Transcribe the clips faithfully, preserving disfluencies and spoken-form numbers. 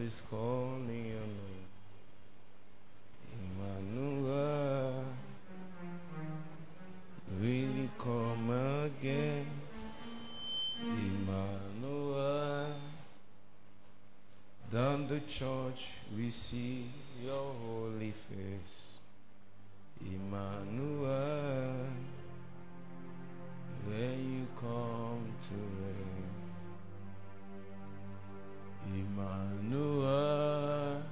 is calling your name. Emmanuel, will you come again? Emmanuel, down the church we see your holy face. Emmanuel, when you come to reign. Emmanuel,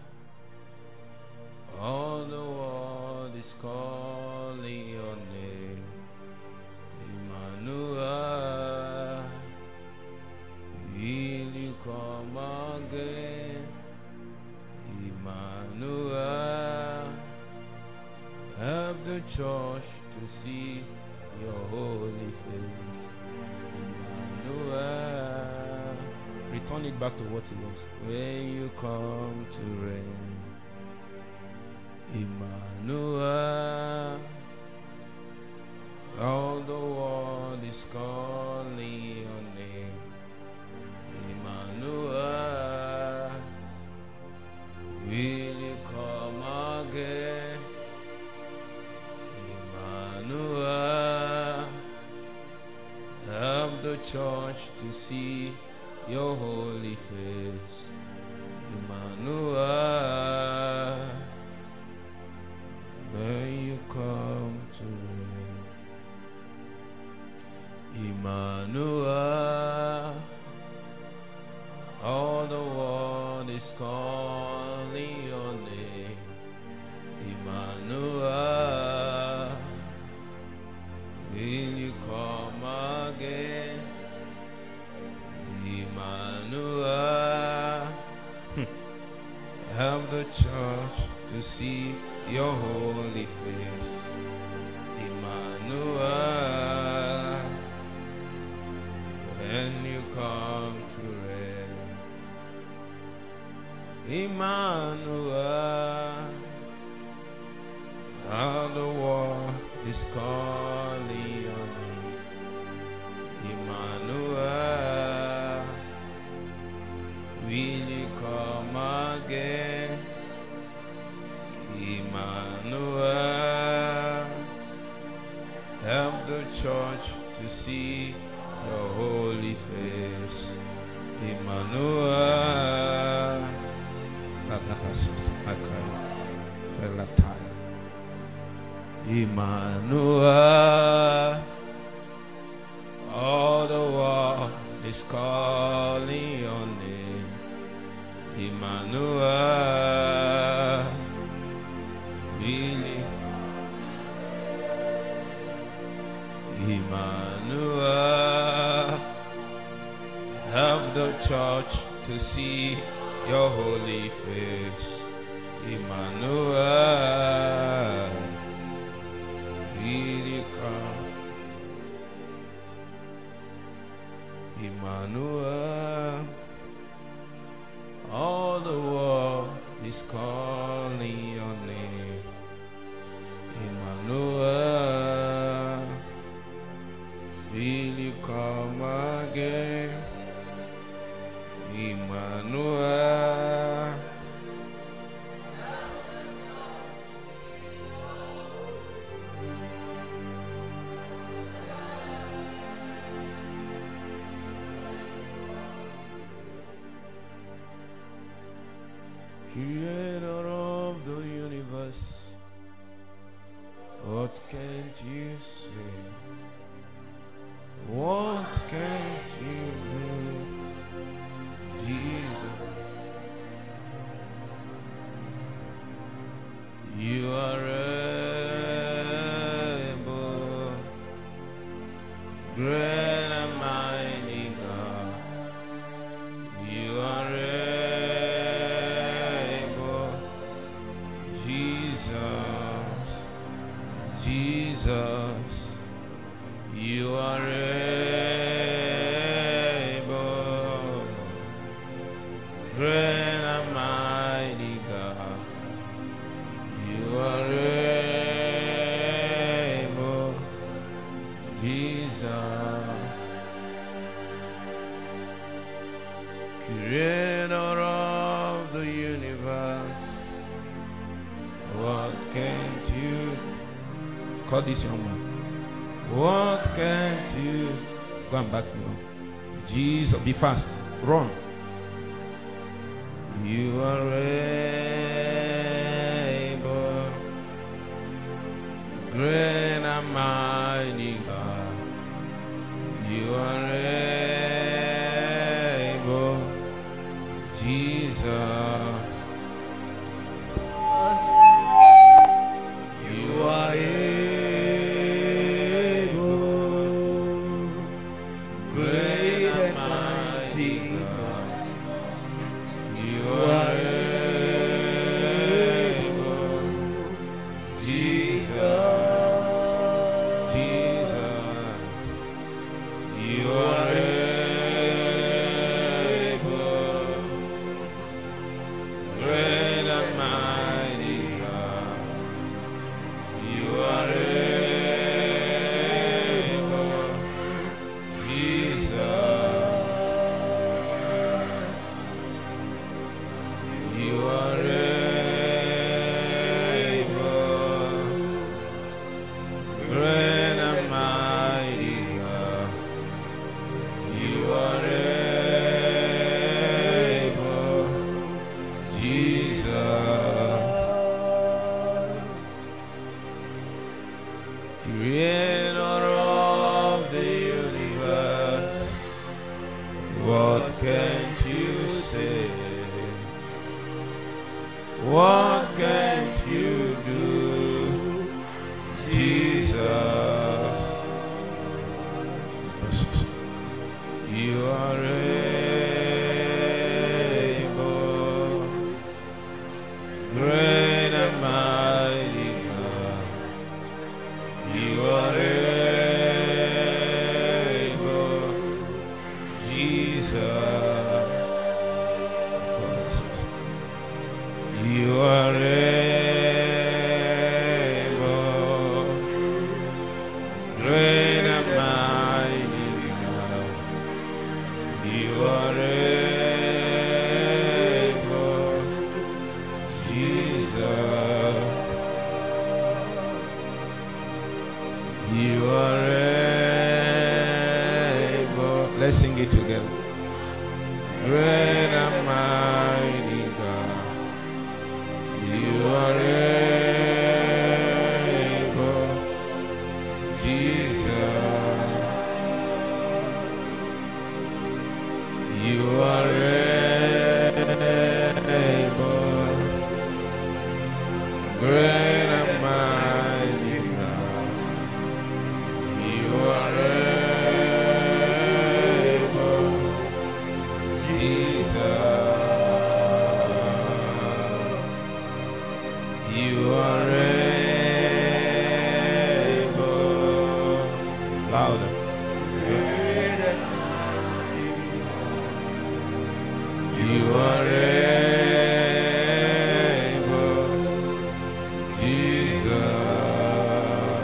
all the world is calling your name. Emmanuel, will you come again? Emmanuel, help the church to see your holy face. Emmanuel, return it back to what it was. When you come to reign. Emmanuel, all the world is calling your name. Emmanuel, will you come again? Emmanuel, help the church to see your holy face. Emmanuel, when you come to reign. Emmanuel, all the world is calling your name. Emmanuel, will you come again? Emmanuel, help the church to see your holy face. Emmanuel, when you come to reign. Emmanuel, all the world is calling your name. Emmanuel, will you come again? Emmanuel, help the church to see your holy face. Emmanuel, Emmanuel, all the world is calling your name. Emmanuel, really. Emmanuel, help the church to see your holy face. Emmanuel, really come. Emmanuel, all the world is calling your name. Emmanuel, will you come again? Emmanuel, Creator of the universe, what can't you say? What can't you do, Jesus? You are able, great and mighty God. You are able, Jesus, Jesus. You are able, great and mighty God. You are able, Jesus. Creator of the Call this young man. What can't you? Go and back me up. Jesus, be fast. Run. You are able, great and mighty God. You are able, Jesus. You are able, great and mighty God. You are able, Jesus. Jesus. You are able, great and mighty God. You are able, Jesus. You are able, great and mighty God. You are able, Jesus. Creator of the universe, what can't you say? What can't you do, Jesus? You are able, great and mighty God. You are able, Jesus. You are able, great and mighty God. You are able, Jesus. You are able. Let's sing it together. Great and mighty God. You are able, Jesus. You are able, great and mighty God. You are able, Jesus. You are able. Louder. You are able, Jesus.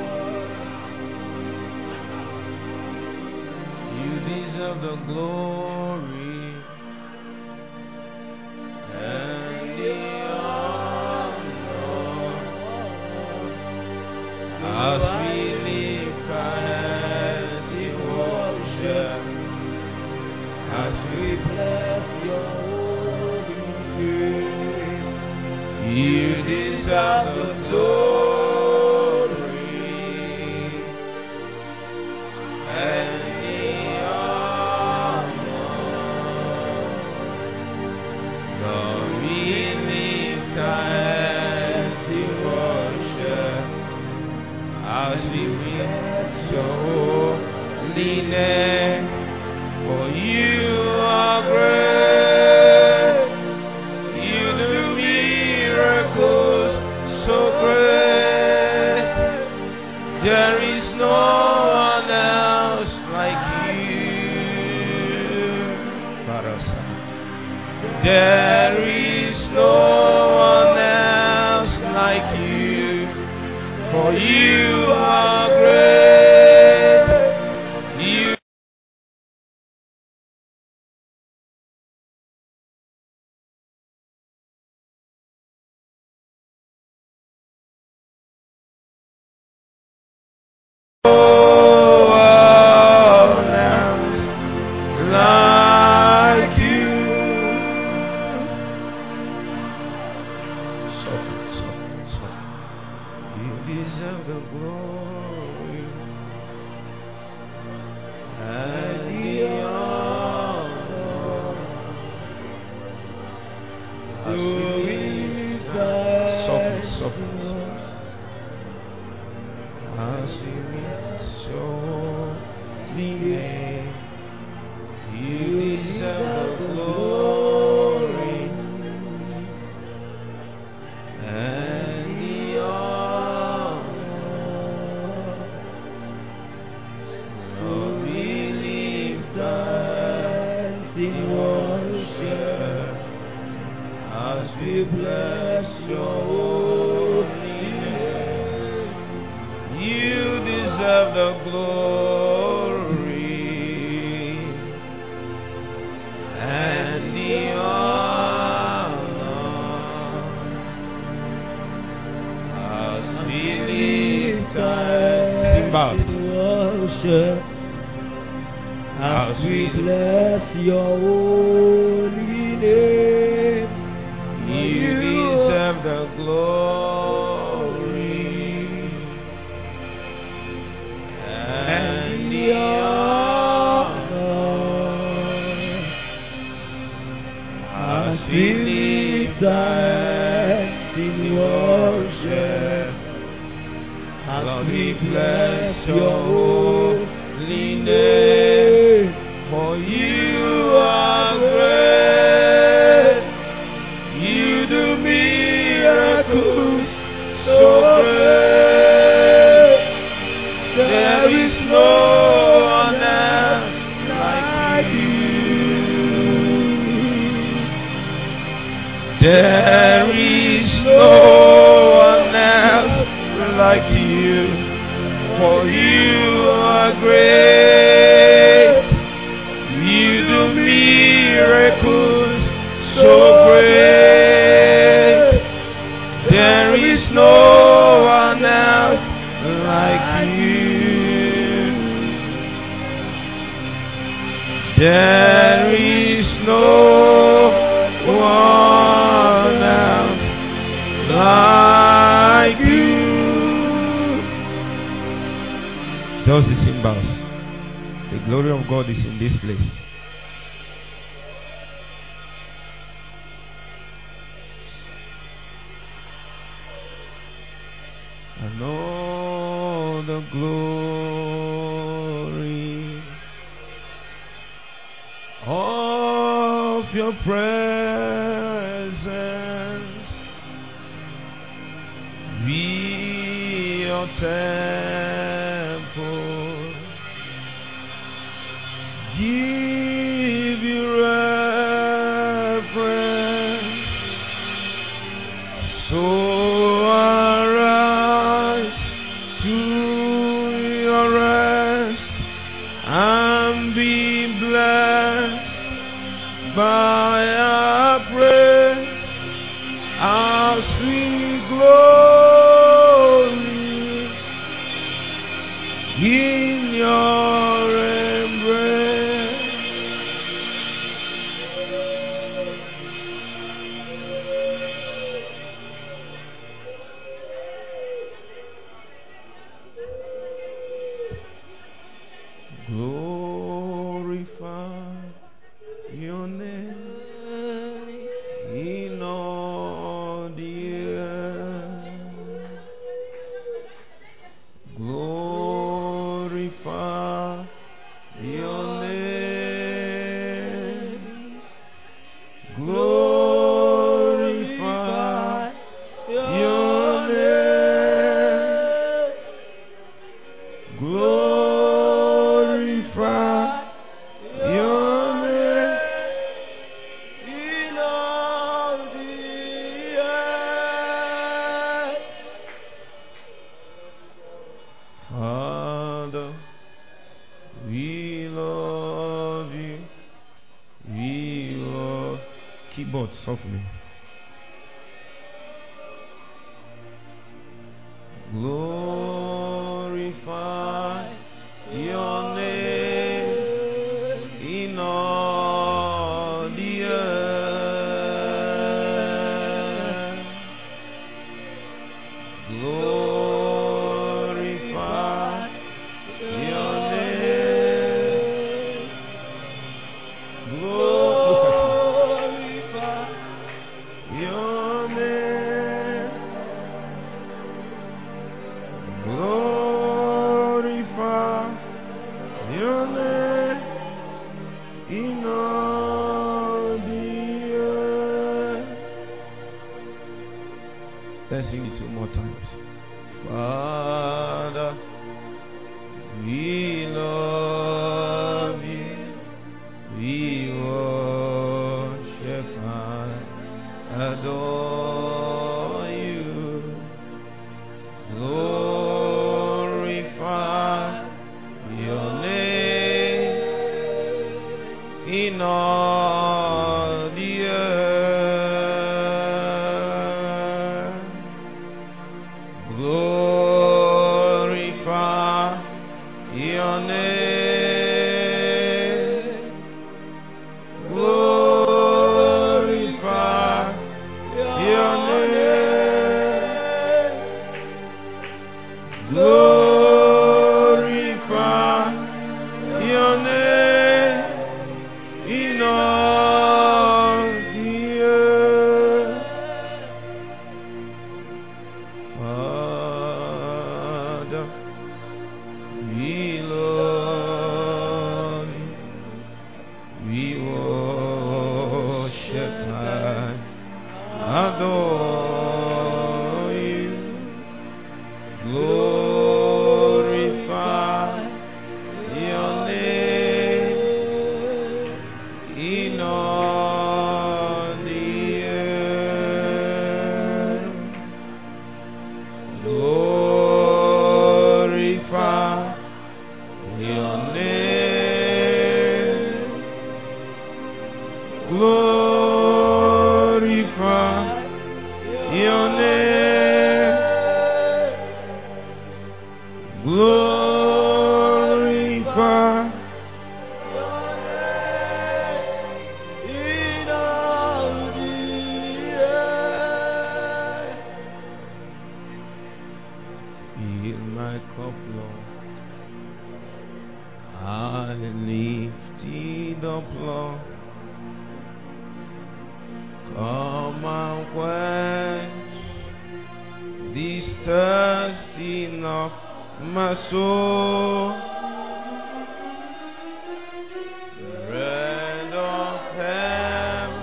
You deserve the glory and the honor as we lift our hands in worship, as we bless your holy name. You deserve the glory and the honor. Lord, we lift our hands in worship as we bless your holy name. For you are great, you do miracles so great. There is no one else like you. There is no one else like you. For you are great. You in worship as we bless your holy name. You deserve the glory and the honor as we lift our cymbals. Worship as we bless your holy name. You deserve the glory and the honor as we lift our hands in worship. Lord, we bless your holy name, for you are great. You do miracles so great. There is no one else like you. There is no one else like you, for you are great. You do miracles so great. There is no one else like you. There is no one else like you. Just the cymbals. The glory of God is in this place. And all the glory of your presence, be your temple, give you reverence, so arise to your rest and be blessed by our praise as we glory in your embrace. Glorify your name in all the earth. Glorify your name. Glorify your name. Glorify your name in all the earth. Father, we love you. We love. Keyboard softly. Glorify your name in all the earth. Glorify your name. Glorify your name. Glorify your name in all the earth. Let's sing it two more times. Father, we love you. We love in all the earth. Glorify your name. Glorify your name. Glorify your name in all the earth. Father, we love you. We worship and adore you. Glorify your name in all the earth. Glorify your name. Glorify your name. Glorify in all the earth. Fill my cup, Lord. I lift it up, Lord. Come and quench this thirsting of my soul. Bread of heaven,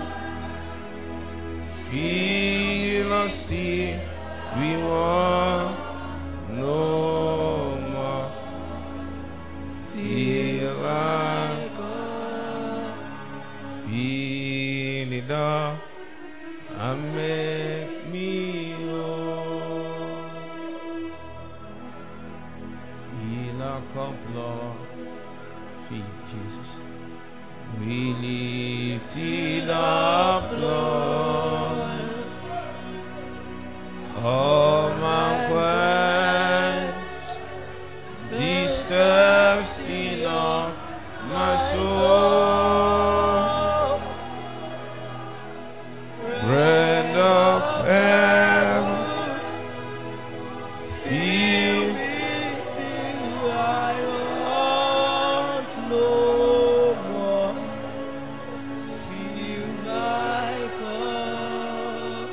fill us till we want no more. Fill our cup, fill it up, and make me whole. Fill our cup, Lord. Fill Jesus. We lift it up, Lord. Come and quench this thirsting of my soul. Bread of heaven, fill me till I want no more. Fill my cup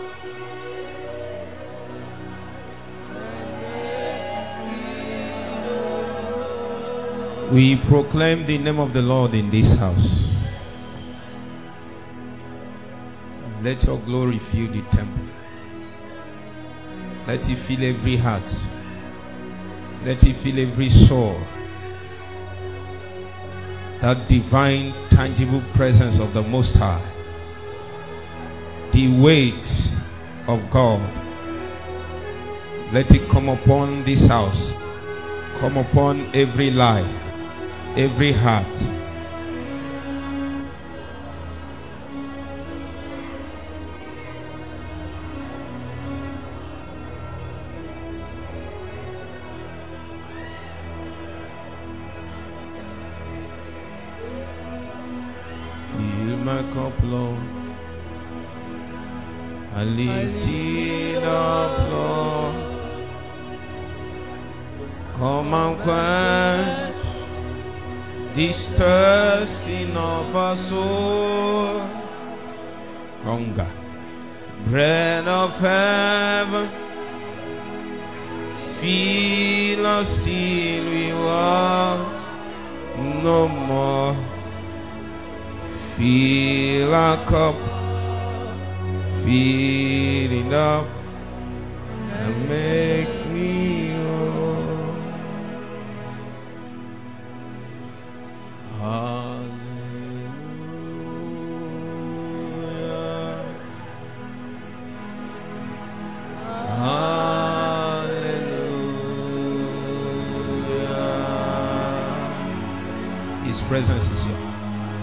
and make me whole. We proclaim the name of the Lord in this house. Let your glory fill the temple. Let it fill every heart. Let it fill every soul. That divine, tangible presence of the Most High. The weight of God. Let it come upon this house. Come upon every life, every heart. My cup, Lord, I lift it up, Lord. Come and quench this thirsting of our soul. Hunger, bread of heaven, fill us till we want no more. Fill our cup, fill it up, and make me whole. Hallelujah. Hallelujah. His presence is here.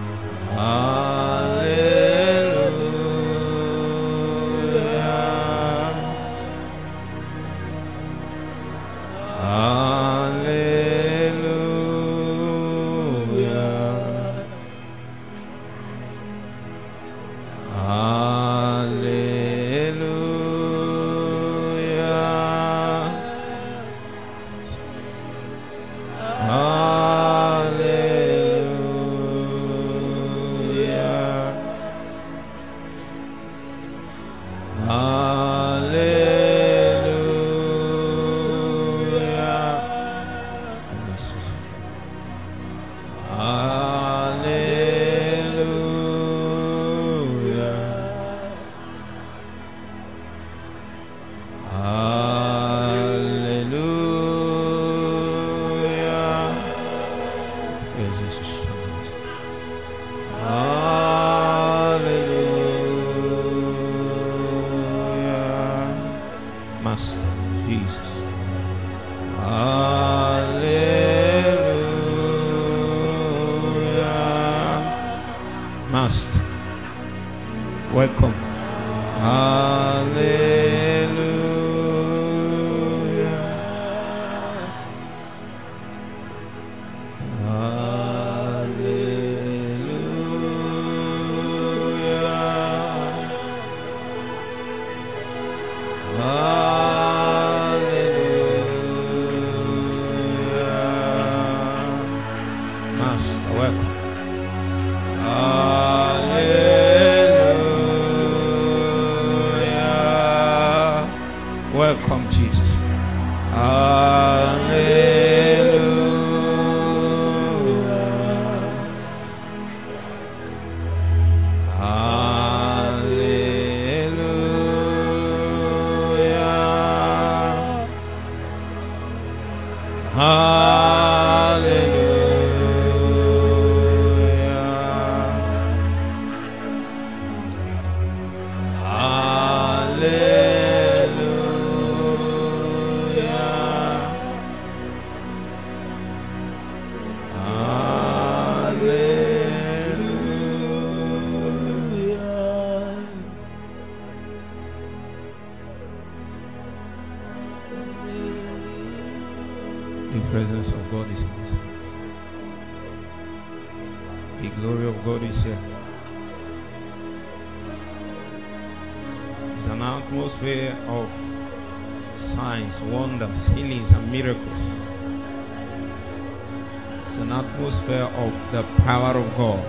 The power of God.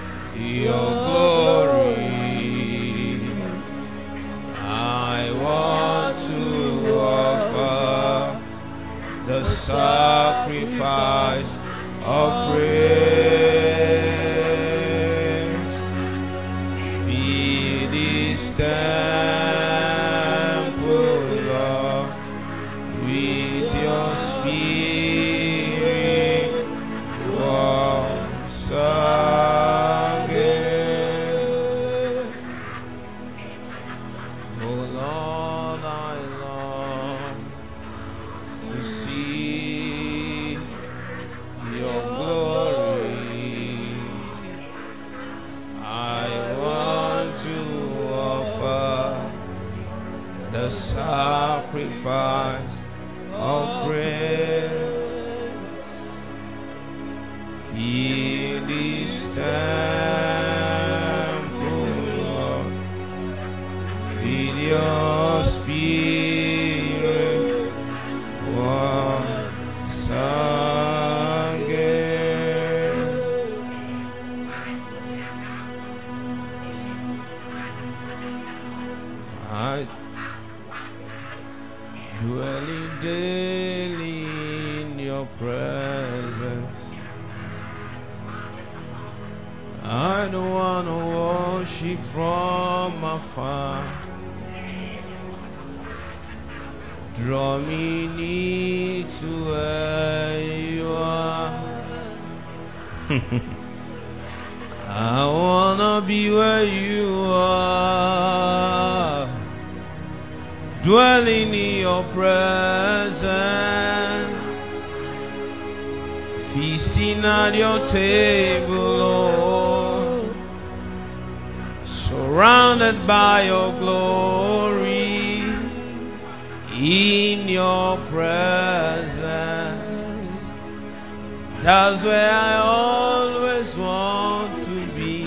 I want the sacrifice of praise. Fill this temple, Lord, with your Spirit once again. I dwelling daily in your presence. I don't want to worship from afar. Draw me near to where you are. I want to be where you are, dwelling in your presence, feasting at your table, Lord, surrounded by your glory, in your presence. That's where I always want to be.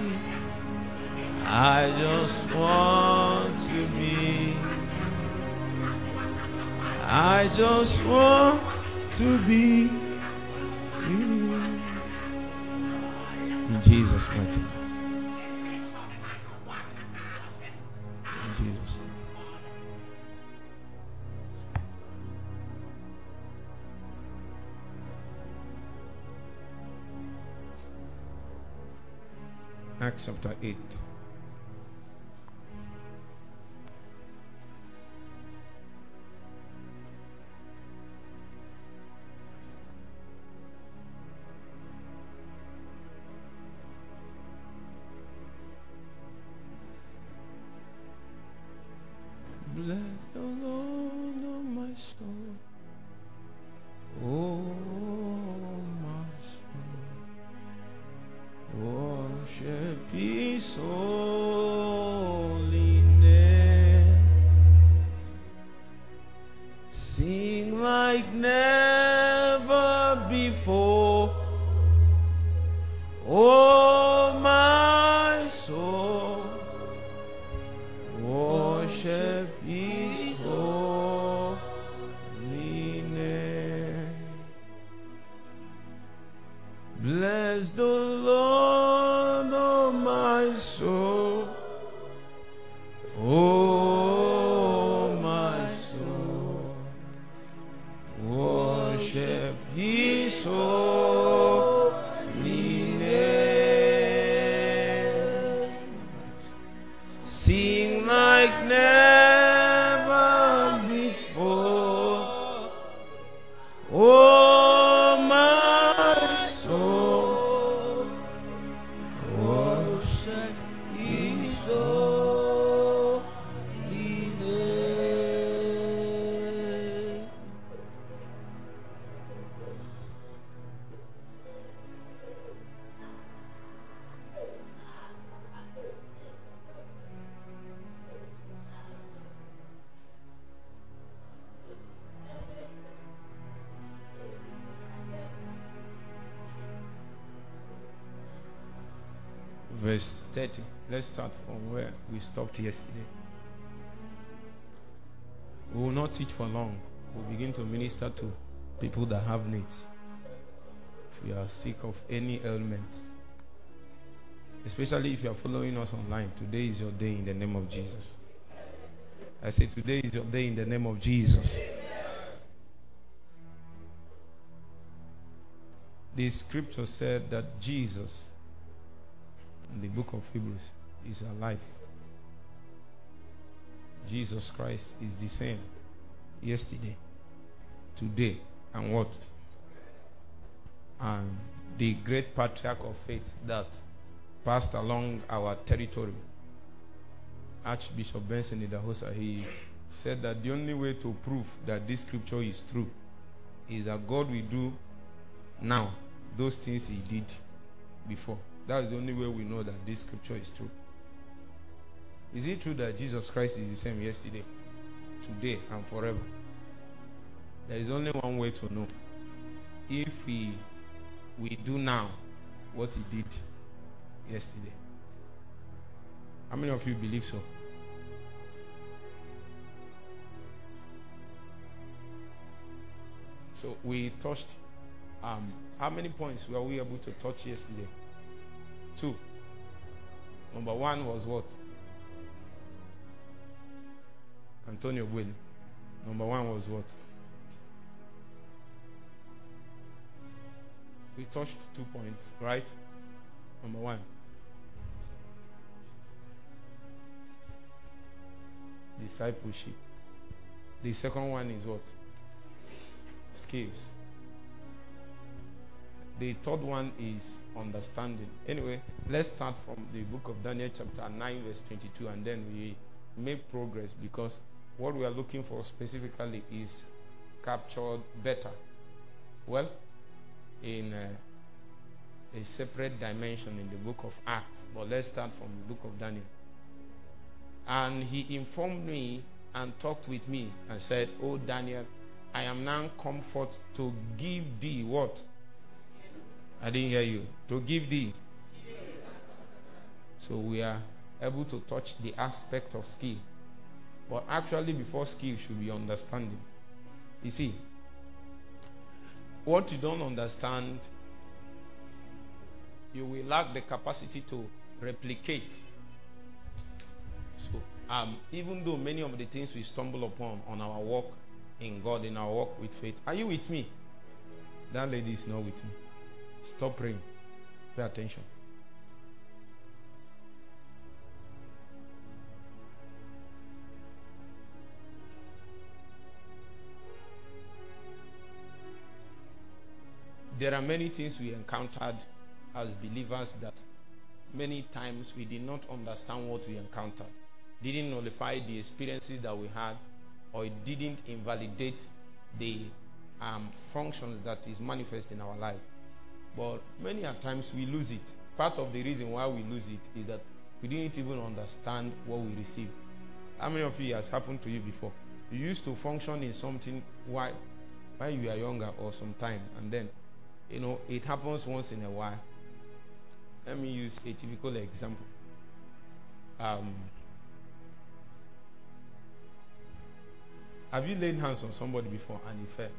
I just want to be. I just want to be in Jesus' mighty name. In Jesus' name. Acts chapter eight. Bless the Lord, oh my soul. Oh, my soul. Worship His holy name. Sing like never before. Oh, my soul. Worship His holy name. Bless the Lord, oh my soul. Oh, my soul. Worship His holy name. Sing like never before. Oh, my soul, worship His holy name. Verse thirty. Let's start from where we stopped yesterday. We will not teach for long. We'll begin to minister to people that have needs. If you are sick of any ailment, especially if you are following us online, today is your day in the name of Jesus. I say today is your day in the name of Jesus. The scripture said that Jesus, in the book of Hebrews, is alive. Jesus Christ is the same yesterday, today, and what? And the great patriarch of faith that passed along our territory, Archbishop Benson Idahosa, he said that the only way to prove that this scripture is true is that God will do now those things He did before. That's the only way we know that this scripture is true. Is it true that Jesus Christ is the same yesterday? today and forever. There is only one way to know. If we we do now what he did yesterday. How many of you believe so? So we touched um how many points were we able to touch yesterday? Two. Number one was what? Antonio Will. Number one was what? We touched two points, right? Number one. Discipleship. The second one is what? Skills. The third one is understanding. Anyway, let's start from the book of Daniel chapter nine verse twenty-two, and then we make progress, because what we are looking for specifically is captured better. Well, in uh, a separate dimension in the book of Acts, but let's start from the book of Daniel. And he informed me and talked with me and said, "Oh Daniel, I am now come forth to give thee what?" I didn't hear you. To give thee. So we are able to touch the aspect of skill. But actually, before skill should be understanding. You see, what you don't understand, you will lack the capacity to replicate. So, um, even though many of the things we stumble upon on our walk in God, in our walk with faith, are you with me? That lady is not with me. Stop praying. Pay attention. There are many things we encountered as believers that many times we did not understand what we encountered. Didn't nullify the experiences that we had, or it didn't invalidate the um, functions that is manifest in our life. But many a times we lose it. Part of the reason why we lose it is that we didn't even understand what we received. How many of you has happened to you before? You used to function in something while, while you are younger or some time, and then, you know, it happens once in a while. Let me use a typical example. Um, have you laid hands on somebody before and you fell?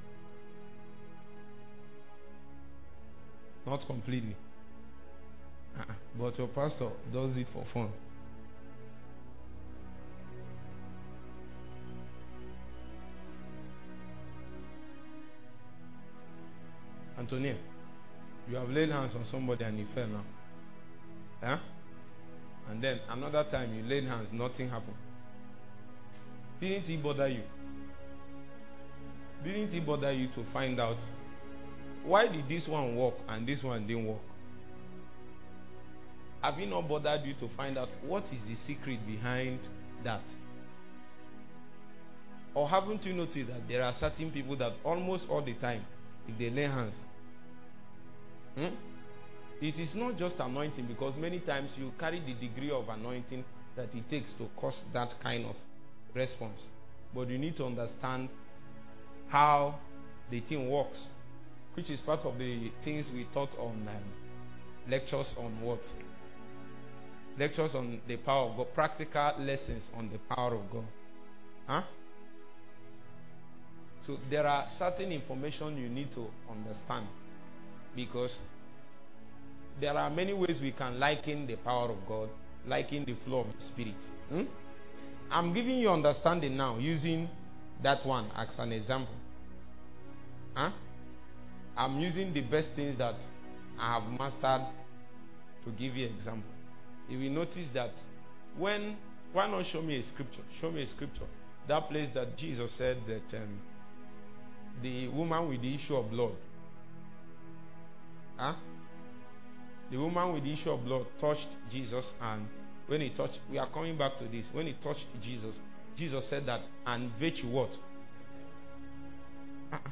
Not completely. Uh-uh. But your pastor does it for fun. Antonia, you have laid hands on somebody and you fell now. Huh? And then another time you laid hands, nothing happened. Didn't it bother you? Didn't it bother you to find out why did this one work and this one didn't work? Have it not bothered you to find out what is the secret behind that? Or haven't you noticed that there are certain people that almost all the time, if they lay hands, hmm, it is not just anointing, because many times you carry the degree of anointing that it takes to cause that kind of response. But you need to understand how the thing works, which is part of the things we taught on um, lectures on what? Lectures on the power of God, practical lessons on the power of God. Huh? So there are certain information you need to understand, because there are many ways we can liken the power of God, liken the flow of the Spirit. Hmm? I'm giving you understanding now using that one as an example. Huh? I'm using the best things that I have mastered to give you an example. You will notice that when, why not show me a scripture? Show me a scripture. That place that Jesus said that um, the woman with the issue of blood, huh? The woman with the issue of blood touched Jesus, and when he touched, we are coming back to this. When he touched Jesus, Jesus said that, and virtue what? Uh-uh.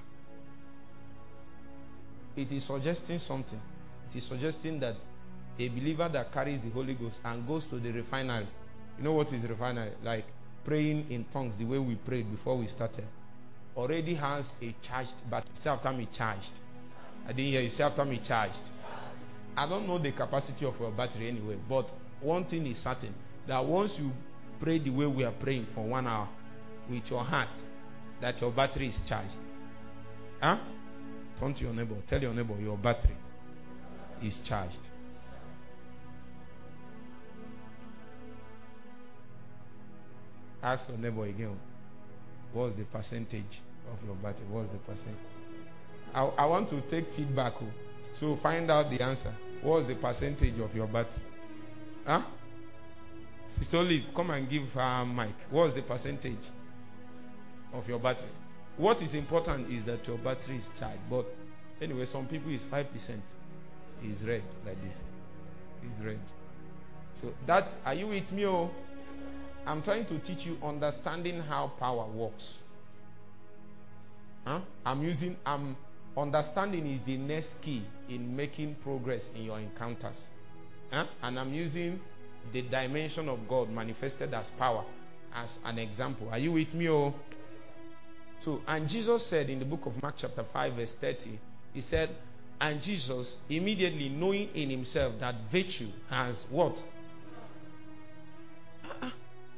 It is suggesting something. It is suggesting that a believer that carries the Holy Ghost and goes to the refinery. You know what is refinery? Like praying in tongues the way we prayed before we started already has a charged battery. Say after me, charged. I didn't hear you. Say after me, charged. I don't know the capacity of your battery anyway, but one thing is certain, that once you pray the way we are praying for one hour with your heart, that your battery is charged. Huh? Turn to your neighbor. Tell your neighbor your battery is charged. Ask your neighbor again. What's the percentage of your battery? What's the percent? I, I want to take feedback. So find out the answer. What's the percentage of your battery? Huh? Sister Olive, come and give her mic. What's the percentage of your battery? What is important is that your battery is charged. But anyway, some people is five percent. Is red like this. Is red. So that, are you with me? Oh, I'm trying to teach you understanding how power works. Huh? I'm using, I'm understanding is the next key in making progress in your encounters. Huh? And I'm using the dimension of God manifested as power as an example. Are you with me? Oh? So, and Jesus said in the book of Mark chapter five verse thirty, he said, and Jesus immediately knowing in himself that virtue has what? Uh-uh.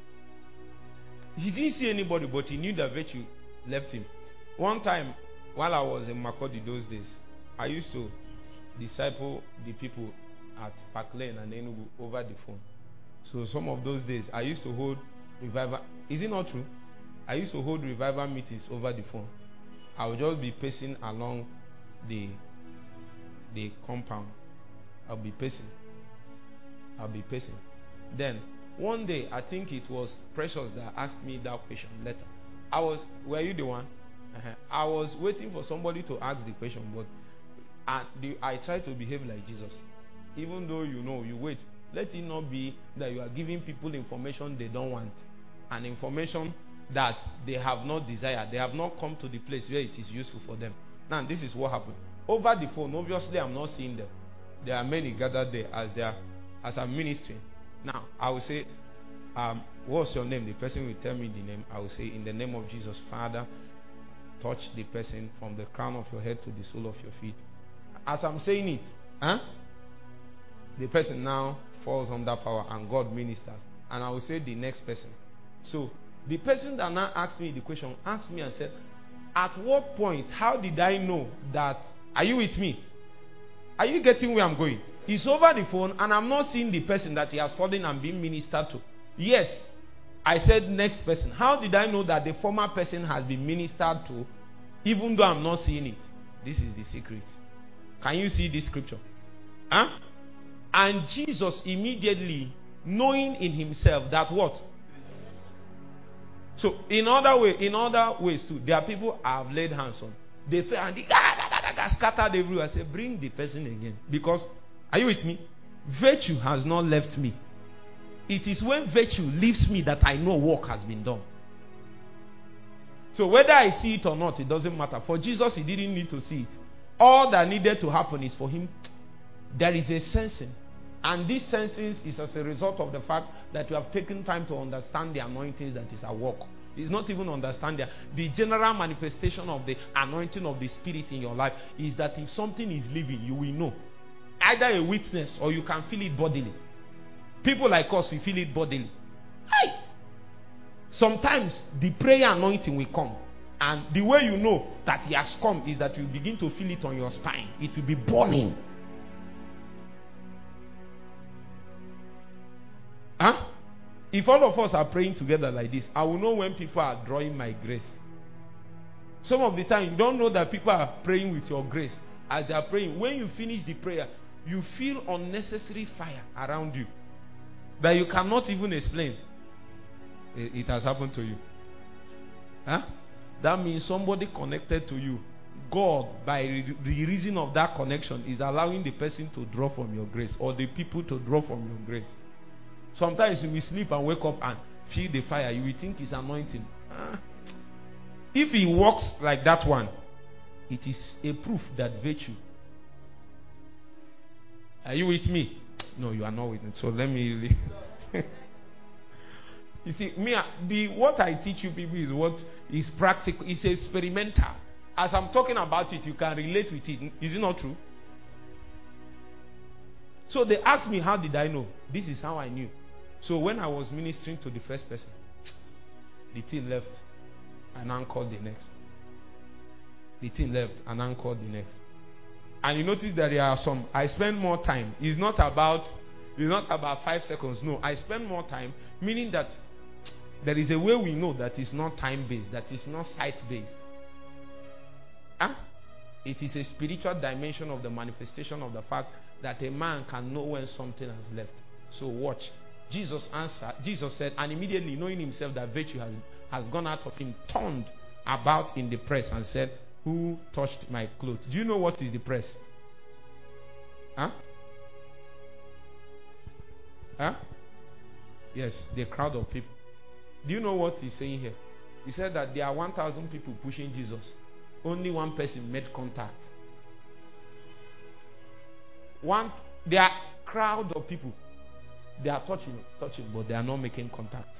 He didn't see anybody, but he knew that virtue left him. One time, while I was in Makodi those days, I used to disciple the people at Park Lane and Enugu over the phone. So some of those days, I used to hold revival. Is it not true? I used to hold revival meetings over the phone. I would just be pacing along the the compound. I'll be pacing. I'll be pacing. Then one day, I think it was Precious that asked me that question later. I was, were you the one? Uh-huh. I was waiting for somebody to ask the question, but I, the, I tried to behave like Jesus. Even though you know, you wait. Let it not be that you are giving people information they don't want, and information that they have not desired. They have not come to the place where it is useful for them. Now, this is what happened. Over the phone, obviously, I'm not seeing them. There are many gathered there as they are, as I'm ministering. Now, I will say, um, what's your name? The person will tell me the name. I will say, in the name of Jesus, Father, touch the person from the crown of your head to the sole of your feet. As I'm saying it, huh? The person now falls under power and God ministers. And I will say the next person. So, the person that now asked me the question, asked me and said, at what point, how did I know that, are you with me? Are you getting where I'm going? It's over the phone and I'm not seeing the person that he has fallen and been ministered to. Yet, I said next person. How did I know that the former person has been ministered to, even though I'm not seeing it? This is the secret. Can you see this scripture? Huh? And Jesus immediately, knowing in himself that what? So, in other way, in other ways too, there are people I have laid hands on. They fell and they got scattered everywhere. I say, bring the person again. Because, are you with me? Virtue has not left me. It is when virtue leaves me that I know work has been done. So, whether I see it or not, it doesn't matter. For Jesus, he didn't need to see it. All that needed to happen is for him, there is a sensing. And this sensing is as a result of the fact that you have taken time to understand the anointings that is at work. It's not even understanding. The general manifestation of the anointing of the Spirit in your life is that if something is living, you will know. Either a witness or you can feel it bodily. People like us, we feel it bodily. Hey! Sometimes the prayer anointing will come. And the way you know that he has come is that you begin to feel it on your spine. It will be burning. Huh? If all of us are praying together like this, I will know when people are drawing my grace. Some of the time, you don't know that people are praying with your grace. As they are praying, when you finish the prayer, you feel unnecessary fire around you that you cannot even explain. It has happened to you. Huh? That means somebody connected to you. God, by the reason of that connection, is allowing the person to draw from your grace, or the people to draw from your grace. Sometimes you will sleep and wake up and feel the fire. You will think it's anointing. Ah. If he walks like that one, it is a proof that virtue. Are you with me? No, you are not with me. So let me. You see, me, the what I teach you people is what is practical. It's experimental. As I'm talking about it, you can relate with it. Is it not true? So they asked me, how did I know? This is how I knew. So when I was ministering to the first person, the thing left and I called the next. The thing left and I called the next. And you notice that there are some, I spend more time. It's not about, it's not about five seconds. No, I spend more time, meaning that there is a way we know that it's not time-based, that it's not sight-based. Huh? It is a spiritual dimension of the manifestation of the fact that a man can know when something has left. So watch. Jesus answered, Jesus said, and immediately knowing himself that virtue has, has gone out of him, turned about in the press and said, who touched my clothes? Do you know what is the press? Huh? Huh? Yes, the crowd of people. Do you know what he's saying here? He said that there are one thousand people pushing Jesus. Only one person made contact. One, there are crowd of people. They are touching, touching, but they are not making contact.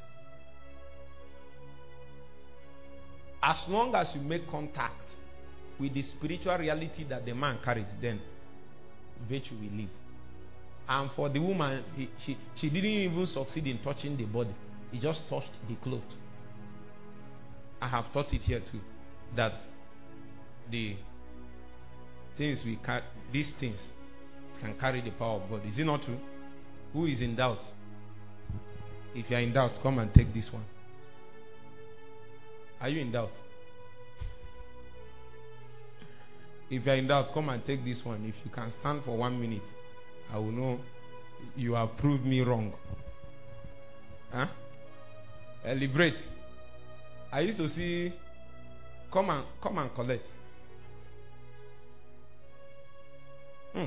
As long as you make contact with the spiritual reality that the man carries, then virtue will leave. And for the woman, he, she, she didn't even succeed in touching the body. He just touched the cloth. I have taught it here too, that the things we carry, these things can carry the power of God. Is it not true? Who is in doubt? If you are in doubt, come and take this one. Are you in doubt? If you are in doubt, come and take this one. If you can stand for one minute, I will know you have proved me wrong. Huh? Uh, liberate. I used to see, come and come and collect. Hmm.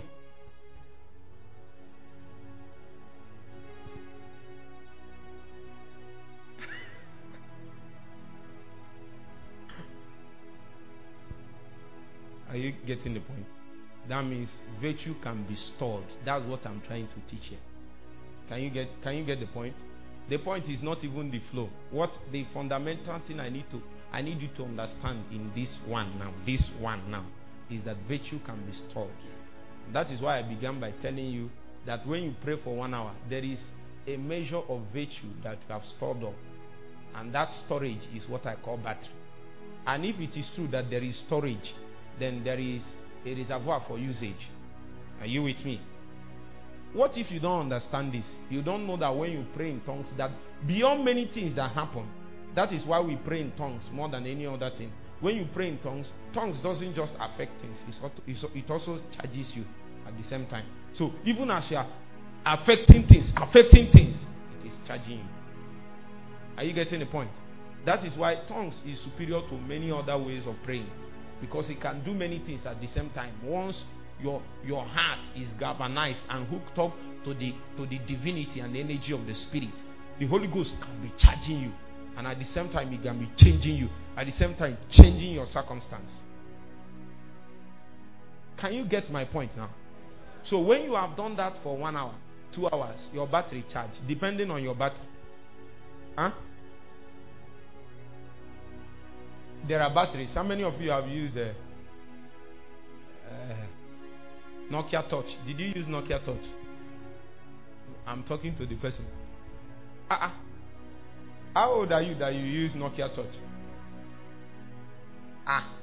Are you getting the point? That means virtue can be stored. That's what I'm trying to teach here. Can you get can you get the point? The point is not even the flow. What the fundamental thing I need to I need you to understand in this one now, this one now, is that virtue can be stored. That is why I began by telling you that when you pray for one hour, there is a measure of virtue that you have stored up. And that storage is what I call battery. And if it is true that there is storage, then there is a reservoir for usage. Are you with me? What if you don't understand this? You don't know that when you pray in tongues, that beyond many things that happen, that is why we pray in tongues more than any other thing. When you pray in tongues, tongues doesn't just affect things, it also charges you at the same time. So even as you are affecting things, affecting things, it is charging you. Are you getting the point? That is why tongues is superior to many other ways of praying, because it can do many things at the same time. Once your your heart is galvanized and hooked up to the to the divinity and the energy of the Spirit, the Holy Ghost can be charging you, and at the same time it can be changing you, at the same time changing your circumstance. Can you get my point now? So when you have done that for one hour, two hours, your battery charge, depending on your battery. Huh? There are batteries. How many of you have used a uh, uh, Nokia Touch? Did you use Nokia Touch? I'm talking to the person. Uh-uh. How old are you that you use Nokia Touch? Ah.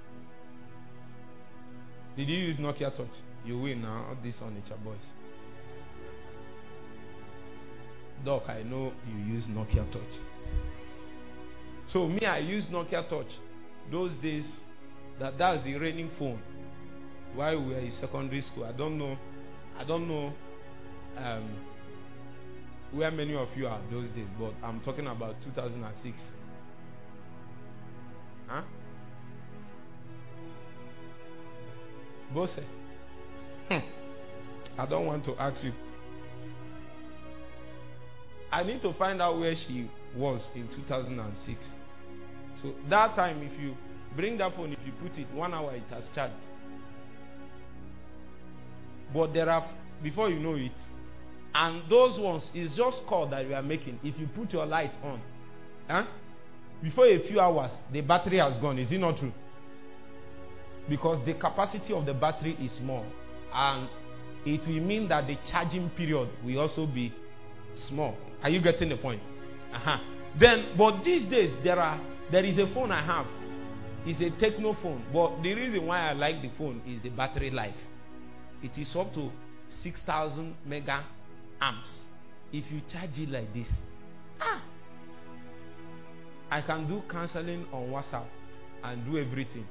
Did you use Nokia Touch? You will now. All this on Nature Boys. Doc, I know you use Nokia Touch. So me, I use Nokia Touch. Those days, that that's the reigning phone. While we were in secondary school, I don't know, I don't know um, where many of you are those days, but I'm talking about two thousand six. Huh? Bose. Hmm. I don't want to ask you. I need to find out where she was in two thousand six. So that time, if you bring that phone, if you put it one hour, it has charged. But there are, before you know it, And those ones is just call that we are making. If you put your light on, huh? Before a few hours, the battery has gone. Is it not true? Because the capacity of the battery is small. And it will mean that the charging period will also be small. Are you getting the point? Uh-huh. Then, but these days, there are there is a phone I have. It's a Techno phone. But the reason why I like the phone is the battery life. It is up to six thousand mega amps. If you charge it like this, ah, I can do counseling on WhatsApp and do everything.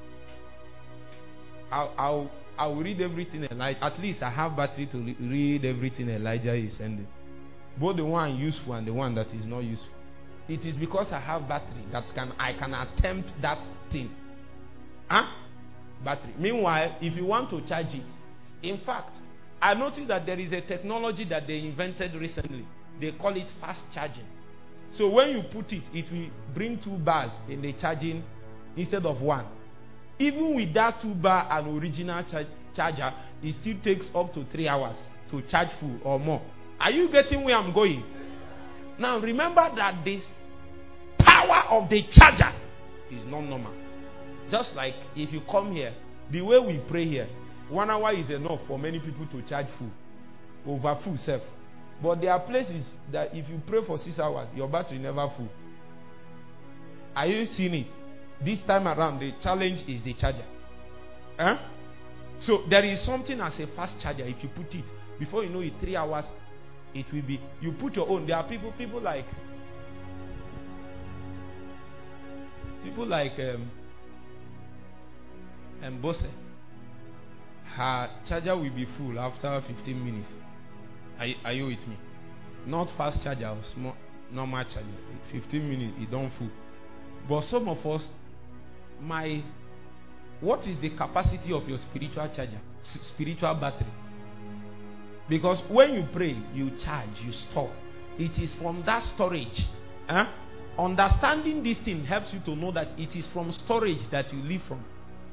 I'll, I'll, I'll read everything Elijah. At least I have battery to re- read everything Elijah is sending. Both the one useful and the one that is not useful. It is because I have battery that can I can attempt that thing. Huh? Battery. Meanwhile, if you want to charge it, in fact, I noticed that there is a technology that they invented recently. They call it fast charging. So when you put it, it will bring two bars in the charging instead of one. Even with that two bar and original char- charger, it still takes up to three hours to charge full or more. Are you getting where I'm going? Now remember that the power of the charger is not normal. Just like if you come here, the way we pray here, one hour is enough for many people to charge full, over full self. But there are places that if you pray for six hours, your battery never full. Are you seeing it? This time around, the challenge is the charger. Huh? So there is something as a fast charger. If you put it, before you know it, three hours, it will be. You put your own. There are people, people like, people like um, um Bose. Her charger will be full after fifteen minutes. Are, are you with me? Not fast charger or small normal charger. fifteen minutes, it don't full. But some of us, my, what is the capacity of your spiritual charger, S- spiritual battery? Because when you pray, you charge, you store. It is from that storage. Huh? Understanding this thing helps you to know that it is from storage that you live from.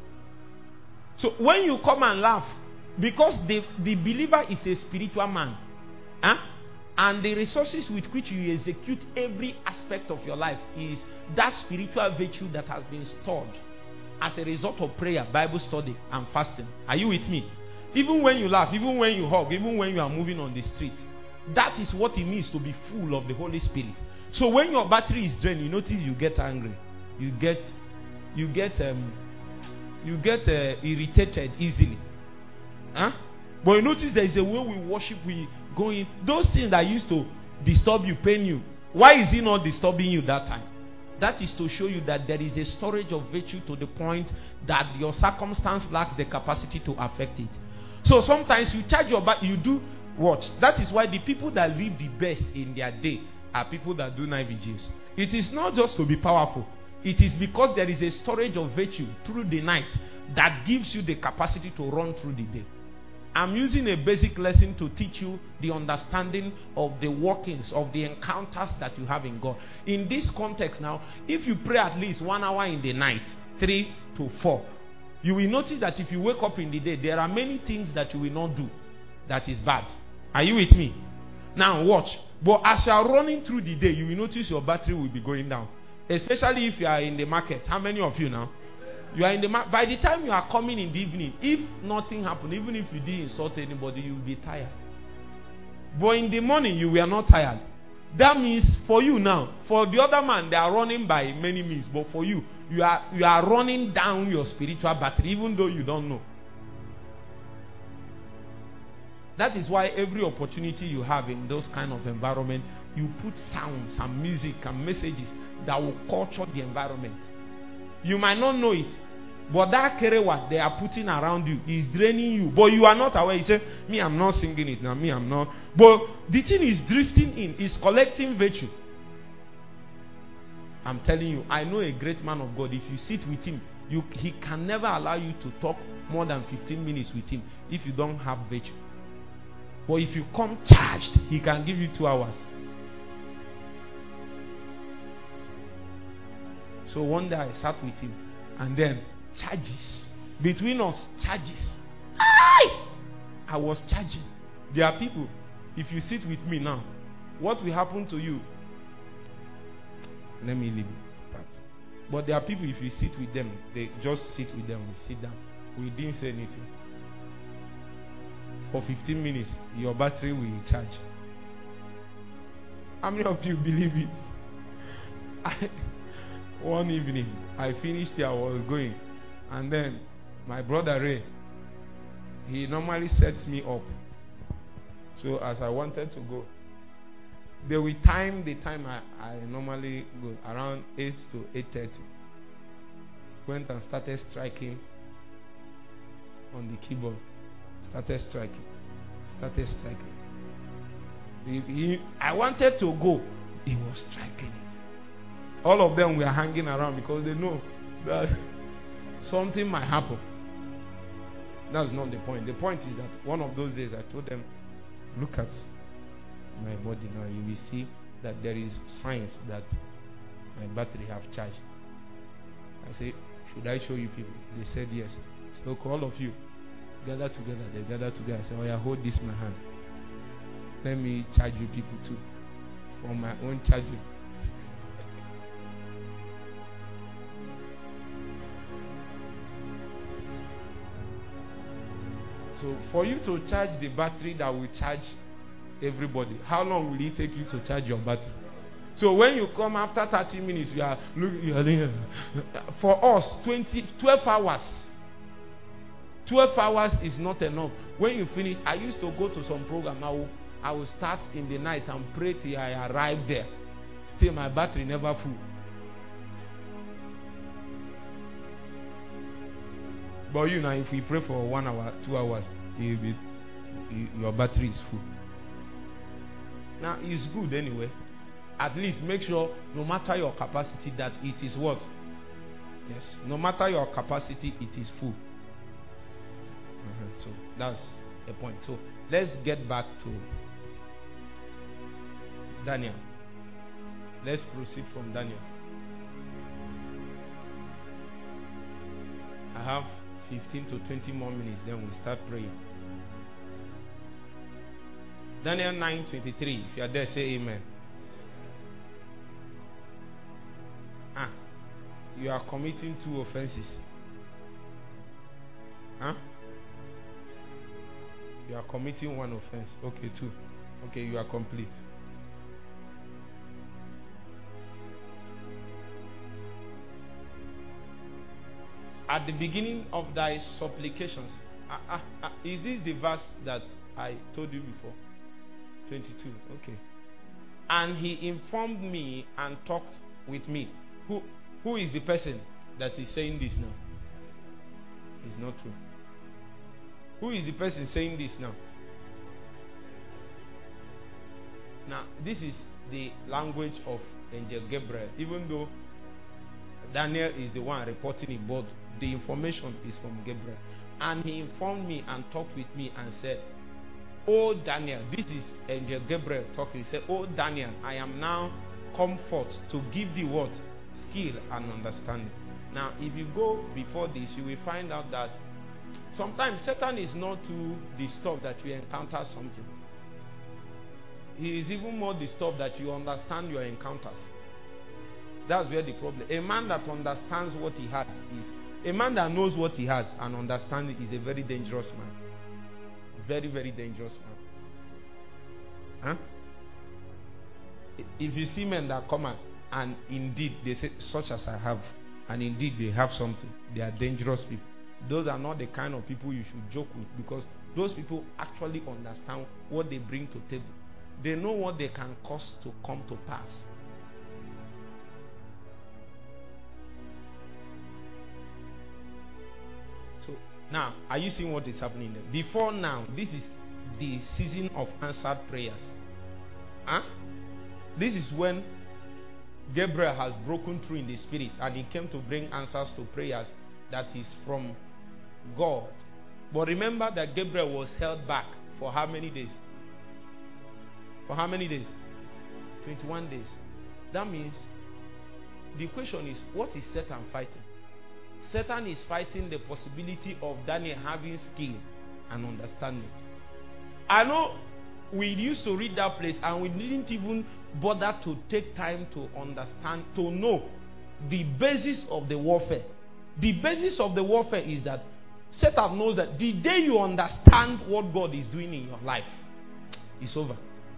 So when you come and laugh, because the, the believer is a spiritual man, huh? And the resources with which you execute every aspect of your life is that spiritual virtue that has been stored as a result of prayer, Bible study, and fasting. Are you with me? Even when you laugh, even when you hug, even when you are moving on the street, that is what it means to be full of the Holy Spirit. So when your battery is drained, you notice you get angry, you get, you get, um, you get uh, irritated easily. Huh? But you notice there is a way we worship, we go in. Those things that used to disturb you, pain you, why is it not disturbing you that time? That is to show you that there is a storage of virtue to the point that your circumstance lacks the capacity to affect it. So sometimes you charge your back, you do what? That is why the people that live the best in their day are people that do night vigils. It is not just to be powerful. It is because there is a storage of virtue through the night that gives you the capacity to run through the day. I'm using a basic lesson to teach you the understanding of the workings, of the encounters that you have in God. In this context now, if you pray at least one hour in the night, three to four, you will notice that if you wake up in the day, there are many things that you will not do that is bad. Are you with me? Now watch. But as you are running through the day, you will notice your battery will be going down. Especially if you are in the market. How many of you now? You are in the market. By the time you are coming in the evening, if nothing happened, even if you didn't insult anybody, you will be tired. But in the morning, you were not tired. That means for you now, for the other man, they are running by many means. But for you, you are you are running down your spiritual battery, even though you don't know. That is why every opportunity you have in those kind of environment, you put sounds and music and messages that will culture the environment. You might not know it, but that kerewa they are putting around you is draining you. But you are not aware. You say, me, I'm not singing it now. Me, I'm not. But the thing is drifting in, is collecting virtue. I'm telling you, I know a great man of God. If you sit with him, you, he can never allow you to talk more than fifteen minutes with him if you don't have virtue. But if you come charged, he can give you two hours. So one day I sat with him, and then charges. Between us, charges. I, I was charging. There are people, if you sit with me now, what will happen to you? Let me leave it apart. But there are people, if you sit with them, they just sit with them, we sit down. We didn't say anything. For fifteen minutes, your battery will charge. How many of you believe it? I, one evening, I finished here, I was going. And then, my brother Ray, he normally sets me up. So as I wanted to go, they will time the time I, I normally go, around eight to eight thirty. Went and started striking on the keyboard. Started striking. Started striking. He, he, I wanted to go. He was striking it. All of them were hanging around because they know that something might happen. That's not the point. The point is that one of those days I told them, look at my body now. You will see that there is signs that my battery have charged. I say, should I show you people? They said yes. So all of you gather together. They gather together. I say, oh yeah, hold this in my hand. Let me charge you people too. For my own charging. So for you to charge the battery that will charge everybody, how long will it take you to charge your battery? So when you come after thirty minutes, you are looking, you are doing, for us, twenty, twelve hours. twelve hours is not enough. When you finish, I used to go to some program. I will, I will start in the night and pray till I arrive there. Still, my battery never full. But you know, if we pray for one hour, two hours, you'll be, you, your battery is full. Now, it's good anyway. At least make sure, no matter your capacity, that it is what? Yes. No matter your capacity, it is full. Uh-huh. So, that's the point. So, let's get back to Daniel. Let's proceed from Daniel. I have fifteen to twenty more minutes, then we'll start praying. Daniel nine twenty-three. If you are there, say amen. Ah, you are committing two offenses. Huh? You are committing one offense. Okay, two. Okay, you are complete. At the beginning of thy supplications. Uh, uh, uh, is this the verse that I told you before? twenty-two. Okay. And he informed me and talked with me. Who, who is the person that is saying this now? It's not true. Who is the person saying this now? Now, this is the language of Angel Gabriel. Even though Daniel is the one reporting it, but the information is from Gabriel. And he informed me and talked with me and said, Oh Daniel, this is Angel Gabriel talking. He said, Oh Daniel, I am now come forth to give thee what? Skill and understanding. Now, if you go before this, you will find out that sometimes Satan is not too disturbed that you encounter something. He is even more disturbed that you understand your encounters. That's where the problem. A man that understands what he has is a man that knows what he has and understands it is a very dangerous man. Very, very dangerous man. Huh? If you see men that come and, and indeed they say, such as I have, and indeed they have something, they are dangerous people. Those are not the kind of people you should joke with, because those people actually understand what they bring to the table. They know what they can cause to come to pass. So now, are you seeing what is happening there? Before now, this is the season of answered prayers. Huh? This is when Gabriel has broken through in the spirit and he came to bring answers to prayers that is from God. But remember that Gabriel was held back for how many days? For how many days? twenty-one days. That means the question is, what is Satan fighting? Satan is fighting the possibility of Daniel having skill and understanding. I know we used to read that place and we didn't even bother to take time to understand, to know the basis of the warfare. The basis of the warfare is that Satan knows that the day you understand what God is doing in your life, it's over.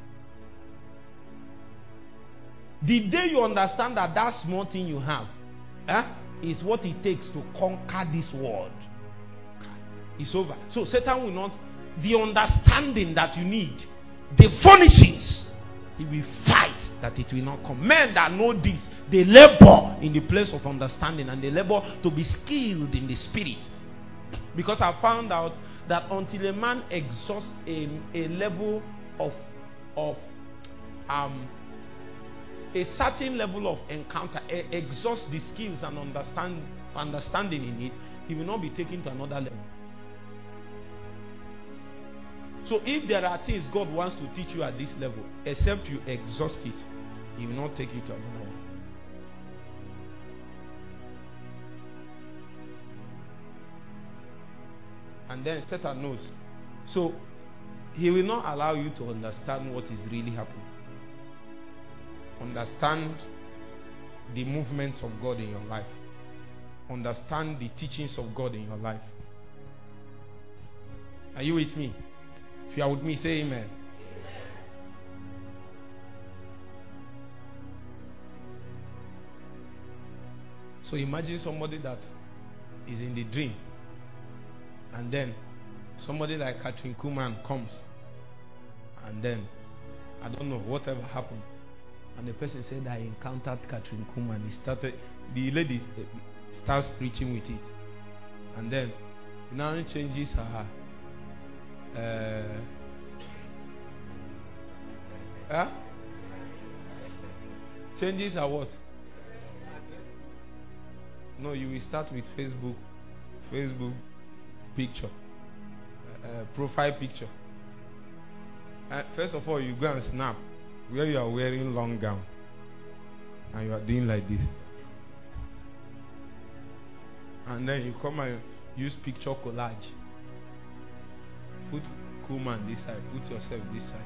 The day you understand that that small thing you have eh, is what it takes to conquer this world, it's over. So Satan will not, the understanding that you need, the furnishings, he will fight that it will not come. Men that know this, they labor in the place of understanding, and they labor to be skilled in the spirit. Because I found out that until a man exhausts a, a level of of um a certain level of encounter, exhausts the skills and understand understanding in it, he will not be taken to another level. So if there are things God wants to teach you at this level, except you exhaust it, he will not take you to another one. And then Satan knows. So he will not allow you to understand what is really happening. Understand the movements of God in your life. Understand the teachings of God in your life. Are you with me? If you are with me, say amen. So imagine somebody that is in the dream, and then somebody like Kathryn Kuhlman comes, and then I don't know whatever happened, and the person said, I encountered Kathryn Kuhlman. He started, the lady starts preaching with it, and then he now changes her uh, huh? changes her what? No, you will start with Facebook, Facebook picture, uh, profile picture. Uh, first of all, you go and snap where you are wearing long gown and you are doing like this, and then you come and use picture collage. Put Kuhlman this side, put yourself this side.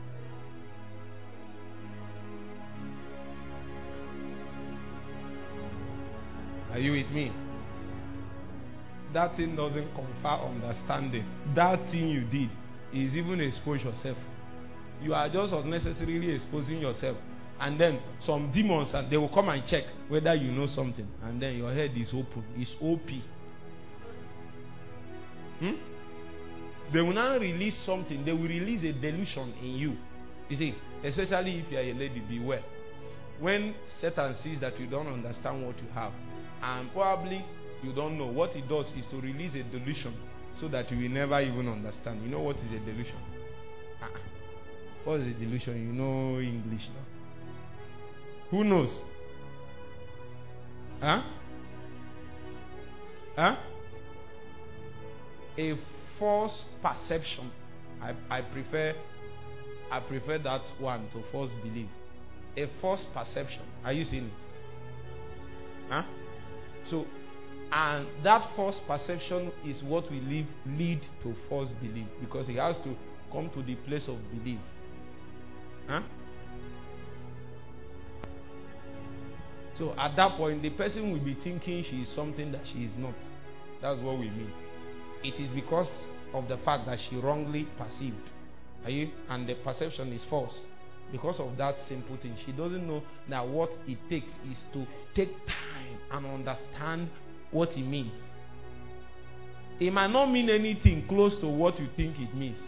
Are you with me? That thing doesn't confer understanding. That thing you did is even expose yourself. You are just unnecessarily exposing yourself. And then some demons, and they will come and check whether you know something. And then your head is open. It's O P. Hmm? They will now release something. They will release a delusion in you. You see, especially if you are a lady, beware. When Satan sees that you don't understand what you have, and probably you don't know, what he does is to release a delusion so that you will never even understand. You know what is a delusion? Ah, what is a delusion? You know English now. Who knows? Huh? Huh? A false perception. I, I prefer I prefer that one to false belief. A false perception. Are you seeing it? Huh? So, and that false perception is what will lead, lead to false belief, because it has to come to the place of belief. Huh? So at that point, the person will be thinking she is something that she is not. That's what we mean. It is because of the fact that she wrongly perceived. Are you? And the perception is false. Because of that simple thing, she doesn't know that what it takes is to take time and understand what it means. It might not mean anything close to what you think it means.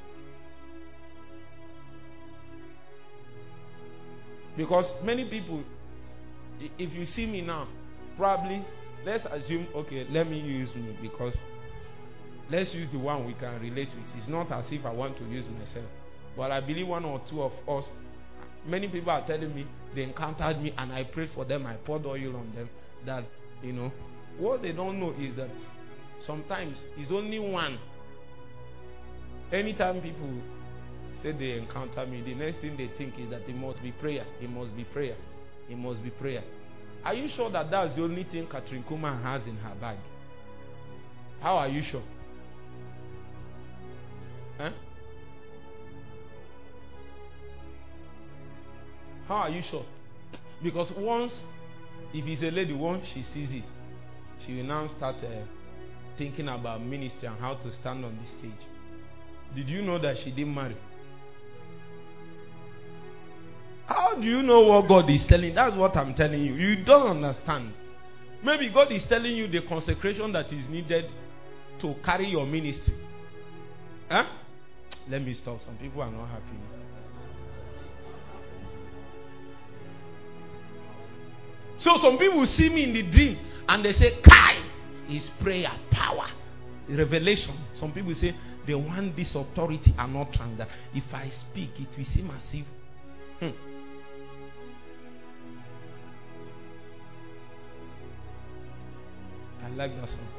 Because many people, if you see me now, probably, let's assume, okay, let me use me, because let's use the one we can relate with. It's not as if I want to use myself. But I believe one or two of us, many people are telling me they encountered me and I prayed for them, I poured oil on them. That, you know, what they don't know is that sometimes it's only one. Anytime people say they encounter me, the next thing they think is that it must be prayer. It must be prayer. It must be prayer. Are you sure that that's the only thing Kathryn Kuhlman has in her bag? How are you sure? Huh? How are you sure? Because once, if it's a lady, once she sees it, she will now start uh, thinking about ministry and how to stand on the stage. Did you know that she didn't marry? How do you know what God is telling? That's what I'm telling you. You don't understand. Maybe God is telling you the consecration that is needed to carry your ministry. Huh? Let me stop. Some people are not happy now. So some people see me in the dream and they say, Kai is prayer, power, revelation. Some people say they want this authority and not trans. If I speak, it will seem as if. Hmm. I like that song.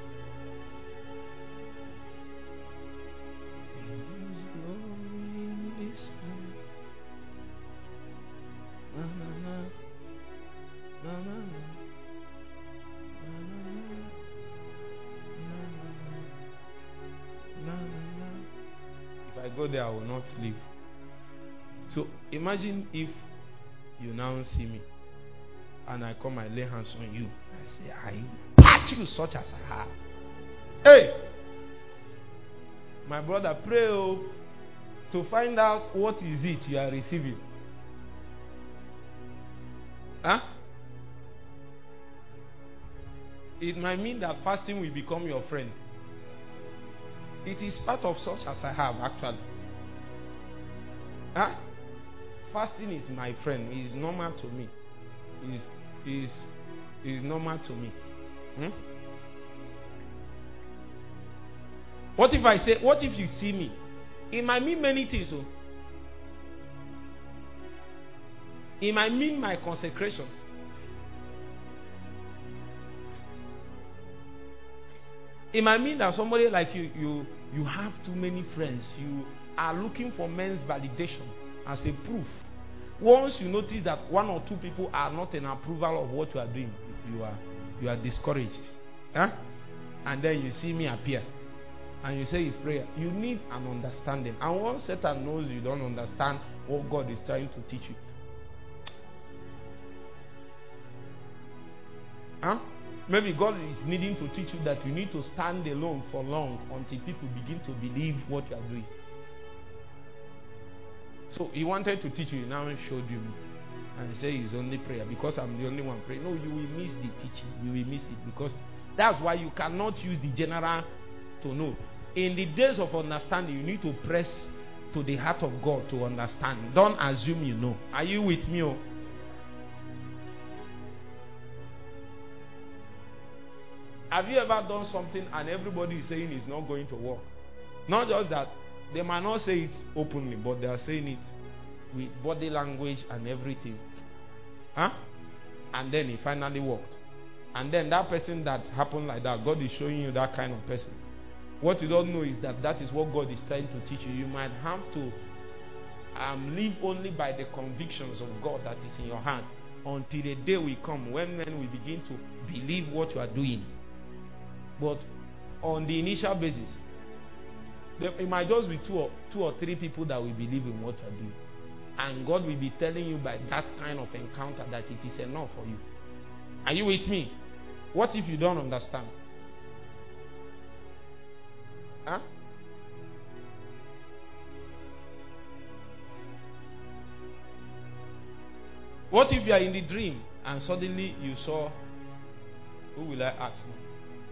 If I go there, I will not leave. So imagine if you now see me and I come, I lay hands on you. I say, I patch you such as I have. Hey, my brother, pray oh, to find out what is it you are receiving. Huh? It might mean that fasting will become your friend. It is part of such as I have, actually. Huh? Fasting is my friend. It is normal to me. It is, is, is normal to me. Hmm? What if I say, what if you see me? It might mean many things. Oh. It might mean my consecration. It might mean that somebody like you, you, you have too many friends. You are looking for men's validation as a proof. Once you notice that one or two people are not in approval of what you are doing, you are you are discouraged. Huh? And then you see me appear and you say it's prayer. You need an understanding. And once Satan knows you don't understand what God is trying to teach you. Huh? Maybe God is needing to teach you that you need to stand alone for long until people begin to believe what you are doing. So he wanted to teach you, he now showed you me. And he said it's only prayer because I'm the only one praying. No, you will miss the teaching. You will miss it because that's why you cannot use the general to know. In the days of understanding, you need to press to the heart of God to understand. Don't assume you know. Are you with me? Oh? Have you ever done something and everybody is saying it's not going to work? Not just that. They might not say it openly, but they are saying it with body language and everything. Huh? And then it finally worked. And then that person that happened like that, God is showing you that kind of person. What you don't know is that that is what God is trying to teach you. You might have to um, live only by the convictions of God that is in your heart until the day will come when men will begin to believe what you are doing. But on the initial basis, it might just be two or, two or three people that will believe in what you are doing. And God will be telling you by that kind of encounter that it is enough for you. Are you with me? What if you don't understand? Huh? What if you are in the dream and suddenly you saw, who will I ask now?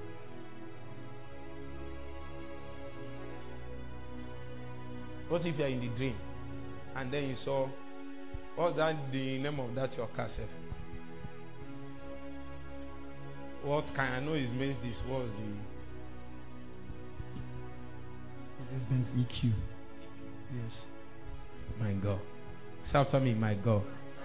What if you are in the dream and then you saw, what's that the name of that your car self? What kind? I know it means this. What was the This Benz E Q. yes? My God. Say after me, my God.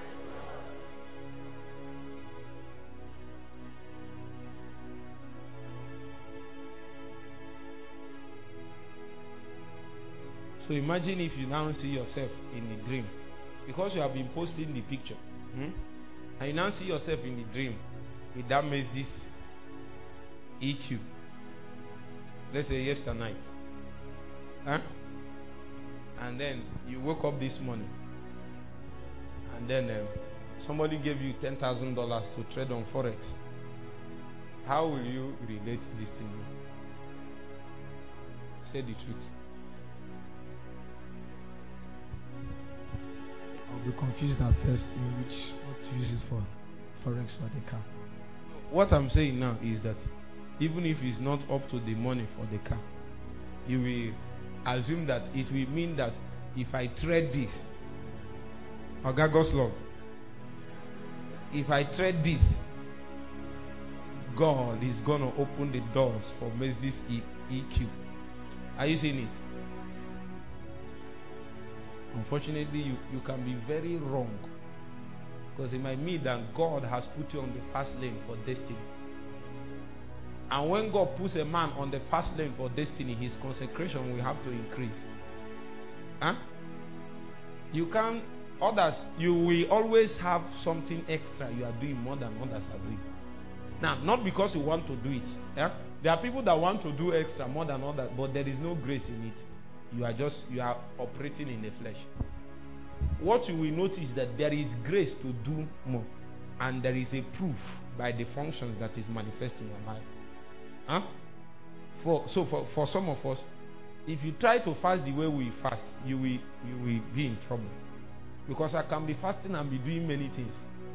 So imagine if you now see yourself in the dream, because you have been posting the picture, hmm? and you now see yourself in the dream with that Mercedes E Q. Let's say yesterday night, huh? And then you woke up this morning, and then um, somebody gave you ten thousand dollars to trade on Forex, how will you relate this thing? Say the truth. I'll be confused at first in which what to use it for, Forex or the car. What I'm saying now is that even if it's not up to the money for the car, you will assume that it will mean that if I trade this, God's love, if I trade this, God is going to open the doors for Mercedes E Q. Are you seeing it? Unfortunately, you, you can be very wrong, because it might mean that God has put you on the fast lane for destiny. And when God puts a man on the fast lane for destiny, his consecration will have to increase. Huh? You can't, others, you will always have something extra you are doing more than others are doing. Now, not because you want to do it. Yeah? There are people that want to do extra more than others, but there is no grace in it. You are just, you are operating in the flesh. What you will notice is that there is grace to do more, and there is a proof by the functions that is manifest in your life. Huh? For, so for, for some of us, if you try to fast the way we fast, you will, you will be in trouble. Because I can be fasting and be doing many things.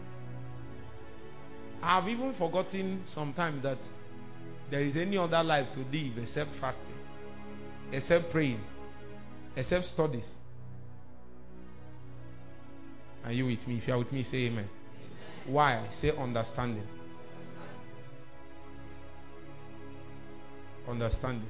I've even forgotten sometimes that there is any other life to live except fasting, except praying, except studies. Are you with me? If you are with me, say amen. Amen. Why? Say understanding. Understanding.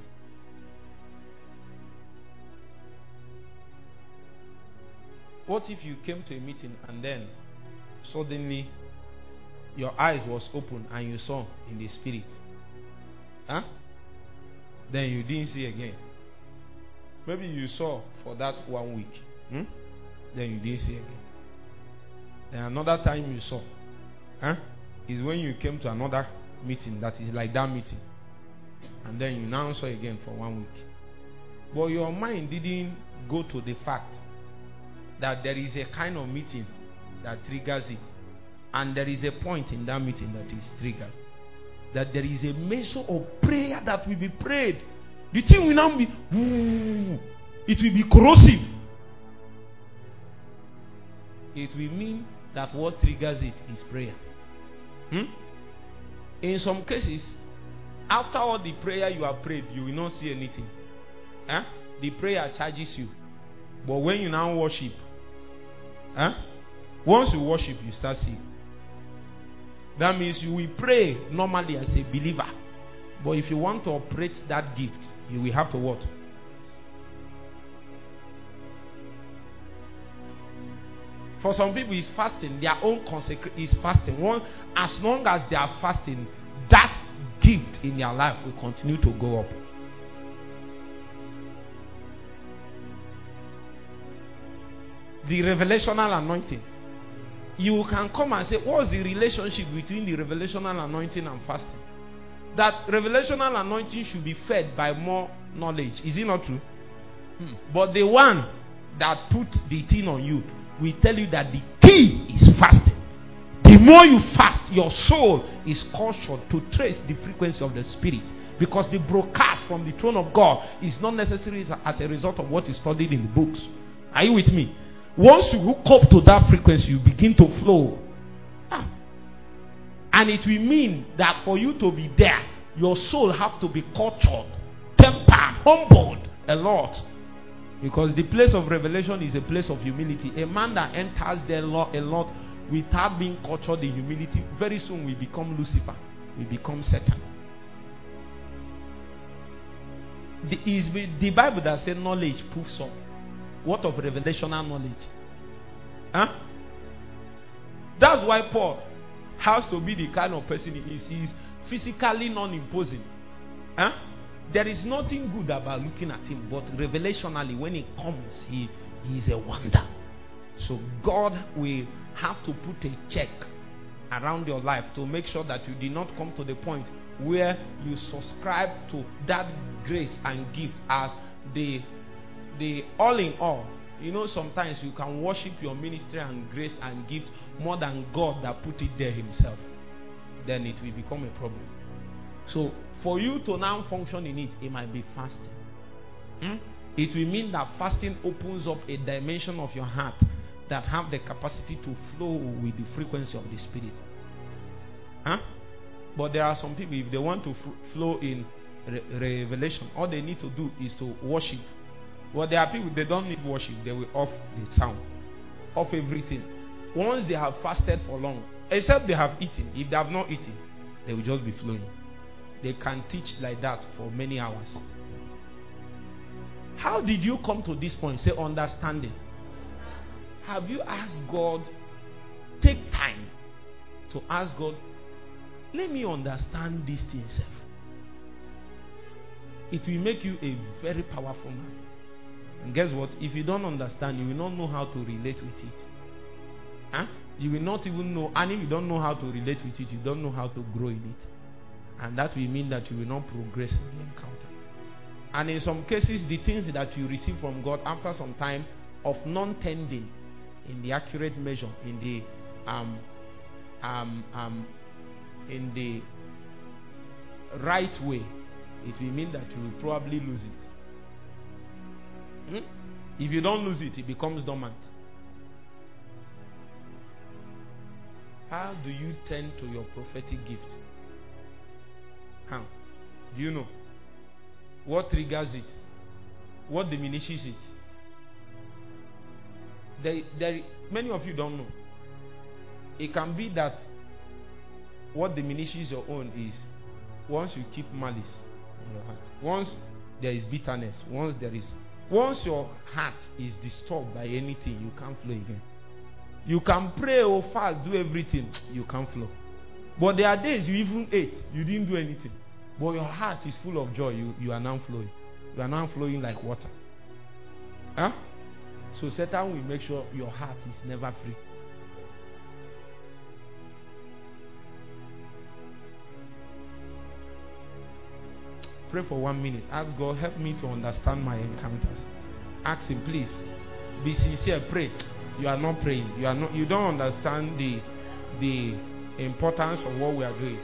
What if you came to a meeting and then suddenly your eyes was open and you saw in the spirit? Huh? Then you didn't see again. Maybe you saw for that one week. Hmm? Then you didn't see again. Then another time you saw. Huh? Is when you came to another meeting that is like that meeting. And then you now saw again for one week. But your mind didn't go to the fact that there is a kind of meeting that triggers it. And there is a point in that meeting that is triggered. That there is a measure of prayer that will be prayed. The thing will now be, ooh, it will be corrosive. It will mean that what triggers it is prayer. Hmm? In some cases, after all the prayer you have prayed, you will not see anything. Huh? The prayer charges you. But when you now worship, huh? Once you worship, you start seeing. That means you will pray normally as a believer. But if you want to operate that gift, you will have to what? For some people, it's fasting. Their own consecration is fasting. One, as long as they are fasting, that gift in their life will continue to go up. The revelational anointing. You can come and say, what's the relationship between the revelational anointing and fasting? That revelational anointing should be fed by more knowledge. Is it not true? Hmm. But the one that put the thing on you will tell you that the key is fasting. The more you fast, your soul is cautioned to trace the frequency of the spirit. Because the broadcast from the throne of God is not necessarily as a result of what is studied in the books. Are you with me? Once you hook up to that frequency, you begin to flow. Ah. And it will mean that for you to be there, your soul have to be cultured, tempered, humbled a lot. Because the place of revelation is a place of humility. A man that enters there a lot without being cultured in humility, very soon we become Lucifer. We become Satan. The, is the Bible that says knowledge proves up. What of revelational knowledge? Huh? That's why Paul has to be the kind of person he is. He is physically non-imposing. Huh? There is nothing good about looking at him, but revelationally, when he comes, he, he is a wonder. So God will have to put a check around your life to make sure that you did not come to the point where you subscribe to that grace and gift as the the all in all You know, sometimes you can worship your ministry and grace and gift more than God that put it there himself. Then it will become a problem. So, for you to now function in it, it might be fasting. Hmm? It will mean that fasting opens up a dimension of your heart that have the capacity to flow with the frequency of the Spirit. Huh? But there are some people, if they want to f- flow in re- revelation, all they need to do is to worship. Well, there are people, they don't need worship. They will off the sound, off everything. Once they have fasted for long, except they have eaten. If they have not eaten, they will just be flowing. They can teach like that for many hours. How did you come to this point? Say understanding. Have you asked God? Take time to ask God, let me understand this thing, self. It will make you a very powerful man. And guess what? If you don't understand, you will not know how to relate with it. Huh? You will not even know. And if you don't know how to relate with it, you don't know how to grow in it. And that will mean that you will not progress in the encounter. And in some cases, the things that you receive from God after some time of non-tending in the accurate measure, in the um, um, um, in the right way, it will mean that you will probably lose it. Hmm? If you don't lose it, it becomes dormant. How do you tend to your prophetic gift? How? Do you know? What triggers it? What diminishes it? There, there, many of you don't know. It can be that what diminishes your own is once you keep malice in your heart. Once there is bitterness. Once there is, once your heart is disturbed by anything, you can't flow again. You can pray or fast, do everything, you can't flow. But there are days you even ate, you didn't do anything. But your heart is full of joy. You, you are now flowing. You are now flowing like water. Huh? So Satan will make sure your heart is never free. Pray for one minute. Ask God, help me to understand my encounters. Ask him, please. Be sincere. Pray. You are not praying. You are not. You don't understand the the importance of what we are doing.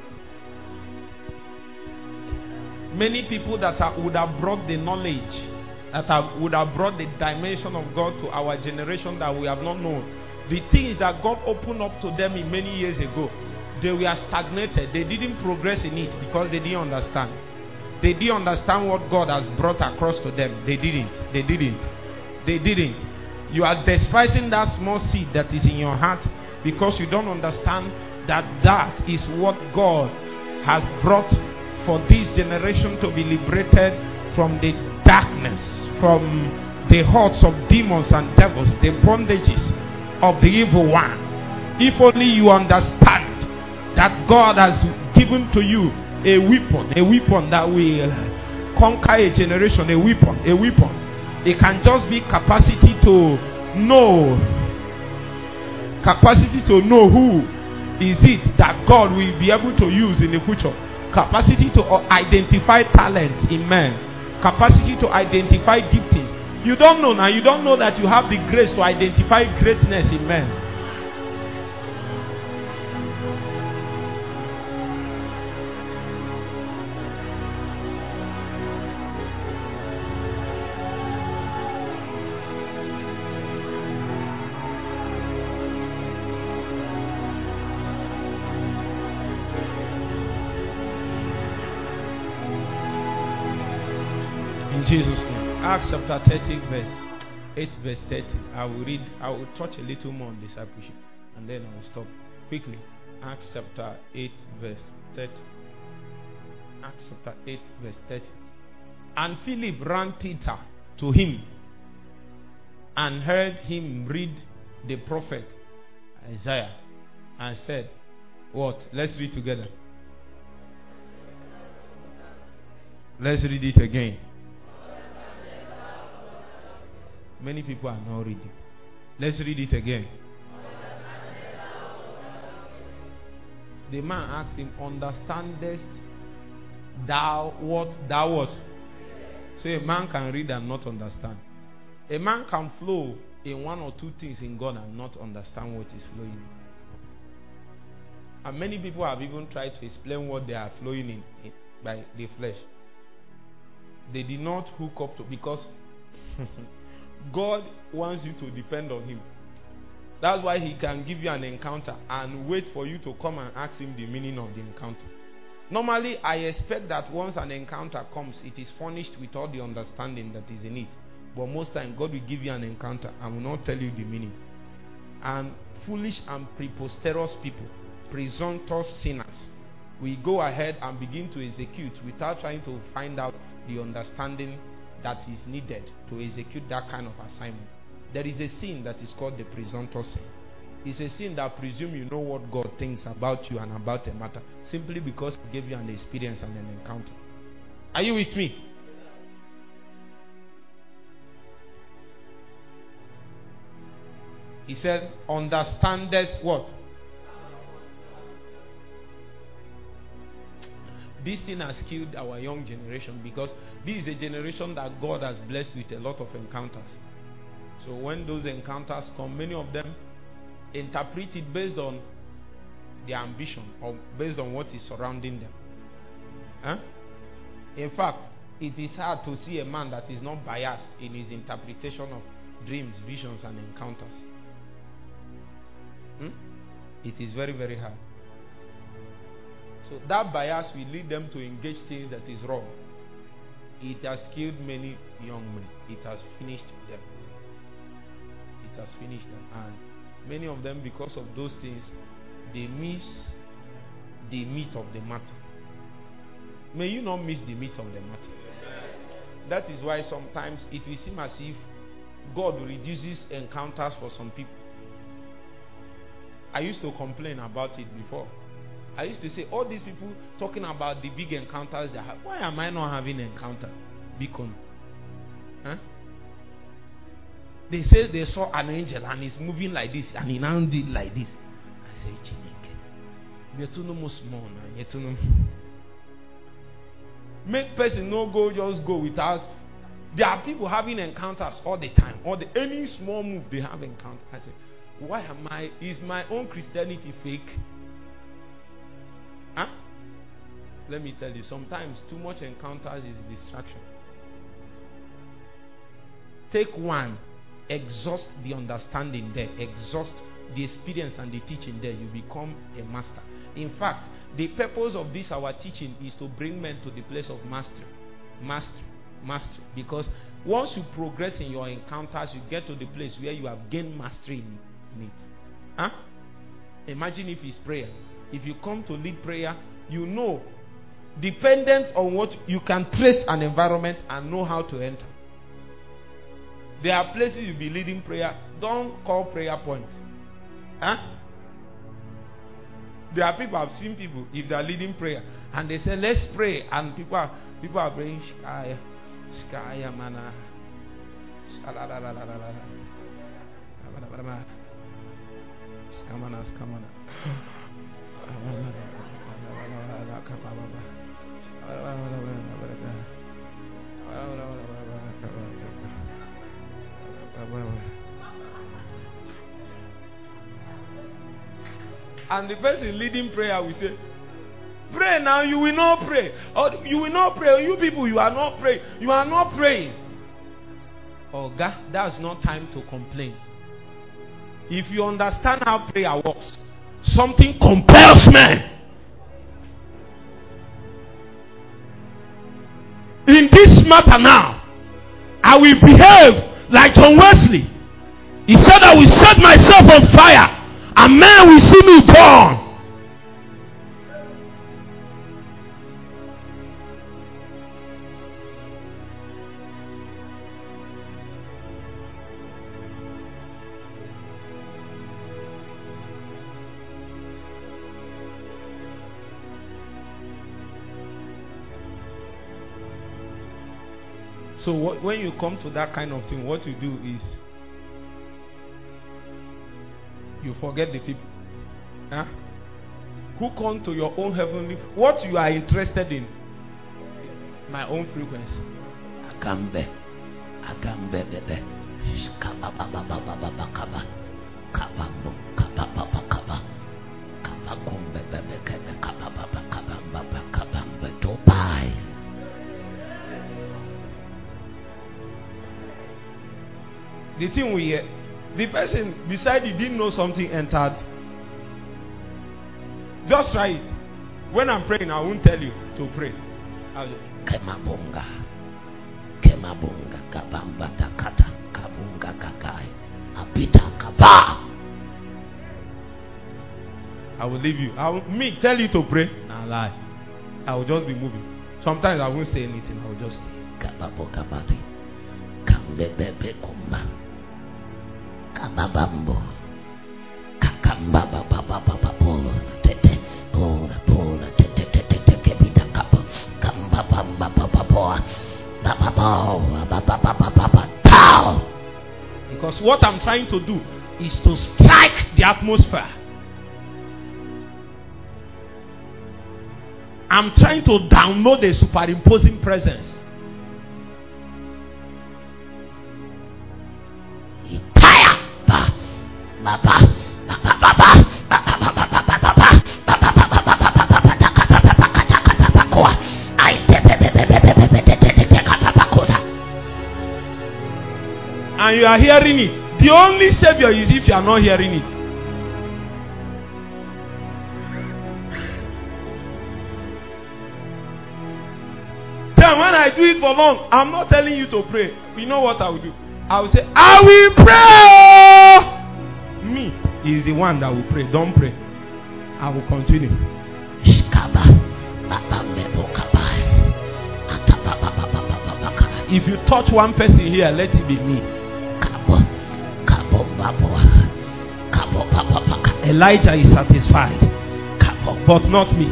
Many people that are, would have brought the knowledge, that have, would have brought the dimension of God to our generation that we have not known. The things that God opened up to them in many years ago, they were stagnated. They didn't progress in it because they didn't understand. They didn't understand what God has brought across to them. They didn't. They didn't. They didn't. You are despising that small seed that is in your heart because you don't understand that that is what God has brought for this generation to be liberated from the darkness, from the hordes of demons and devils, the bondages of the evil one. If only you understand that God has given to you a weapon, a weapon that will conquer a generation, a weapon, a weapon. It can just be capacity to know, capacity to know who is it that God will be able to use in the future. Capacity to identify talents in men. Capacity to identify giftings. You don't know now. You don't know that you have the grace to identify greatness in men. Jesus' name. Acts chapter thirteen, verse eight, verse thirty. I will read, I will touch a little more on discipleship and then I will stop quickly. Acts chapter eight, verse thirty. Acts chapter eight, verse thirty. And Philip ran thither to him and heard him read the prophet Isaiah and said, what? Let's read together. Let's read it again. Many people are not reading. Let's read it again. The man asked him, understandest thou what? Thou what? So a man can read and not understand. A man can flow in one or two things in God and not understand what is flowing. And many people have even tried to explain what they are flowing in, in by the flesh. They did not hook up to, because God wants you to depend on Him. That's why He can give you an encounter and wait for you to come and ask Him the meaning of the encounter. Normally, I expect that once an encounter comes, it is furnished with all the understanding that is in it. But most times, God will give you an encounter and will not tell you the meaning. And foolish and preposterous people, presumptuous sinners, we go ahead and begin to execute without trying to find out the understanding that is needed to execute that kind of assignment. There is a sin that is called the presumptuous sin. It's a sin that presumes you know what God thinks about you and about a matter simply because He gave you an experience and an encounter. Are you with me? He said, understandest what? This thing has killed our young generation, because this is a generation that God has blessed with a lot of encounters. So when those encounters come, many of them interpret it based on their ambition or based on what is surrounding them. Huh? In fact, it is hard to see a man that is not biased in his interpretation of dreams, visions, and encounters. Hmm? It is very, very hard. So that bias will lead them to engage things that is wrong. It has killed many young men. It has finished them. It has finished them. And many of them, because of those things, they miss the meat of the matter. May you not miss the meat of the matter. That is why sometimes it will seem as if God reduces encounters for some people. I used to complain about it before. I used to say, all these people talking about the big encounters they have, why am I not having an encounter? Beacon. Huh? They say they saw an angel and he's moving like this, and he now did like this. I say, Chineke. Make person no go, just go without. There are people having encounters all the time. All the any small move they have encounter. I say, why am I? Is my own Christianity fake? Huh? Let me tell you, sometimes too much encounters is distraction. Take one, exhaust the understanding there, exhaust the experience and the teaching there. You become a master. In fact, the purpose of this our teaching is to bring men to the place of mastery. Mastery. Mastery. Because once you progress in your encounters, you get to the place where you have gained mastery in it. Huh? Imagine if it's prayer. If you come to lead prayer, you know, dependent on what you can trace an environment and know how to enter. There are places you'll be leading prayer. Don't call prayer points. Huh? There are people, I've seen people, if they are leading prayer and they say, let's pray, and people are people are praying Shkaya, Shkaya mana. Skamana, skamana. And the person leading prayer will say, pray now, you will not pray. Or you will not pray. You people, you are not praying. You are not praying. Oh God, that's not time to complain. If you understand how prayer works, something compels men. In this matter now, I will behave like John Wesley. He said, I will set myself on fire and men will see me burn. So what, when you come to that kind of thing, what you do is you forget the people. Huh? Who come to your own heavenly, what you are interested in. My own frequency. Akambe. Akambe bebe. The thing we hear, the person beside you didn't know something entered. Just try it. When I'm praying, I won't tell you to pray. I'll just, Kemabunga. Kemabunga. Kabamba takata. Kabunga kakai. Abita kaba. I will leave you. I will me tell you to pray. Nah, lie. I will just be moving. Sometimes I won't say anything. I will just stay. Kababo kabari. Kambebebe kumba. Kababambo. Kakamba baba baba baba. Tete. Pora pora tete tete tete kebita kapa. Kamba bamba baba baba. Baba baba baba baba baba. Pow. Because what I'm trying to do is to strike the atmosphere. I'm trying to download a superimposing presence. And you are hearing it. The only savior is if you are not hearing it. Then when I do it for long, I'm not telling you to pray. You know what I will do? I will say, I will pray. Me is the one that will pray. Don't pray. I will continue. If you touch one person here, let it be me. Elijah is satisfied, but not me.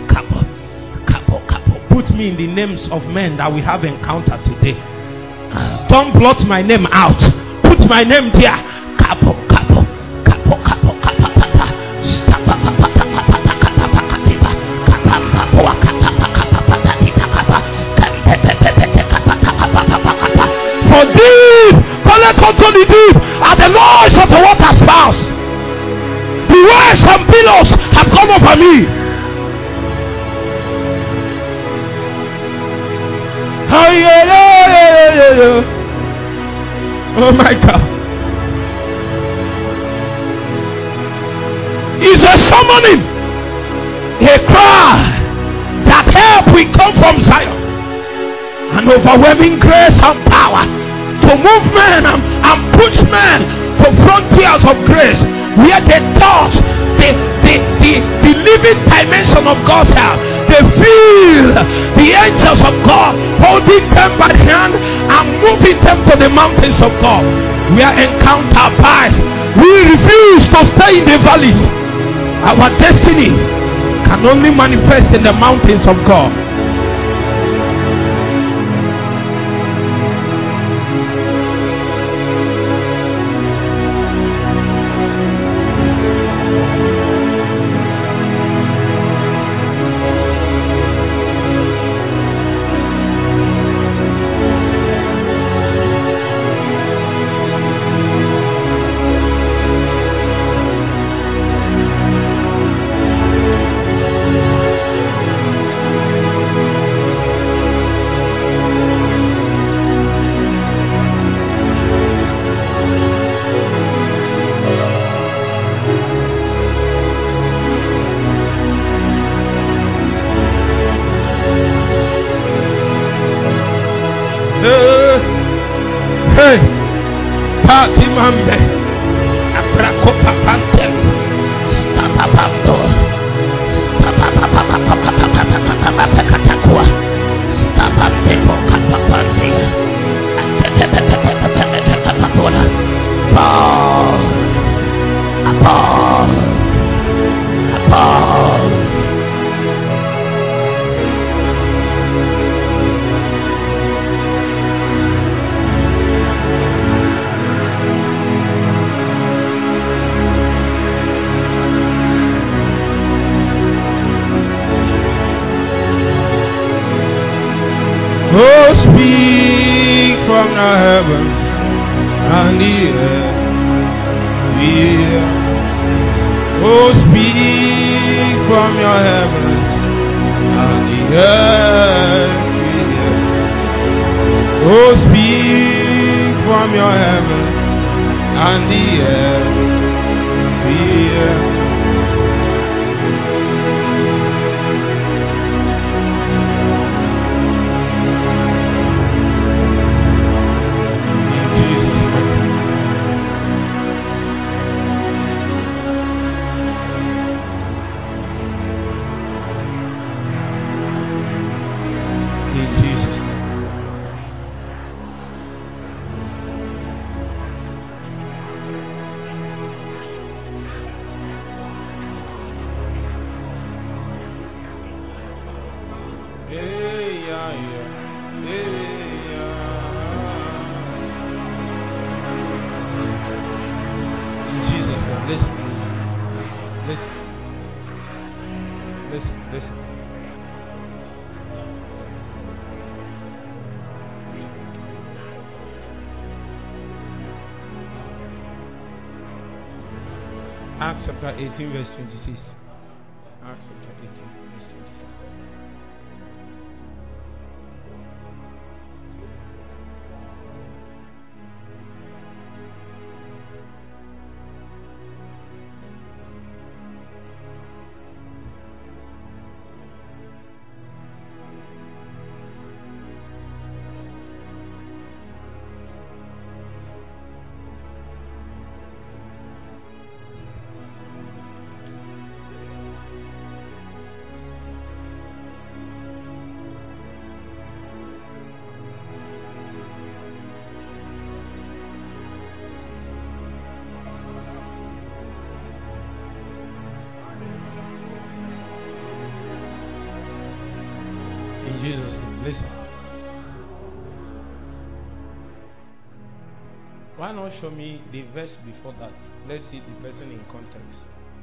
Put me in the names of men that we have encountered today. Don't blot my name out. Put my name there. For deep, collect unto the deep, are the noise of the water spouts. The waves and billows have come over me. Oh yeah, yeah, yeah, yeah, yeah. Oh my God. It's a summoning, a cry that help will come from Zion. An overwhelming grace and power to move men and, and push men to frontiers of grace where they touch the, the, the, the living dimension of God's help. They feel the angels of God holding them by the hand and moving them to the mountains of God. We are encounter abides. We refuse to stay in the valleys. Our destiny can only manifest in the mountains of God. Oh, speak from the heavens and and the earth fear. Oh, speak from your heavens, and the earth fear. Oh, speak from your heavens, and the earth fear. Acts chapter eighteen, verse twenty-six. Acts chapter eighteen, verse twenty-six. Jesus' name. Listen. Why not show me the verse before that? Let's see the person in context.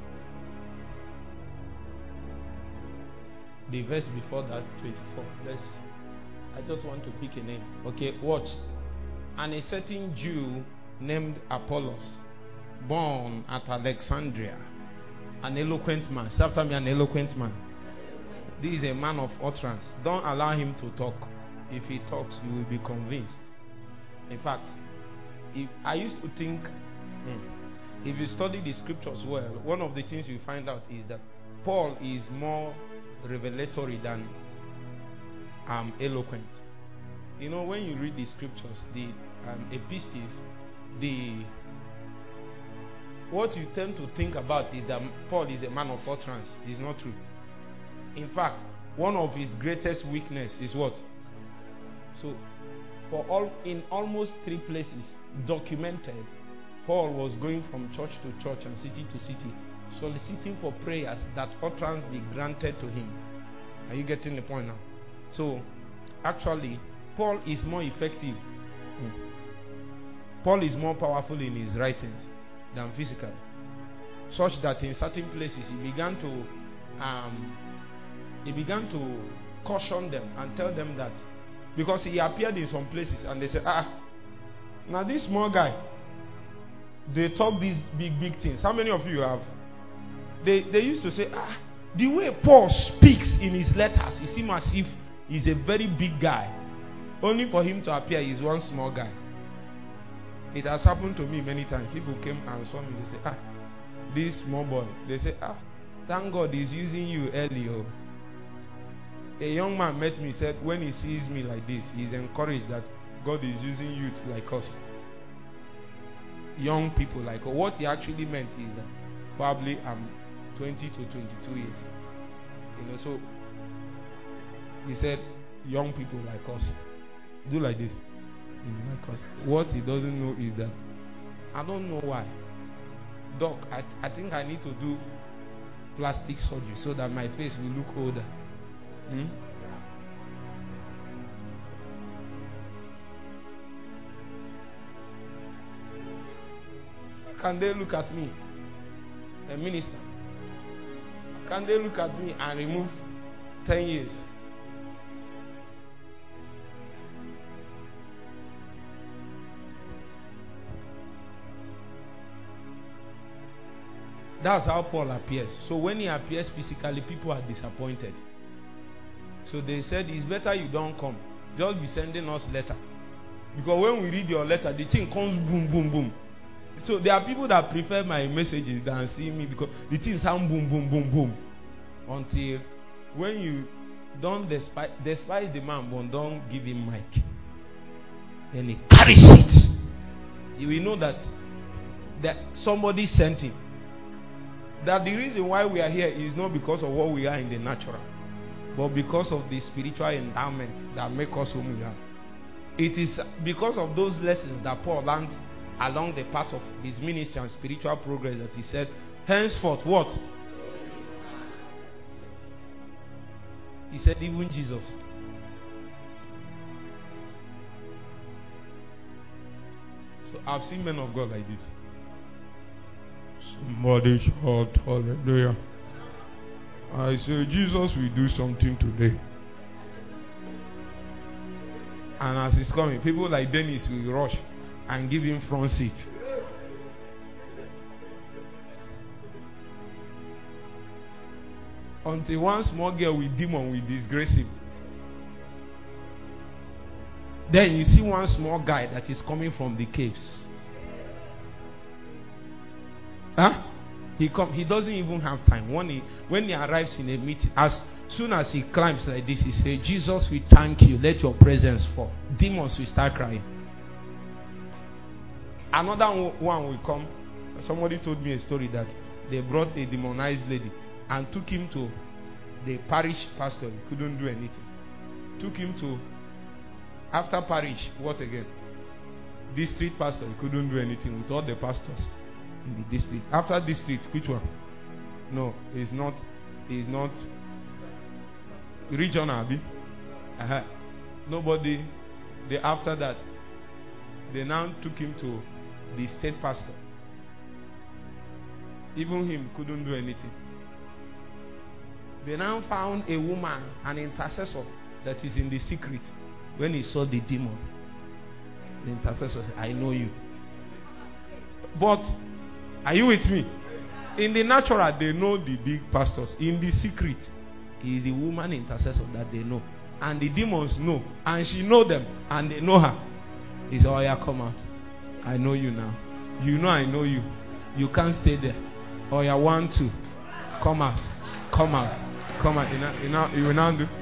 The verse before that, twenty-four. Let's. I just want to pick a name. Okay, watch. And a certain Jew named Apollos, born at Alexandria, an eloquent man. Say after me, an eloquent man. This is a man of utterance. Don't allow him to talk. If he talks, you will be convinced. In fact, if I used to think, hmm, if you study the scriptures well, one of the things you find out is that Paul is more revelatory than um, eloquent. You know, when you read the scriptures, the um, epistles, the what you tend to think about is that Paul is a man of utterance. It's not true. In fact, one of his greatest weakness is what? So, for all in almost three places documented, Paul was going from church to church and city to city, soliciting for prayers that utterance be granted to him. Are you getting the point now? So, actually, Paul is more effective. Hmm. Paul is more powerful in his writings than physically, such that in certain places he began to um, he began to caution them and tell them that, because he appeared in some places and they said, ah, now this small guy, they talk these big big things. How many of you have? They they used to say, ah, the way Paul speaks in his letters, it seems as if he's a very big guy, only for him to appear he's one small guy. It has happened to me many times. People came and saw me, they say, ah, this small boy. They say, ah, thank God he's using you early. Oh. A young man met me, said when he sees me like this, he's encouraged that God is using youth like us, young people like us. What he actually meant is that probably I'm twenty to twenty-two years, you know. So he said young people like us do like this, you know, like us. What he doesn't know is that I don't know why, doc, I, I think I need to do plastic surgery so that my face will look older. Hmm? Can they look at me, a minister? Can they look at me and remove ten years? That's how Paul appears. So when he appears physically, people are disappointed. So they said, it's better you don't come. Just be sending us letter. Because when we read your letter, the thing comes boom, boom, boom. So there are people that prefer my messages than seeing me because the thing sound boom, boom, boom, boom. Until when you don't despise, despise the man, but don't give him mic. Then he carries it. You will know that, that somebody sent him. That the reason why we are here is not because of what we are in the natural, but because of the spiritual endowments that make us whom we are. It is because of those lessons that Paul learned along the path of his ministry and spiritual progress that he said, henceforth, what? He said, even Jesus. So I've seen men of God like this. Somebody shout hallelujah. I say, Jesus will do something today. And as he's coming, people like Dennis will rush and give him front seat. Until one small girl with demon will disgrace him. Then you see one small guy that is coming from the caves. Huh? He come. He doesn't even have time. When he when he arrives in a meeting, as soon as he climbs like this, he says, Jesus, we thank you. Let your presence fall. Demons will start crying. Another one will come. Somebody told me a story that they brought a demonized lady and took him to the parish pastor. He couldn't do anything. Took him to, after parish, what again? District pastor. He couldn't do anything with all the pastors in the district. After district, which one? No, it's not. It's not regional. Uh-huh. Nobody. They after that, they now took him to the state pastor. Even him couldn't do anything. They now found a woman, an intercessor, that is in the secret. When he saw the demon, the intercessor said, I know you. But, are you with me? In the natural, they know the big pastors. In the secret, he is the woman intercessor that they know. And the demons know. And she know them. And they know her. He said, oh yeah, come out. I know you now. You know I know you. You can't stay there. Oh yeah, one, two. Come out. Come out. Come out. You, know, you, know, you will now do.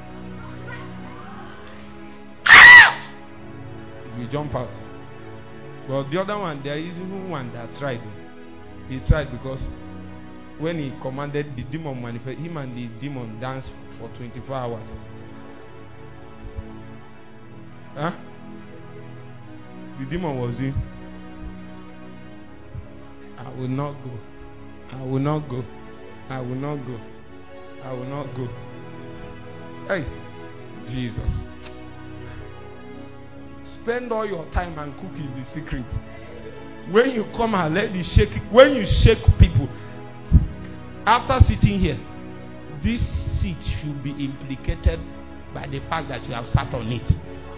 We jump out. But the other one, there is even one that tried. He tried because when he commanded the demon manifest, him and the demon danced for twenty-four hours. Huh? The demon was in. I will not go. I will not go. I will not go. I will not go. Hey, Jesus. Spend all your time and cook in the secret. When you come and let the shake, when you shake people, after sitting here, this seat should be implicated by the fact that you have sat on it.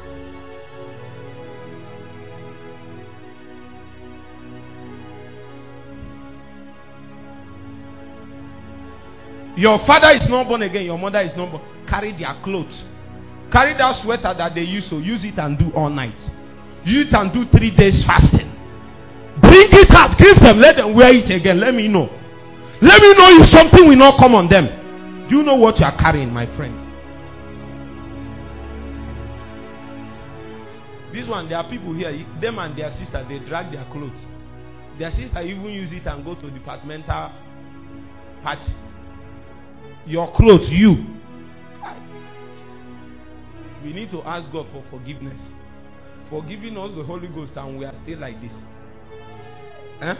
Your father is not born again, your mother is not born. Carry their clothes. Carry that sweater that they used to use it and do all night. Use it and do three days fasting. Bring it out, give them, let them wear it again. Let me know. Let me know if something will not come on them. Do you know what you are carrying, my friend? This one, there are people here, them and their sister, they drag their clothes. Their sister even use it and go to departmental party. Your clothes, you. We need to ask God for forgiveness. For giving us the Holy Ghost and we are still like this. Eh?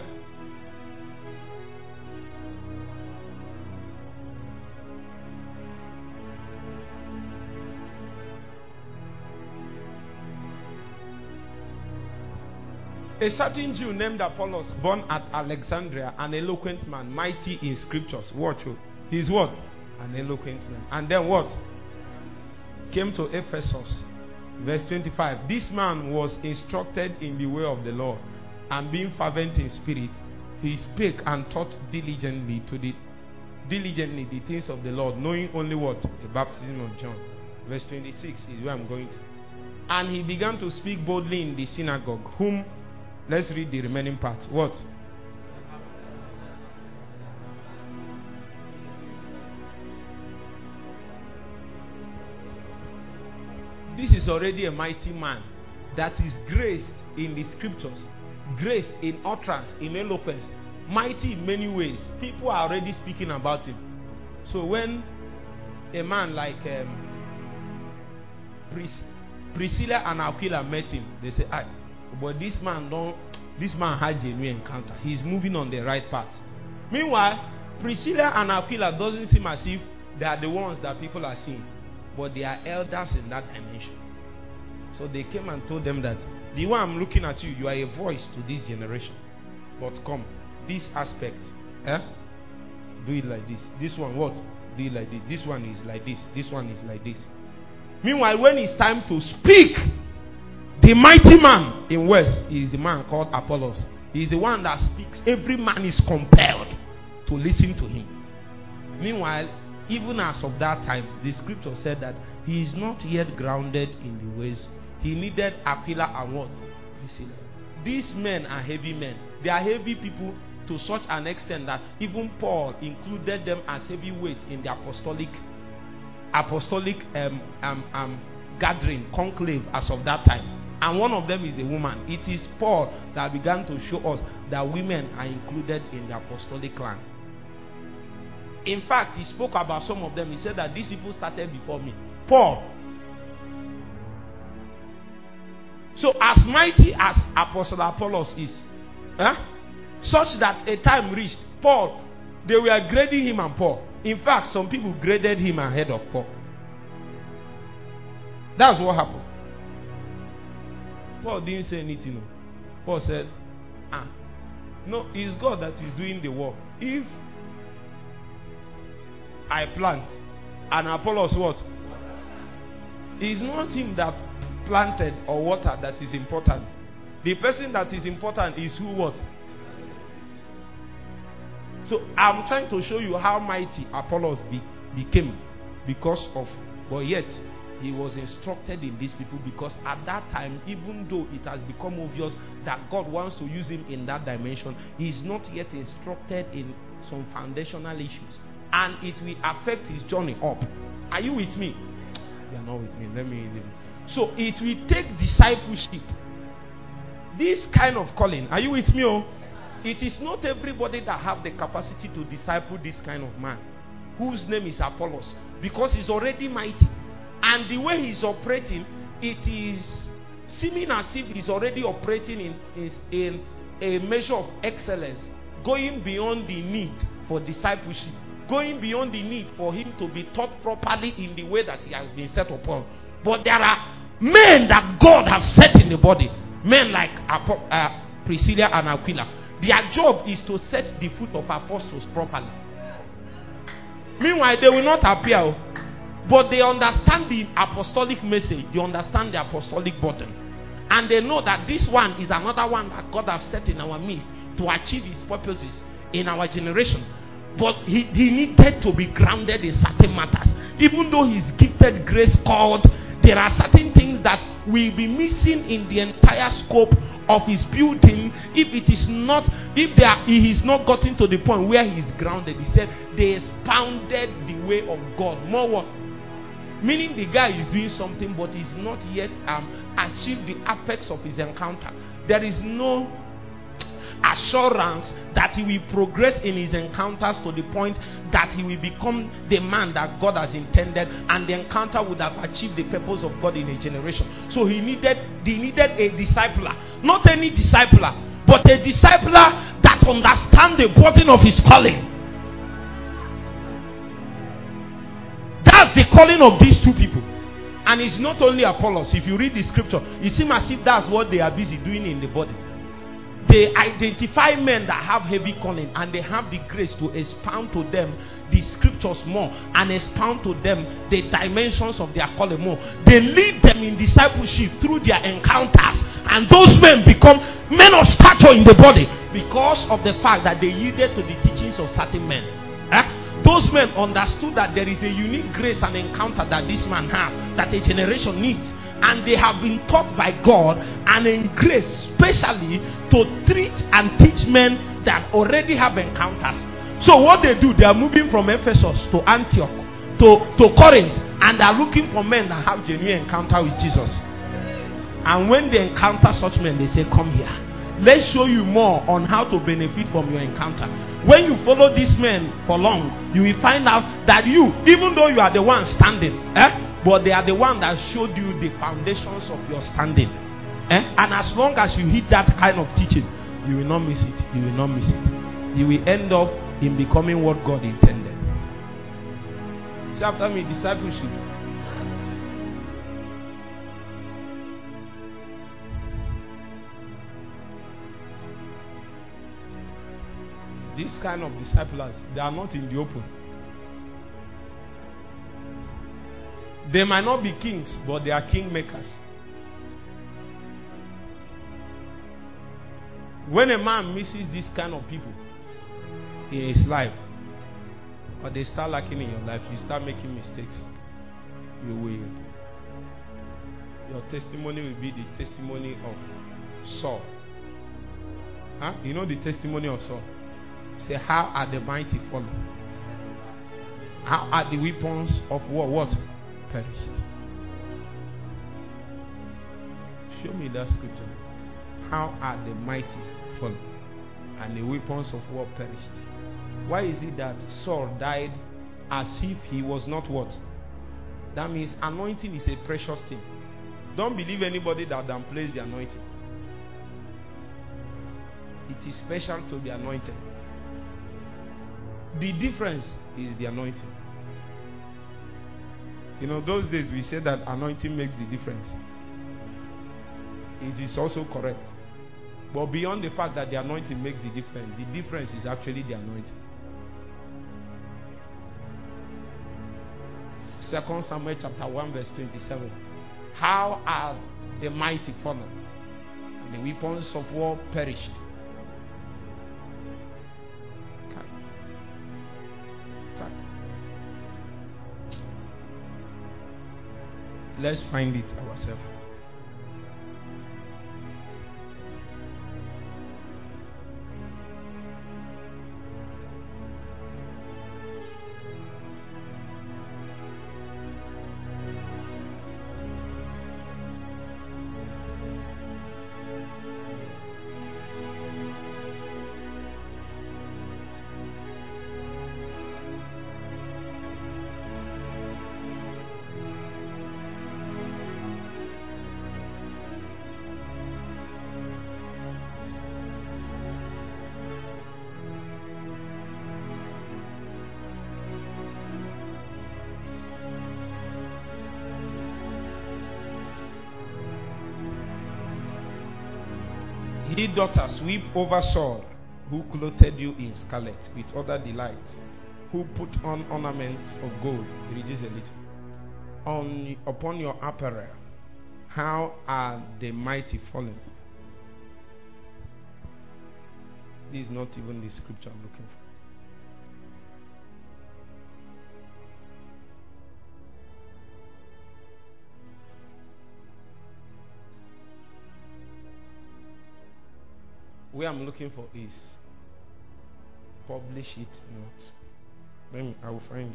A certain Jew named Apollos, born at Alexandria, an eloquent man, mighty in scriptures. Watch you. He's what? An eloquent man. And then what? Came to Ephesus. Verse twenty-five. This man was instructed in the way of the Lord, and being fervent in spirit, he spake and taught diligently to the diligently the things of the Lord, knowing only what? The baptism of John. Verse twenty-six is where I'm going to. And he began to speak boldly in the synagogue, whom, let's read the remaining part. What? This is already a mighty man that is graced in the scriptures, graced in utterance, in eloquence, mighty in many ways. People are already speaking about him. So when a man like um, Pris- Priscilla and Aquila met him, they say, "Ah, but this man don't. This man had genuine encounter. He's moving on the right path." Meanwhile, Priscilla and Aquila doesn't seem as if they are the ones that people are seeing, but they are elders in that dimension. So they came and told them that the way I'm looking at you, you are a voice to this generation. But come, this aspect, eh? Do it like this. This one, what? Do it like this. This one is like this. This one is like this. Meanwhile, when it's time to speak, the mighty man in West is the man called Apollos. He is the one that speaks. Every man is compelled to listen to him. Meanwhile, even as of that time, the scripture said that he is not yet grounded in the ways. He needed Aquila and what? Priscilla. These men are heavy men. They are heavy people to such an extent that even Paul included them as heavy weights in the apostolic apostolic um, um, um, gathering, conclave as of that time. And one of them is a woman. It is Paul that began to show us that women are included in the apostolic clan. In fact, he spoke about some of them. He said that these people started before me. Paul. So as mighty as Apostle Apollos is, eh, such that a time reached, Paul, they were grading him and Paul. In fact, some people graded him ahead of Paul. That's what happened. Paul didn't say anything. Paul said, ah, no, it's God that is doing the work. If I plant and Apollos what? It's not him that planted or water that is important. The person that is important is who what? So I'm trying to show you how mighty Apollos be, became because of, but yet he was instructed in these people, because at that time, even though it has become obvious that God wants to use him in that dimension, he is not yet instructed in some foundational issues, and it will affect his journey up. Are you with me? You are not with me. Let me leave. So it will take discipleship. This kind of calling. Are you with me? Oh, it is not everybody that have the capacity to disciple this kind of man, whose name is Apollos, because he's already mighty. And the way he's operating, it is seeming as if he's already operating in, is in a measure of excellence, going beyond the need for discipleship, going beyond the need for him to be taught properly in the way that he has been set upon. But there are men that God has set in the body, men like uh, Priscilla and Aquila. Their job is to set the foot of apostles properly. Meanwhile, they will not appear, but they understand the apostolic message. They understand the apostolic burden, and they know that this one is another one that God has set in our midst to achieve his purposes in our generation. But he, he needed to be grounded in certain matters. Even though he's gifted grace called, there are certain things that will be missing in the entire scope of his building if it is not, if they are, he is not gotten to the point where he is grounded. He said they expounded the way of God. More what? Meaning the guy is doing something, but he's not yet um, achieved the apex of his encounter. There is no assurance that he will progress in his encounters to the point that he will become the man that God has intended, and the encounter would have achieved the purpose of God in a generation. So he needed he needed a discipler, not any discipler, but a discipler that understands the burden of his calling. That's the calling of these two people. And it's not only Apollos. If you read the scripture, it seems as if that's what they are busy doing in the body. They identify men that have heavy calling, and they have the grace to expound to them the scriptures more, and expound to them the dimensions of their calling more. They lead them in discipleship through their encounters, and those men become men of stature in the body. because of the fact that they yielded to the teachings of certain men. Eh? Those men understood that there is a unique grace and encounter that this man has, that a generation needs. And they have been taught by God and in grace specially to treat and teach men that already have encounters. So what they do, they are moving from Ephesus to Antioch to, to Corinth, and they are looking for men that have genuine encounter with Jesus. And when they encounter such men, they say, come here. Let's show you more on how to benefit from your encounter. When you follow these men for long, you will find out that you, even though you are the one standing, eh, but they are the one that showed you the foundations of your standing. Eh? And as long as you hit that kind of teaching, you will not miss it. You will not miss it. You will end up in becoming what God intended. See, after me, discipleship. This kind of disciples, they are not in the open. They might not be kings, but they are kingmakers. When a man misses this kind of people in his life, or they start lacking in your life, you start making mistakes, you will. Your testimony will be the testimony of Saul. Huh? You know the testimony of Saul? Say, how are the mighty fallen? How are the weapons of war what? Perished. Show me that scripture. How are the mighty fallen and the weapons of war perished? Why is it that Saul died as if he was not what? That means anointing is a precious thing. Don't believe anybody that downplays the anointing. It is special to be anointed. The difference is the anointing. You know, those days we said that anointing makes the difference. It is also correct. But beyond the fact that the anointing makes the difference, the difference is actually the anointing. Second Samuel chapter one verse twenty-seven. How are the mighty fallen and the weapons of war perished? Okay. Okay. Let's find it ourselves. Ye daughters, weep over Saul, who clothed you in scarlet with other delights, who put on ornaments of gold. Reduce a little. On, upon your apparel, how are the mighty fallen? This is not even the scripture I'm looking for. Where I'm looking for is publish it not. Let me, I will find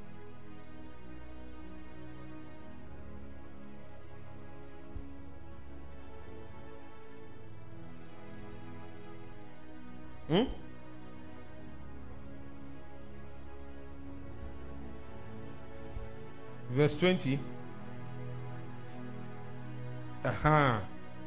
it. Hmm? Verse twenty. Aha. Uh-huh.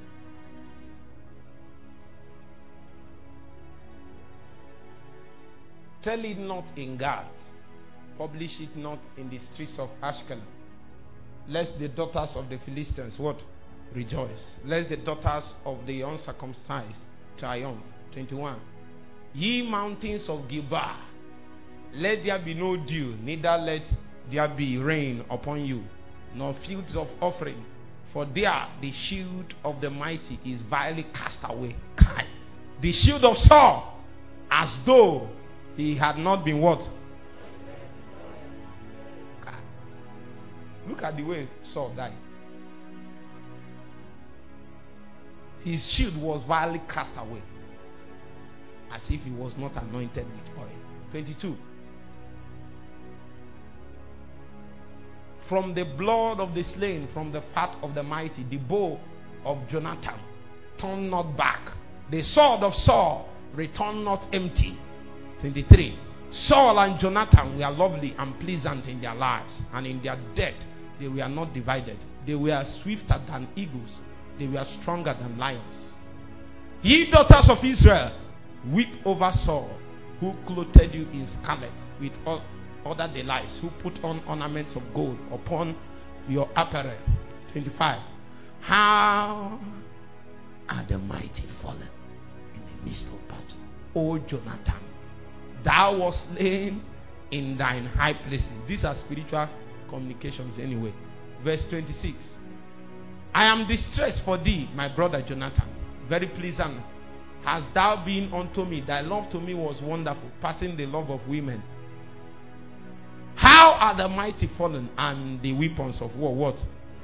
Tell it not in Gath, publish it not in the streets of Ashkelon, lest the daughters of the Philistines what? Rejoice. Lest the daughters of the uncircumcised triumph. twenty-one. Ye mountains of Gilboa, let there be no dew, neither let there be rain upon you, nor fields of offering, for there the shield of the mighty is vilely cast away. Kai. The shield of Saul, as though he had not been what? Look at the way Saul died. His shield was vilely cast away, as if he was not anointed with oil. twenty-two. From the blood of the slain, from the fat of the mighty, the bow of Jonathan turned not back. The sword of Saul returned not empty. twenty-three. Saul and Jonathan were lovely and pleasant in their lives, and in their death they were not divided. They were swifter than eagles. They were stronger than lions. Ye daughters of Israel, weep over Saul, who clothed you in scarlet with all other delights, who put on ornaments of gold upon your apparel. twenty-five. How are the mighty fallen in the midst of battle? O Jonathan, thou wast slain in thine high places. These are spiritual communications anyway. Verse twenty-six. I am distressed for thee, my brother Jonathan. Very pleasant hast thou been unto me. Thy love to me was wonderful, passing the love of women. How are the mighty fallen, and the weapons of war what?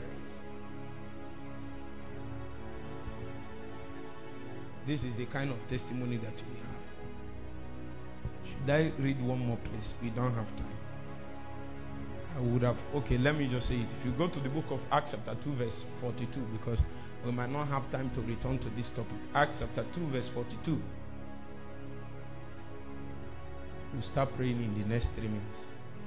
This is the kind of testimony that we have. Should I read one more place? We don't have time. I would have, okay, let me just say it. If you go to the book of Acts chapter two verse forty-two, because we might not have time to return to this topic. Acts chapter two verse forty-two. We'll start praying in the next three minutes.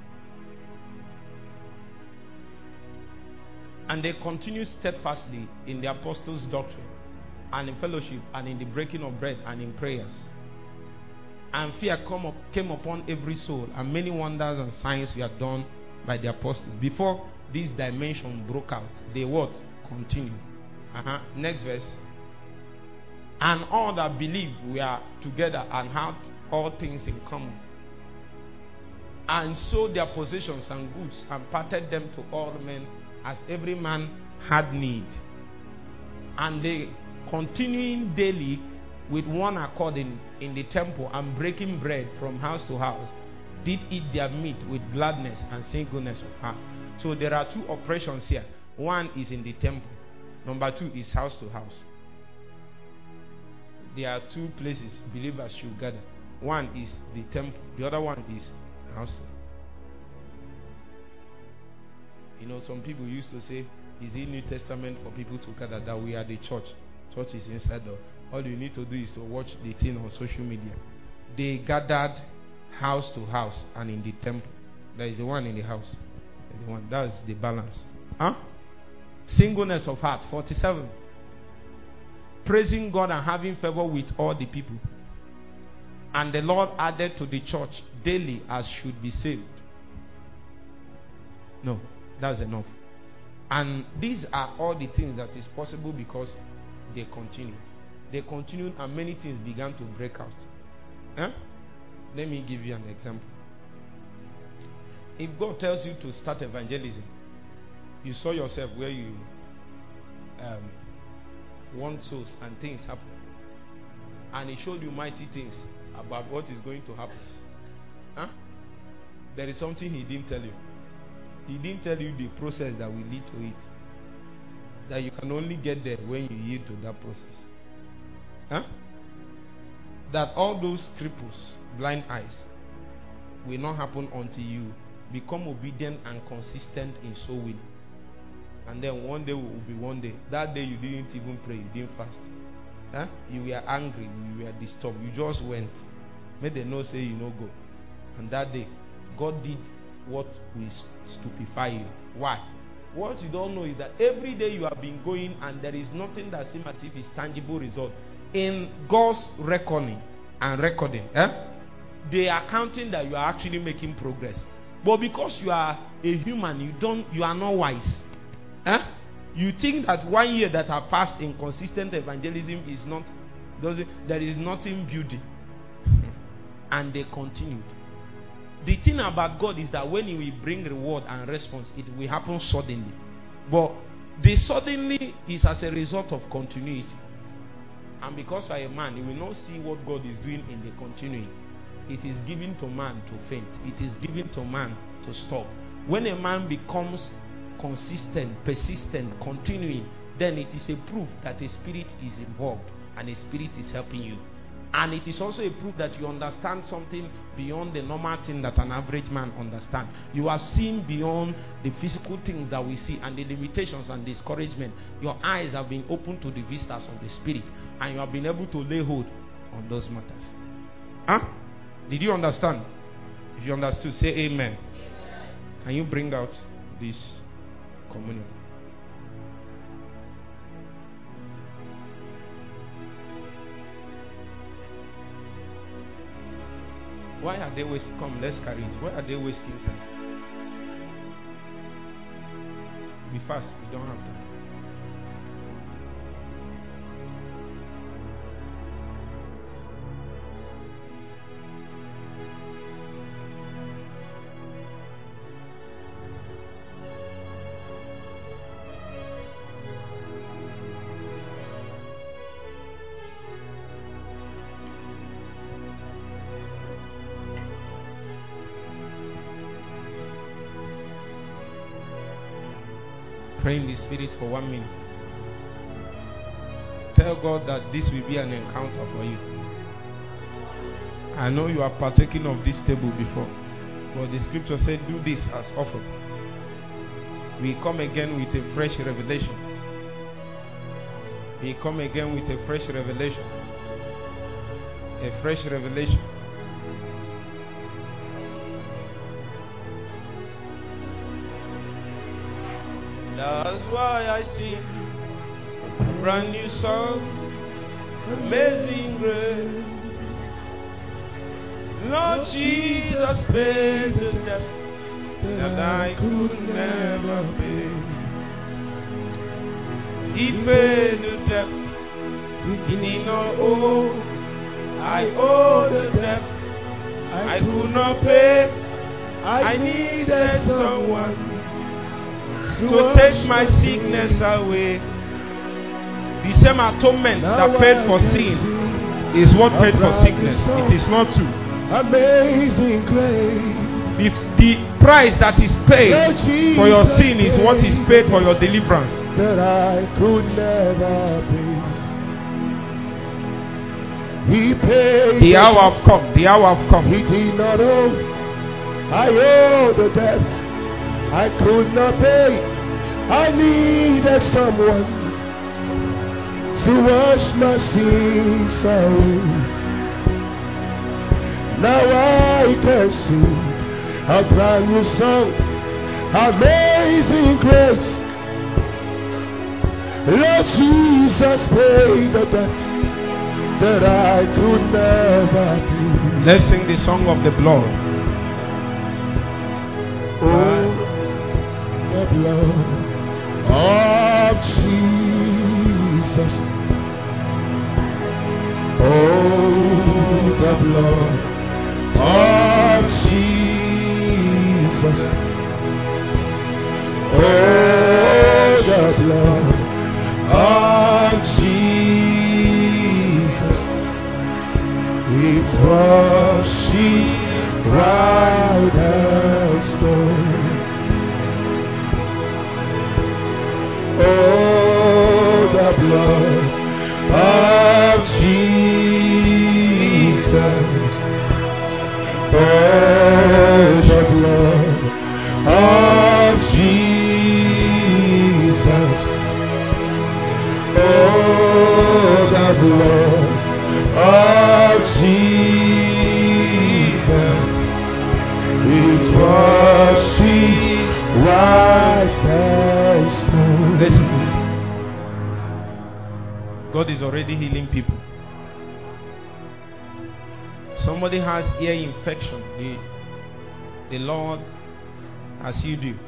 And they continued steadfastly in the apostles' doctrine, and in fellowship, and in the breaking of bread, and in prayers. And fear come up, came upon every soul, and many wonders and signs were done by the apostles. Before this dimension broke out, they what? Continued. Uh-huh. Next verse. And all that believed were together and had all things in common, and sold their possessions and goods, and parted them to all men as every man had need. And they, continuing daily with one accord in, in the temple, and breaking bread from house to house, did eat their meat with gladness and singleness of heart. So there are two operations here. One is in the temple. Number two is house to house. There are two places believers should gather. One is the temple. The other one is house to house. You know, some people used to say, is it New Testament for people to gather, that we are the church? Church is inside the. All you need to do is to watch the thing on social media. They gathered house to house and in the temple. There is the one in the house. The one. That's the balance. Huh? Singleness of heart. forty-seven. Praising God and having favor with all the people. And the Lord added to the church daily as should be saved. No, that's enough. And these are all the things that is possible because they continued. They continued and many things began to break out. Huh? Let me give you an example. If God tells you to start evangelism, you saw yourself where you um, want souls and things happen, and He showed you mighty things about what is going to happen. Huh? There is something He didn't tell you. He didn't tell you the process that will lead to it. That you can only get there when you yield to that process. Huh? That all those cripples, blind eyes, will not happen until you become obedient and consistent in so winning. And then one day will be one day. That day you didn't even pray, you didn't fast. Huh? You were angry, you were disturbed, you just went. May they know say you no go. And that day, God did what will stupefy you. Why? What you don't know is that every day you have been going and there is nothing that seems as if it's tangible result. In God's reckoning and recording, eh? They are counting that you are actually making progress. But because you are a human, you don't, you are not wise. Eh? You think that one year that have passed in consistent evangelism is not, does it, there is nothing building. And they continued. The thing about God is that when He will bring reward and response, it will happen suddenly. But the suddenly is as a result of continuity. And because you are a man, you will not see what God is doing in the continuing. It is given to man to faint. It is given to man to stop. When a man becomes consistent, persistent, continuing, then it is a proof that a spirit is involved and a spirit is helping you. And it is also a proof that you understand something beyond the normal thing that an average man understands. You are seeing beyond the physical things that we see and the limitations and discouragement. Your eyes have been opened to the vistas of the spirit, and you have been able to lay hold on those matters. Huh? Did you understand? If you understood, say amen. Amen. Can you bring out this communion? Why are they wasting? Come, let's carry it. Why are they wasting time? Be fast. We don't have time. Pray in the spirit for one minute. Tell God that this will be an encounter for you. I know you are partaking of this table before, but the scripture said, do this as often. We come again with a fresh revelation. We come again with a fresh revelation. A fresh revelation. That's why I sing a brand new song, Amazing Grace. Lord Jesus paid the debt that I could never pay. He paid the debt he did not owe. I owe the debt I could not pay. I needed someone to take my sickness away. The same atonement that paid for sin is what paid for sickness. It is not true. Amazing grace. The, the price that is paid for your sin is what is paid for your deliverance. That I could never pay. He paid. The hour have come. The hour have come. He did not owe. I owe the debt I could not pay. I needed someone to wash my sins away. Now I can sing a brand new song, Amazing Grace. Lord Jesus paid the debt that I could never pay. Let's sing the song of the blood. Oh, the blood of Jesus. Oh, the blood of Jesus. Oh, the blood of Jesus. It washes white as snow. Oh, the blood of Jesus. Oh, the blood of Jesus. Oh, the blood of Jesus. It washes white as snow. Listen. God is already healing people. Somebody has ear infection. The, the Lord has healed you.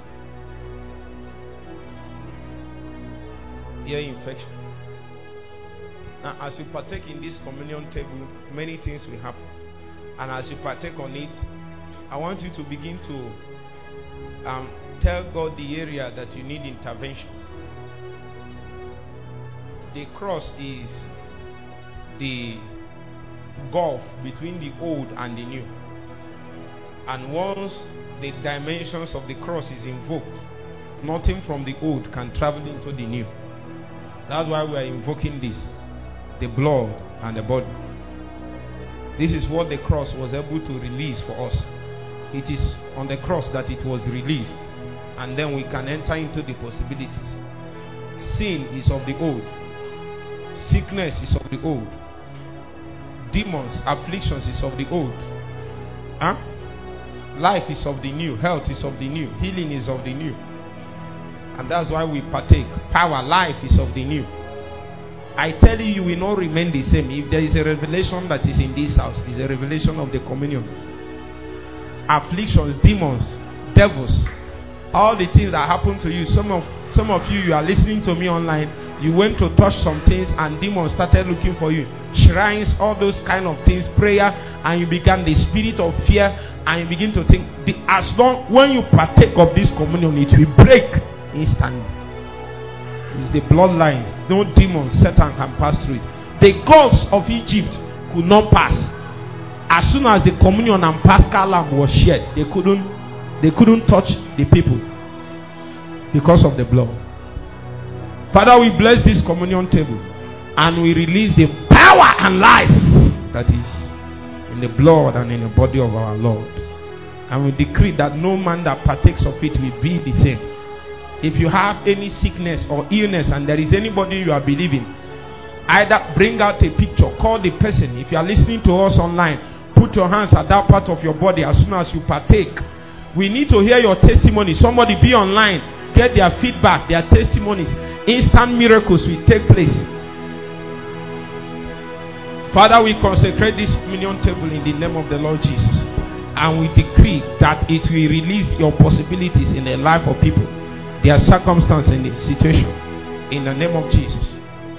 Ear infection. Now, as you partake in this communion table, many things will happen. And as you partake on it, I want you to begin to um, tell God the area that you need intervention. The cross is the gulf between the old and the new. And once the dimensions of the cross is invoked, nothing from the old can travel into the new. That's why we are invoking this, the blood and the body. This is what the cross was able to release for us. It is on the cross that it was released, and then we can enter into the possibilities. Sin is of the old. Sickness is of the old. Demons, afflictions is of the old. Huh? Life is of the new. Health is of the new. Healing is of the new. And that's why we partake. Power, life is of the new. I tell you, you will not remain the same. If there is a revelation that is in this house, it's a revelation of the communion. Afflictions, demons, devils, all the things that happen to you. Some of some of you, you are listening to me online. You went to touch some things and demons started looking for you. Shrines, all those kind of things, prayer, and you began the spirit of fear, and you begin to think, the, as long when you partake of this communion, it will break instantly. It's the bloodline. No demon, Satan can pass through it. The gods of Egypt could not pass. As soon as the communion and Paschal lamb was shared, they couldn't they couldn't touch the people because of the blood. Father, we bless this communion table and we release the power and life that is in the blood and in the body of our Lord. And we decree that no man that partakes of it will be the same. If you have any sickness or illness and there is anybody you are believing, either bring out a picture, call the person. If you are listening to us online, put your hands at that part of your body as soon as you partake. We need to hear your testimony. Somebody be online, get their feedback, their testimonies. Instant miracles will take place. Father, we consecrate this communion table in the name of the Lord Jesus, and we decree that it will release your possibilities in the life of people, their circumstance and the situation, in the name of Jesus.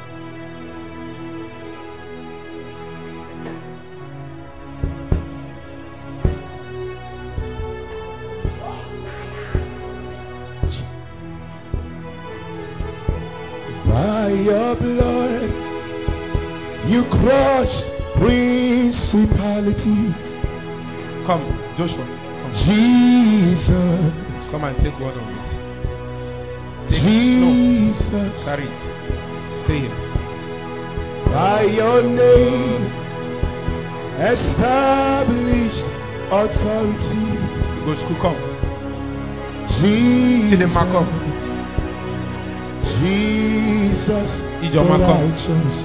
By your blood, you crushed principalities. Come, Joshua. Come. Jesus. Come and take one of these. Take Jesus. it. No. Carry it. Stay here. By your name, established authority. Go to school. Come. Jesus. See the mark up. Jesus, Eat your mark up. righteous.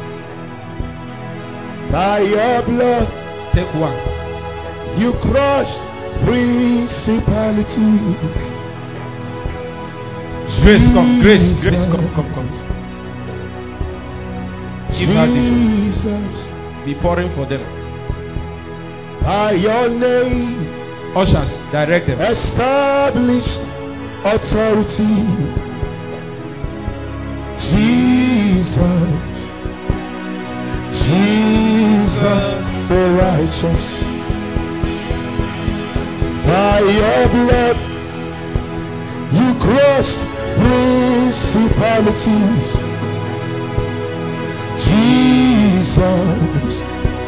By your blood, Take one. you crushed principalities. Grace, come. Grace, Grace, come, come, come. Give her this one. Jesus, Be pouring for them. by your name, Ushers, direct them. established authority. Jesus, Jesus, the righteous. By your blood, you crushed principalities. Jesus,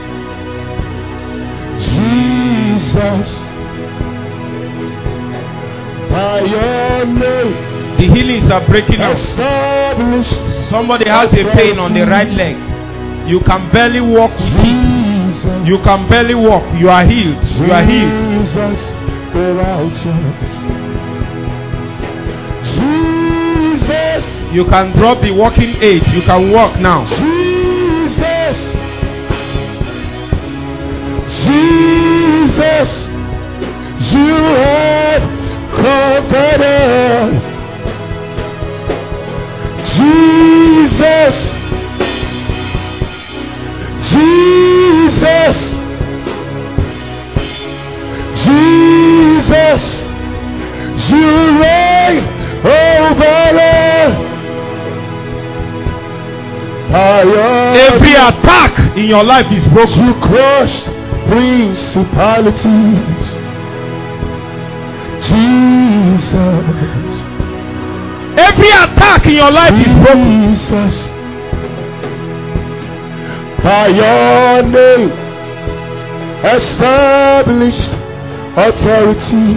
Jesus, by your name, The healings are breaking out. established. Somebody has a pain on the right leg. You can barely walk with it. Jesus, You can barely walk. You are healed. You are healed. Jesus, the righteous. Jesus, You can drop the walking aid. You can walk now. Jesus, Jesus, you have conquered. Jesus, Jesus, Jesus, you reign over all. By your Every attack in your life is broken. you crushed principalities. Jesus, Every attack in your life is broken. Jesus, by your name, established authority.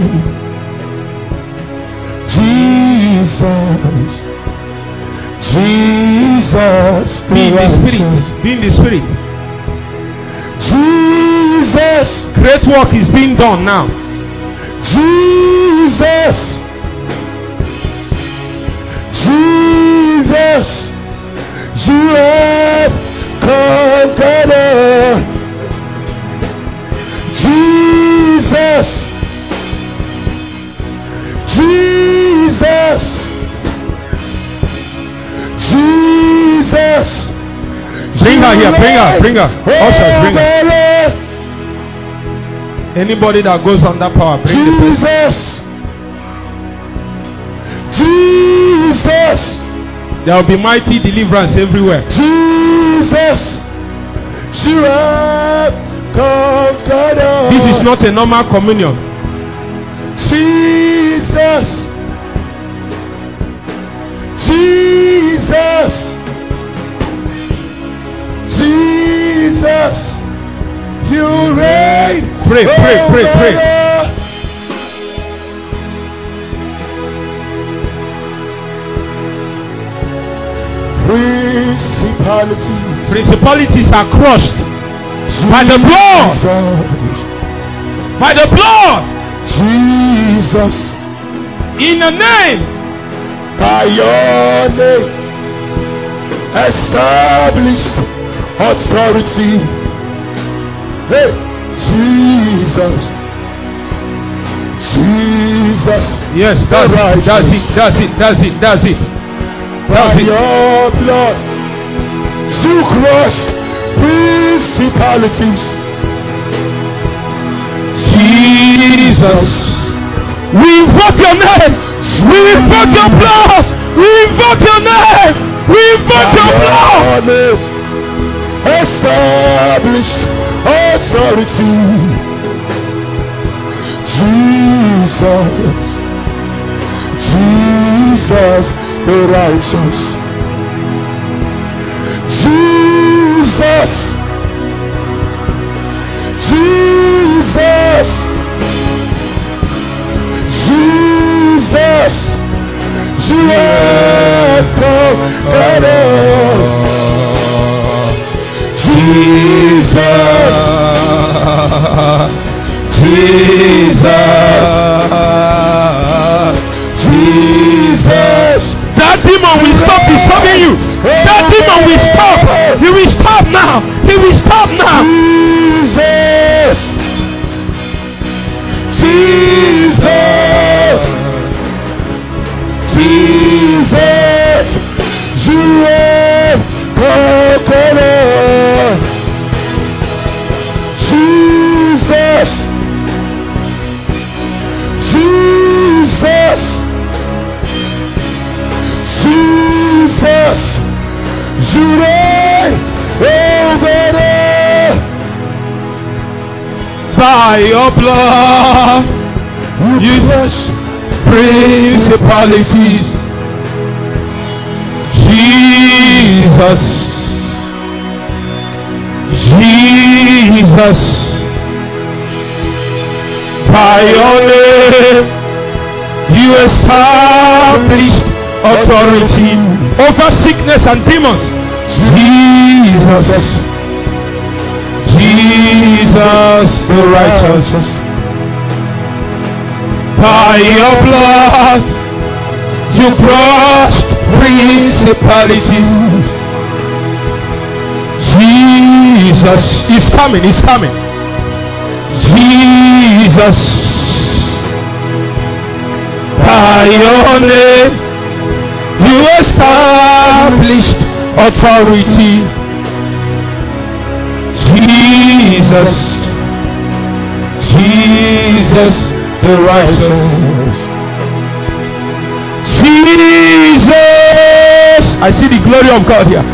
Jesus, Jesus, Be in the spirit. righteous. Be in the spirit. Jesus, Great work is being done now. Jesus, Jesus, you have conquered all. Jesus, Jesus, Jesus. Bring her here, bring her, bring her. Ushers, bring her. her. Anybody that goes under power, bring the person. Jesus, Jesus, There will be mighty deliverance everywhere. Jesus, you have conquered all. This is not a normal communion. Jesus, Jesus, Jesus, you reign. Pray, pray, pray, pray. over Principalities, Principalities are crushed by the blood. Jesus, By the blood. Jesus, In the name. by your name, established authority. Hey, Jesus, Jesus, Yes, that's it, that's it, that's it, that's it, that's it. by That's it. your blood, you crush principalities. Jesus. We invoke your name. We invoke your blood. We invoke your name. We invoke your blood. By your name, established authority. Jesus, Jesus, the righteous. Jesus, Jesus, Jesus, you have conquered all. Jesus, Jesus, Jesus. That demon will stop disturbing you. That demon will stop. He will stop now. He will stop now. Jesus, Jesus, Jesus, you have conquered all. Jesus, Jesus, Jesus, you reign over all. By your blood, You crush principalities. Jesus. Jesus. By your name, you established authority over sickness and demons. Jesus. Jesus the righteous. By your blood, you crushed principalities. Jesus is coming, is coming. Jesus. By your name, you established authority. Jesus. Jesus the righteous. Jesus. I see the glory of God here.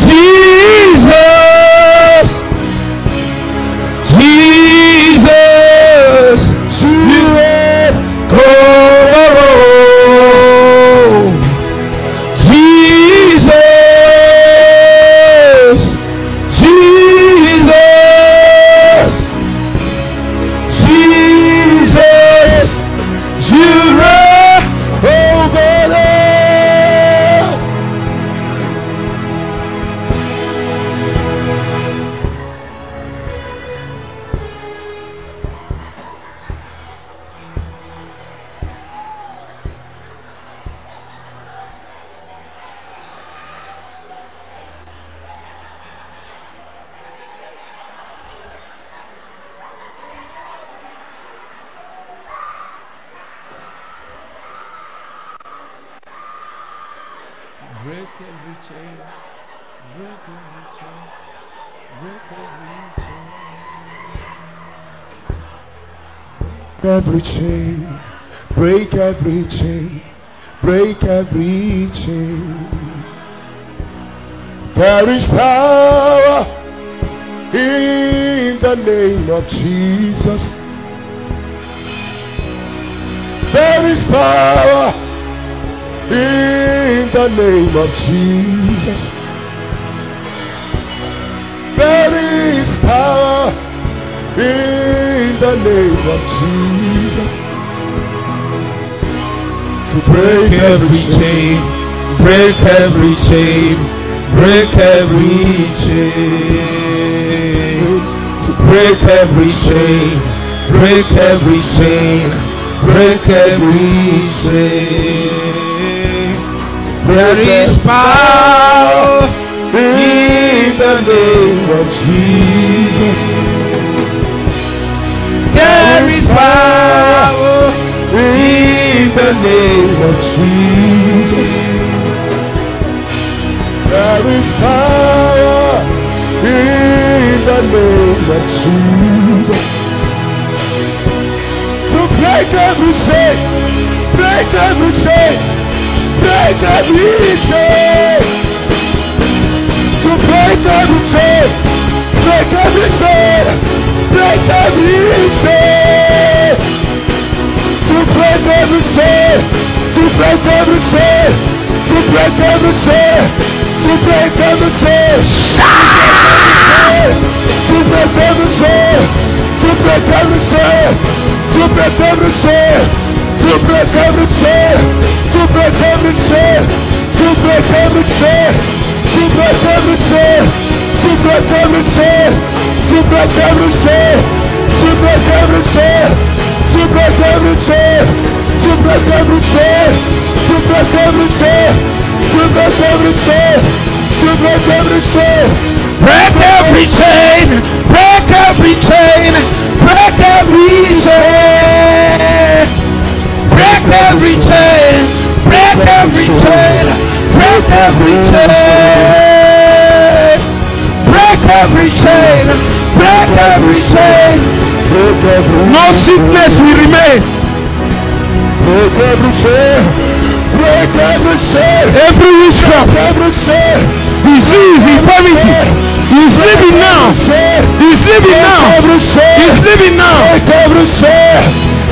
Jesus. Jesus. You have conquered. Jesus. Jesus. every chain. Break every chain. Break every chain. Every chain, break every chain, break every chain. There is power in the name of Jesus. There is power in the name of Jesus. There is power in the name of Jesus. To break every chain, break every chain, break every chain. To break every chain, break every chain, break every chain. There is power in the name of Jesus. There is power in the name of Jesus. There is power in the name of Jesus. To break every chain, break every chain, break every chain. To break every chain, break every chain, break every chain. To break every chain, to break every chain, to break every chain, to break every chain, to break every chain, to break every chain, to break every chain, to break every chain, to break every chain, to break every chain, to break every chain, to break every chain, to break every chain, to break every chain, to break every chain, to break every chain, to break every chain, to break every chain, to break every chain, break every chain, break every chain, break every chain, break every chain, break every chain, break every chain, break every chain, break every chain. No sickness will remain. Break every chain, break every chain, every witchcraft, every chain, disease, infirmity. He's living now. He's living now. He's living now. Break every chain,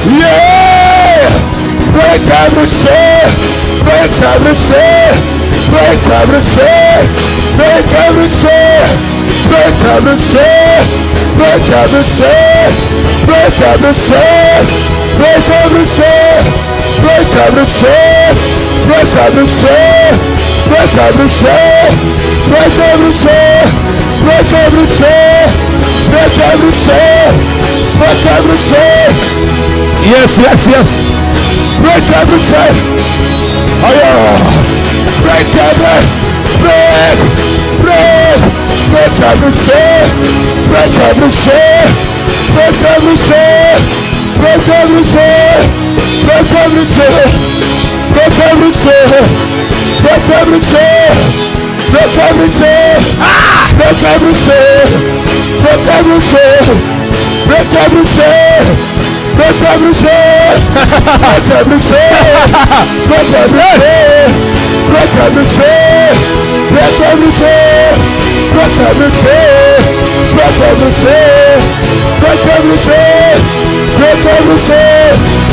yeah. Break every chain, break every chain, break every chain, break every chain, break every chain, break every chain, break every chain, break every chain, break every chain, break every chain, break every chain, break every chain, break every chain, break every chain, break every chain. Yes, yes, yes. Break every chain. Oh yeah. Break every, break, break, break every chain, break every chain, break every chain, break every chain, break every chain, break every chain, break every chain, break every chain, ah, break every chain, break every chain, break every chain, break every chain, break every chain, break every chain, break every chain, break every chain, break every chain, break every chain, break every chain, break every chain.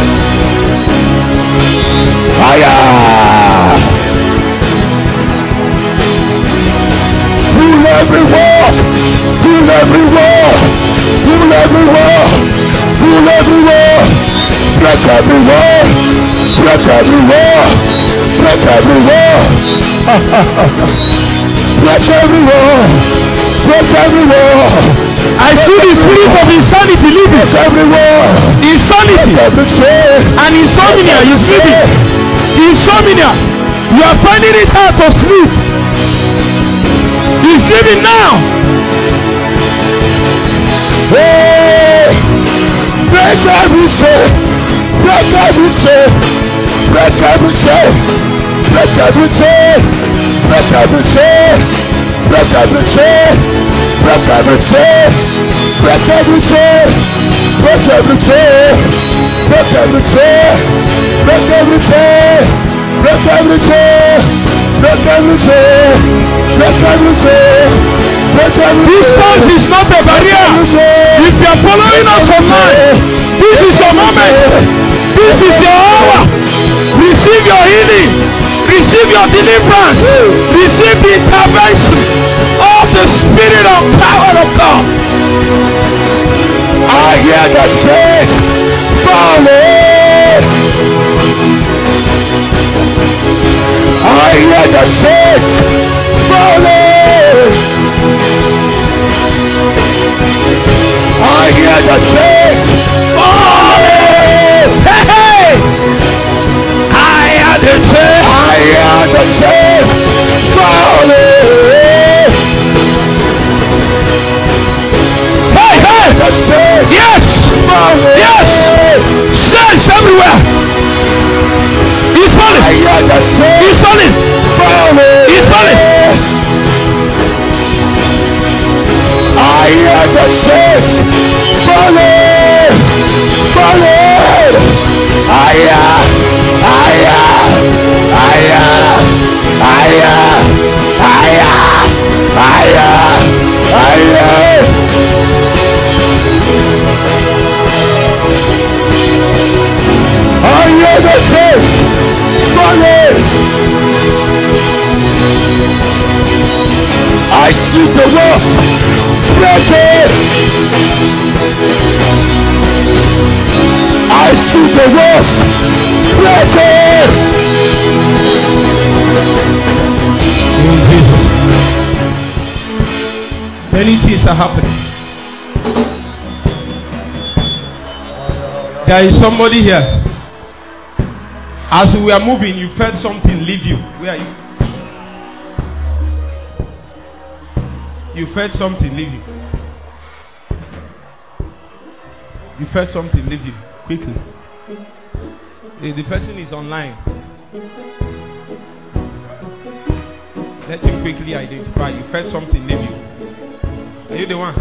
Fire! Pull every wall, pull every wall, pull every wall, pull every wall, break every wall, break every wall, break every wall, break every wall, break every wall. I see the spirit of insanity living. Break every wall, insanity and insomnia is living. Insomnia, you are finding it hard to sleep. He's living now. Hey, break every chain, break every chain, break every chain, break every chain, break every chain, break every chain, break every chain, break every chain, break every chain, break every chain, break every chain, break every chain, break every chain, break every chain, break every chain. Distance is not a barrier. If you are following us online, this is your moment. This is your hour. Receive your healing. Receive your deliverance. Receive the intervention of the Spirit and power of God. I hear the saints falling. I hear the saints falling. I hear the saints falling. Hey, hey! I hear the saints. I hear the saints falling. Hey, hey! The saints Yes! falling. Yes! Saints everywhere. He's I falling. hear the saints He's falling. falling. He's falling. I hear the saints falling, falling. I hear, I hear, I hear, I hear, I hear, I hear, I hear. I hear the saints falling. I see the wolf breaking. I see the wolf breaking. In Jesus. Many things are happening. There is somebody here. As we are moving, you felt something leave you. Where are you? You felt something leave you. You felt something leave you. Quickly. The, the person is online. Let him quickly identify. You felt something leave you. Are you the one?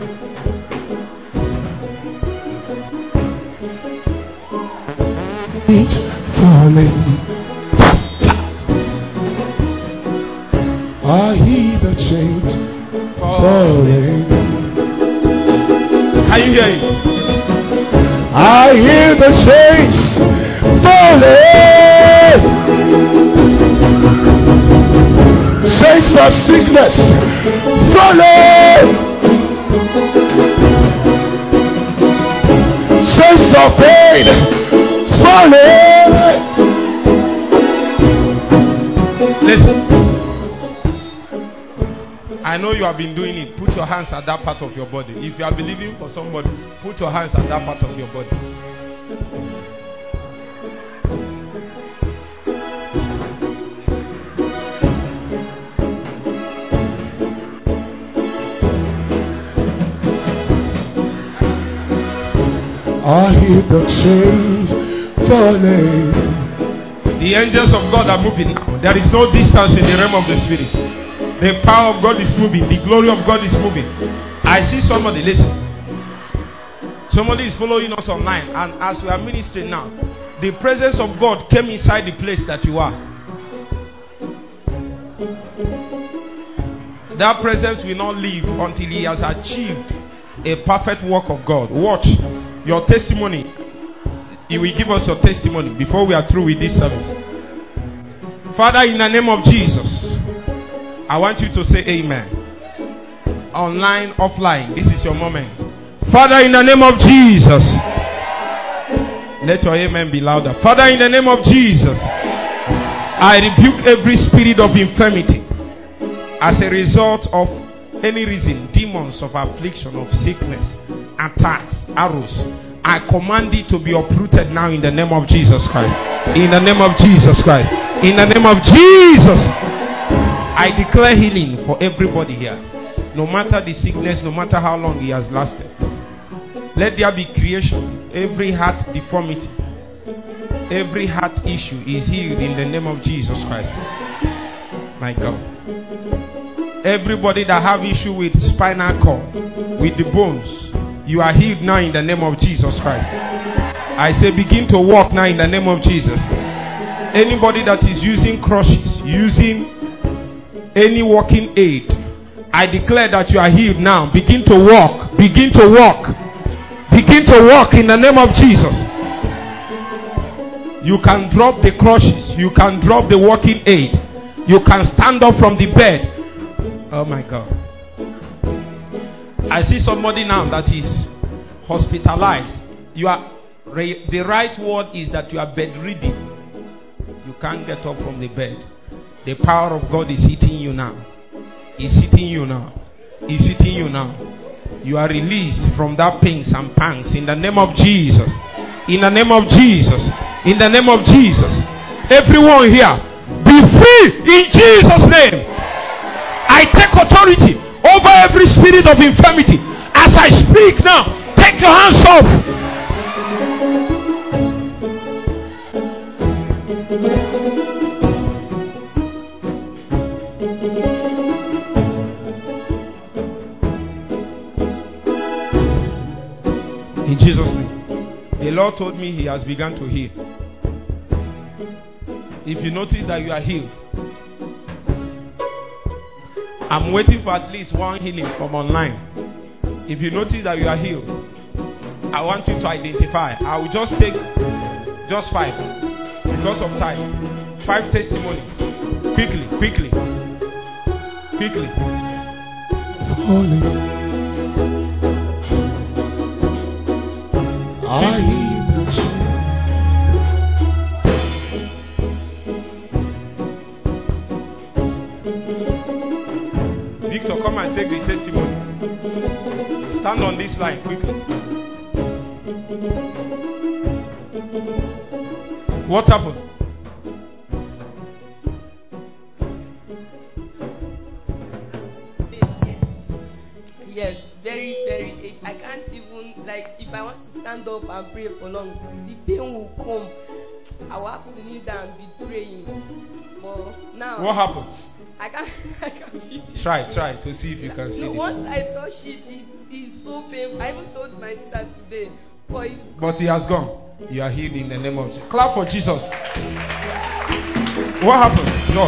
It's falling. I hear the chains falling. Can you hear it? I hear the chains falling. Chains of sickness falling. Chains of pain falling. Listen. I know you have been doing it. Put your hands at that part of your body. If you are believing for somebody, put your hands at that part of your body. I hear the chains falling. The angels of God are moving now. There is no distance in the realm of the Spirit. The power of God is moving. The glory of God is moving. I see somebody, listen. Somebody is following us online, and as we are ministering now, the presence of God came inside the place that you are. That presence will not leave until he has achieved a perfect work of God. Watch your testimony. He will give us your testimony before we are through with this service. Father, in the name of Jesus, I want you to say amen. Online, offline, this is your moment. Father, in the name of Jesus, let your amen be louder. Father, in the name of Jesus, I rebuke every spirit of infirmity as a result of any reason, demons of affliction, of sickness, attacks, arrows. I command it to be uprooted now in the name of Jesus Christ. In the name of Jesus Christ. In the name of Jesus. I declare healing for everybody here. No matter the sickness, no matter how long it has lasted. Let there be creation. Every heart deformity, every heart issue is healed in the name of Jesus Christ. My God. Everybody that have issue with spinal cord, with the bones, you are healed now in the name of Jesus Christ. I say begin to walk now in the name of Jesus. Anybody that is using crutches, using any walking aid, I declare that you are healed now. Begin to walk. Begin to walk. Begin to walk in the name of Jesus. You can drop the crutches. You can drop the walking aid. You can stand up from the bed. Oh my God. I see somebody now that is hospitalized. You are the right word is that you are bedridden. You can't get up from the bed. The power of God is hitting you now. Is hitting you now. Is hitting you now. You are released from that pains and pangs in the name of Jesus. In the name of Jesus. In the name of Jesus. Everyone here, be free in Jesus' name. I take authority over every spirit of infirmity. As I speak now, take your hands off. In Jesus' name. The Lord told me He has begun to heal. If you notice that you are healed, I'm waiting for at least one healing from online. If you notice that you are healed, I want you to identify. I will just take just five because of time. Five testimonies. Quickly, quickly, quickly. Holy. I hear the Victor, come and take the testimony. Stand on this line quickly. What happened? Yes, very, very. I can't even, like, if I want to stand up and pray for long, the pain will come. I will have to kneel down and be praying. But now, what happened? I can't, I can't feel it. Try, try to see if you can see No, it. once I touch it, it's, it's so painful. I even told my sister today, but it's But he has gone. You are healed in the name of Jesus. Clap for Jesus. What happened? No.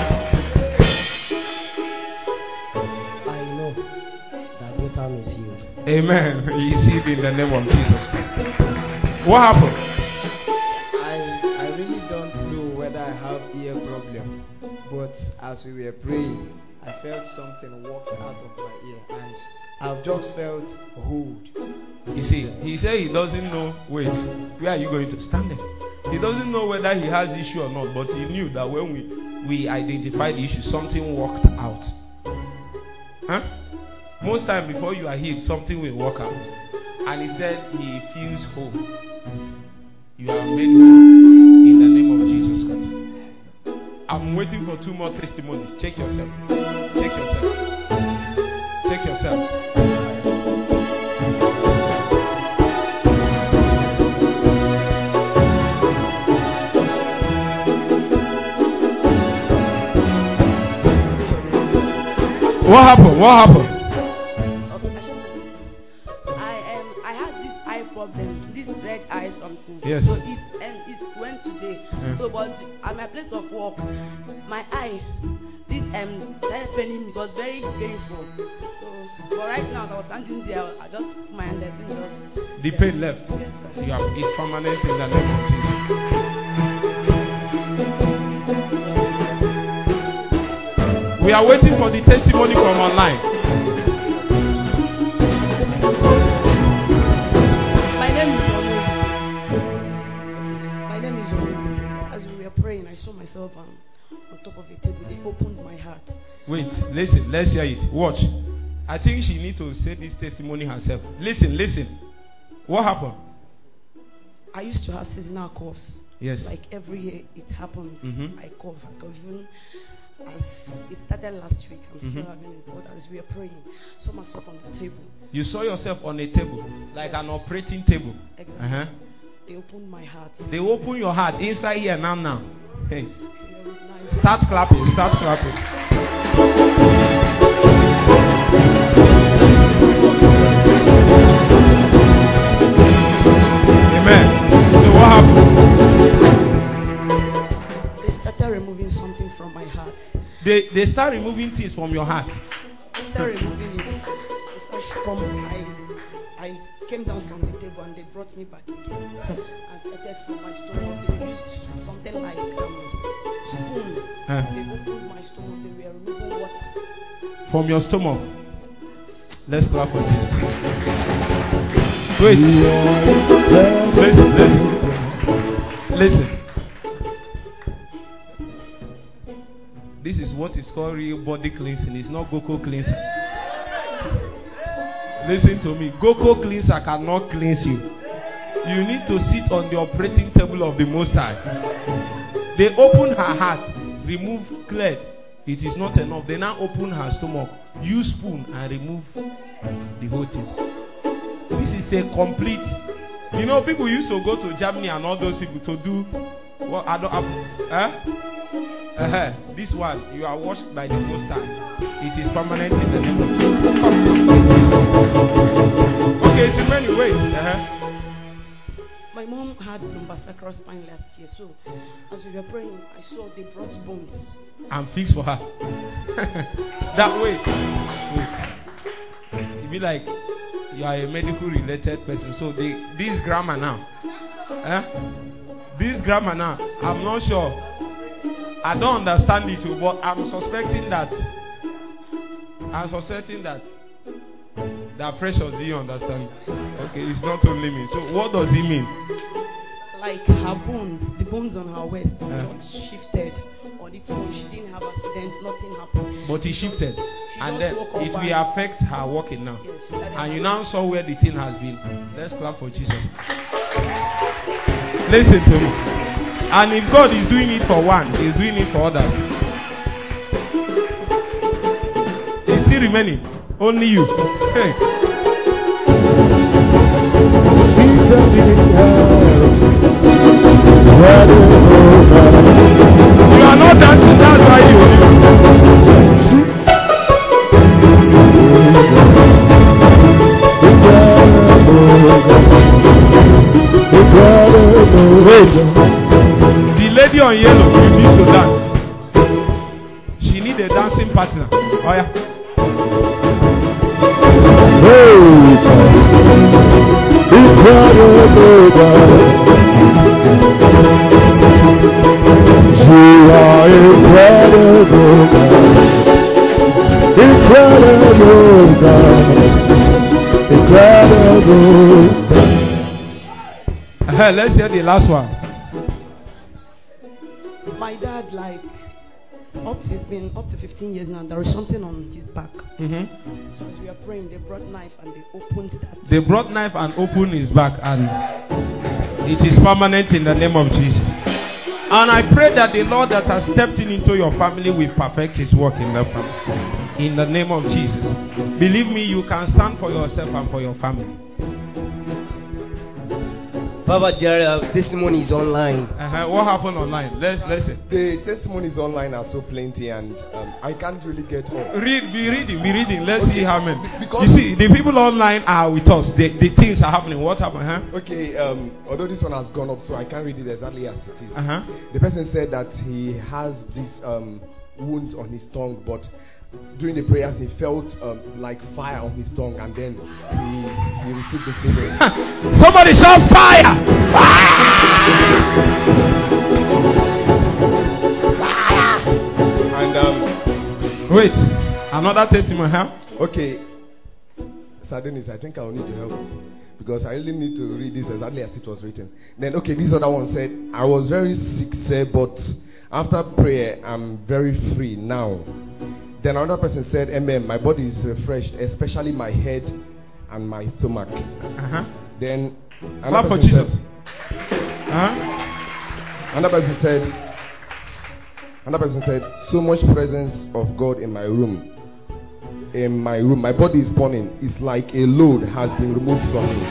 I know that Jotham is healed. Amen. He is healed in the name of Jesus. What happened? I I really don't know whether I have ear problem, but as we were praying, I felt something walked out of my ear, and I've just felt hold. You see, he said he doesn't know. Wait, where are you going to stand there? He doesn't know whether he has issue or not, but he knew that when we we identified the issue, something walked out. Huh? Most time before you are healed, something will walk out. And he said he feels whole. You are made whole in the name of Jesus Christ. I'm waiting for two more testimonies. Check yourself. Check yourself. Check yourself. What happened? What happened? I um I had this eye problem, this red eye something. Yes. So it's and it's went today. Yeah. So but at my place of work, my eye, this um started paining me. It was very painful. So but right now as I was standing there, I just put my hand there and just The pain left. Yes, sir. Yeah, it's permanent in the name of Jesus. We are waiting for the testimony from online. My name is Onu. My name is Onu. As we were praying, I saw myself on, on top of a table. They opened my heart. Wait, listen, let's hear it. Watch. I think she needs to say this testimony herself. Listen, listen. What happened? I used to have seasonal coughs. Yes. Like every year it happens. Mm-hmm. I cough. I cough. Even as it started last week, I'm still Mm-hmm. having it. But as we are praying, saw myself on the table. You saw yourself on a table, like an operating table. Exactly. Uh-huh. They opened my heart. They open your heart inside here now, now. Hey. They were nice. Start clapping. Start clapping. Amen. So what happened? They started removing something from my heart. They they start removing things from your heart. After removing it, they started come. I I came down from the table and they brought me back again and started from my stomach. They used something like um, spoon. Huh. They opened my stomach. They were removing water from your stomach. Let's clap for Jesus. Wait. Listen, listen. Listen. This is what is called real body cleansing. It's not Goko cleanser. Listen to me. Goko cleanser cannot cleanse you. You need to sit on the operating table of the Most High. They open her heart, remove, cleared. It is not enough. They now open her stomach, use spoon and remove the whole thing. This is a complete. You know, people used to go to Germany and all those people to do what I don't have. Eh? Uh-huh. This one, you are washed by the Most High. It is permanent in the name of Jesus. Come. Okay, it's many ways. Uh-huh. My mom had lumbosacral spine last year, so as we were praying, I saw they brought bones. And fix for her. That wait, wait. It be like you are a medical related person. So the this grammar now, eh? This grammar now, I'm not sure. I don't understand it, but I'm suspecting that. I'm suspecting that. That precious, do you understand? Okay, it's not only me. So what does it mean? Like her bones, the bones on her waist, Uh. just shifted on its own. She didn't have accidents, nothing happened. But it shifted, She and just then woke up it and- will affect her walking now. Yes, she started And you having- now saw where the thing has been. Let's clap for Jesus. Listen to me. And if God is doing it for one, He's doing it for others. It's still remaining. Only you. Hey. You are not dancing, that's why you. Wait. The lady on yellow, you need to dance. She need a dancing partner. Oh yeah. You are incredible, God. Incredible, God. Incredible. Uh, let's hear the last one. My dad, like, up to, it's been up to fifteen years now, there is something on his back. Mm-hmm. So as we are praying, they brought knife and they opened that. They brought knife and opened his back, and it is permanent in the name of Jesus. And I pray that the Lord that has stepped in into your family will perfect His work in the family. In the name of Jesus. Believe me, you can stand for yourself and for your family. Papa Jerry, uh, testimony is online. Uh-huh. What happened online? Let's listen. The testimonies online are so plenty, and um, I can't really get all. Read, be reading, be reading. Let's Okay, see how many. be- because- You see, the people online are with us. The, the things are happening. What happened? Huh? Okay, um, although this one has gone up, so I can't read it exactly as it is. Uh-huh. The person said that he has this um, wound on his tongue, but during the prayers he felt um, like fire on his tongue, and then he, he received the healing. Somebody shout fire! And um, Wait, another testimony, huh? okay, Sardinis, I think I'll need your help because I really need to read this exactly as it was written. Then, okay, this other one said, I was very sick, sir, but after prayer, I'm very free now. Then another person said, Amen, my body is refreshed, especially my head and my stomach. Uh-huh. Then Clap another for person Jesus. said, Uh-huh. another person said, another person said, so much presence of God in my room. In my room, my body is burning. It's like a load has been removed from me.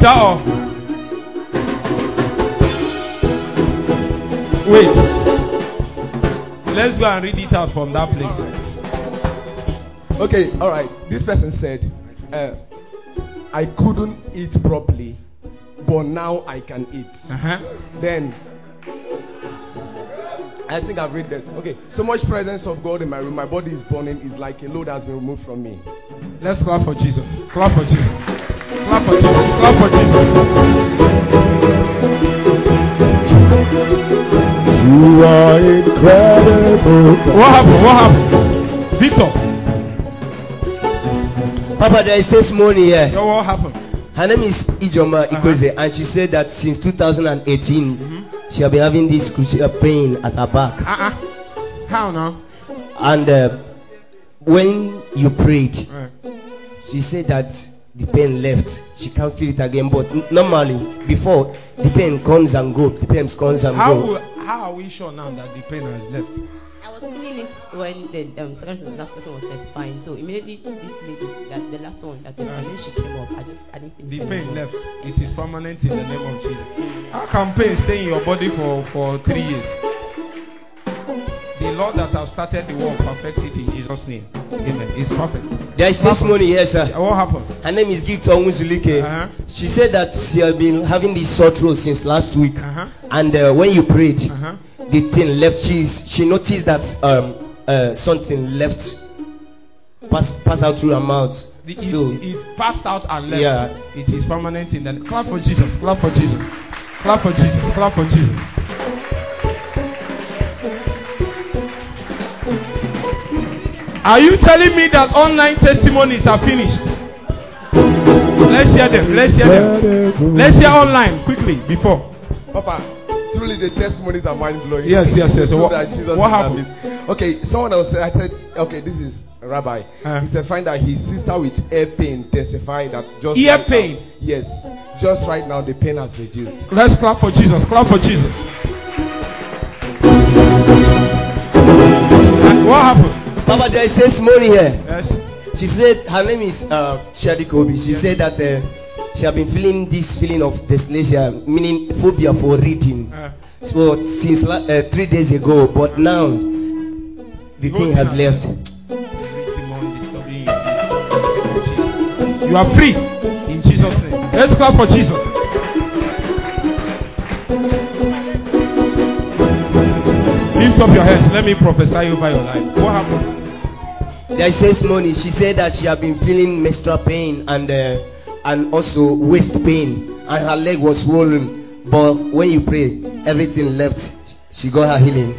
that all? Wait. Let's go and read it out from that place. Okay, all right. This person said, uh, I couldn't eat properly, but now I can eat. Uh-huh. Then, I think I've read that. Okay, so much presence of God in my room. My body is burning. It's like a load has been removed from me. Let's clap for Jesus. Clap for Jesus. Clap for Jesus. Clap for Jesus. You are incredible. What happened? What happened? Victor. Papa, there is testimony here. Yo, what happened? Her name is Ijoma Ikoze, Uh-huh. and she said that since two thousand eighteen, Mm-hmm. she has been having this crucial pain at her back. Uh-uh. How now? And uh, when you prayed, Uh, she said that the pain left. She can't feel it again. But n- normally, before, the pain comes and goes. The pain comes and how, goes. will- how are we sure now that the pain has left? I was feeling it when the um, second person, the last person was testifying. So immediately, this lady, that the last one that testified, when she came up, I just, I didn't feel The it pain anymore. left. It is permanent in the name of Jesus. How can pain stay in your body for, for three years? The Lord that have started the work perfect it in Jesus' name. Amen. It's perfect. There is testimony here, sir. What happened? Her name is Gift Onwuzulike. Uh-huh. She said that she has been having this sore throat since last week. Uh-huh. And uh, when you prayed, Uh-huh. the thing left. She's, she noticed that um, uh, something left, pass, pass out through her mouth. The, it, So, it passed out and left. Yeah. It is permanent in the. Clap for Jesus. Clap for Jesus. Clap for Jesus. Clap for Jesus. Are you telling me that online testimonies are finished? Let's hear them. Let's hear them. Let's hear online quickly before. Papa, truly the testimonies are mind blowing. Yes, yes, yes. So What- that Jesus what is happened? amazing. Okay, someone else said, I said, okay, this is a rabbi. Uh. He said, find that his sister with ear pain testified that just Ear right pain? now- yes, just right now the pain has reduced. Let's clap for Jesus. Clap for Jesus. And what happened? Papa, there is testimony here. Yes. She said her name is uh, Shadi Kobi. She said that uh, she had been feeling this feeling of dyslexia, meaning phobia for reading. Uh, So since la- uh, three days ago, but now the thing has left. Every demon disturbing you is in the name of Jesus. You are free in Jesus' name. Let's clap for Jesus. Lift up your hands. Let me prophesy over your life. What happened? There is testimony. She said that she had been feeling menstrual pain and uh, and also waist pain, and her leg was swollen. But when you pray, everything left. She got her healing.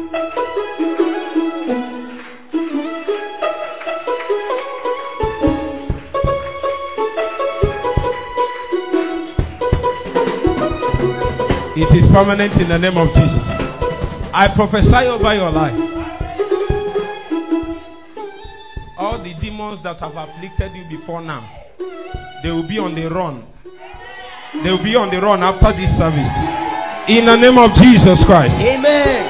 It is permanent in the name of Jesus. I prophesy over your life. All the demons that have afflicted you before now, they will be on the run. They will be on the run after this service. In the name of Jesus Christ. Amen.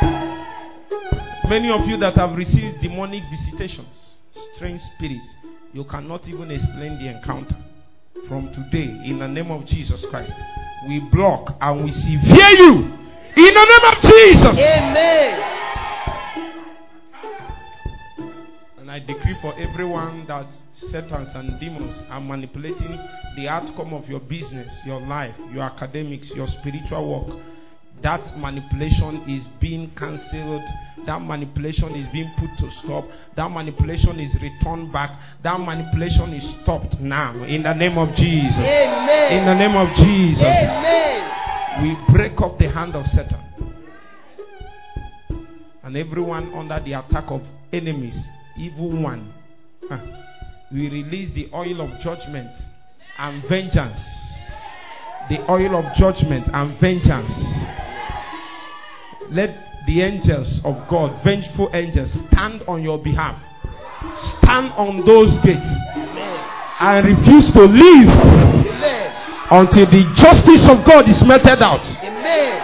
Many of you that have received demonic visitations, strange spirits, you cannot even explain the encounter. From today, in the name of Jesus Christ, we block and we sever you. In the name of Jesus. Amen. And I decree for everyone that Satans and demons are manipulating the outcome of your business, your life, your academics, your spiritual work. That manipulation is being cancelled. That manipulation is being put to stop. That manipulation is returned back. That manipulation is stopped now. In the name of Jesus. Amen. In the name of Jesus. Amen. We break up the hand of Satan. And everyone under the attack of enemies, evil one. Huh. We release the oil of judgment and vengeance. The oil of judgment and vengeance. Let the angels of God, vengeful angels, stand on your behalf. Stand on those gates and refuse to leave until the justice of God is meted out. Amen.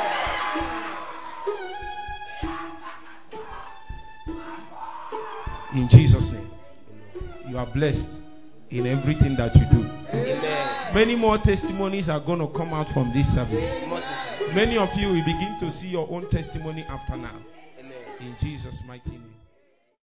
In Jesus' name. You are blessed in everything that you do. Amen. Many more testimonies are going to come out from this service. Many of you will begin to see your own testimony after now. In Jesus' mighty name.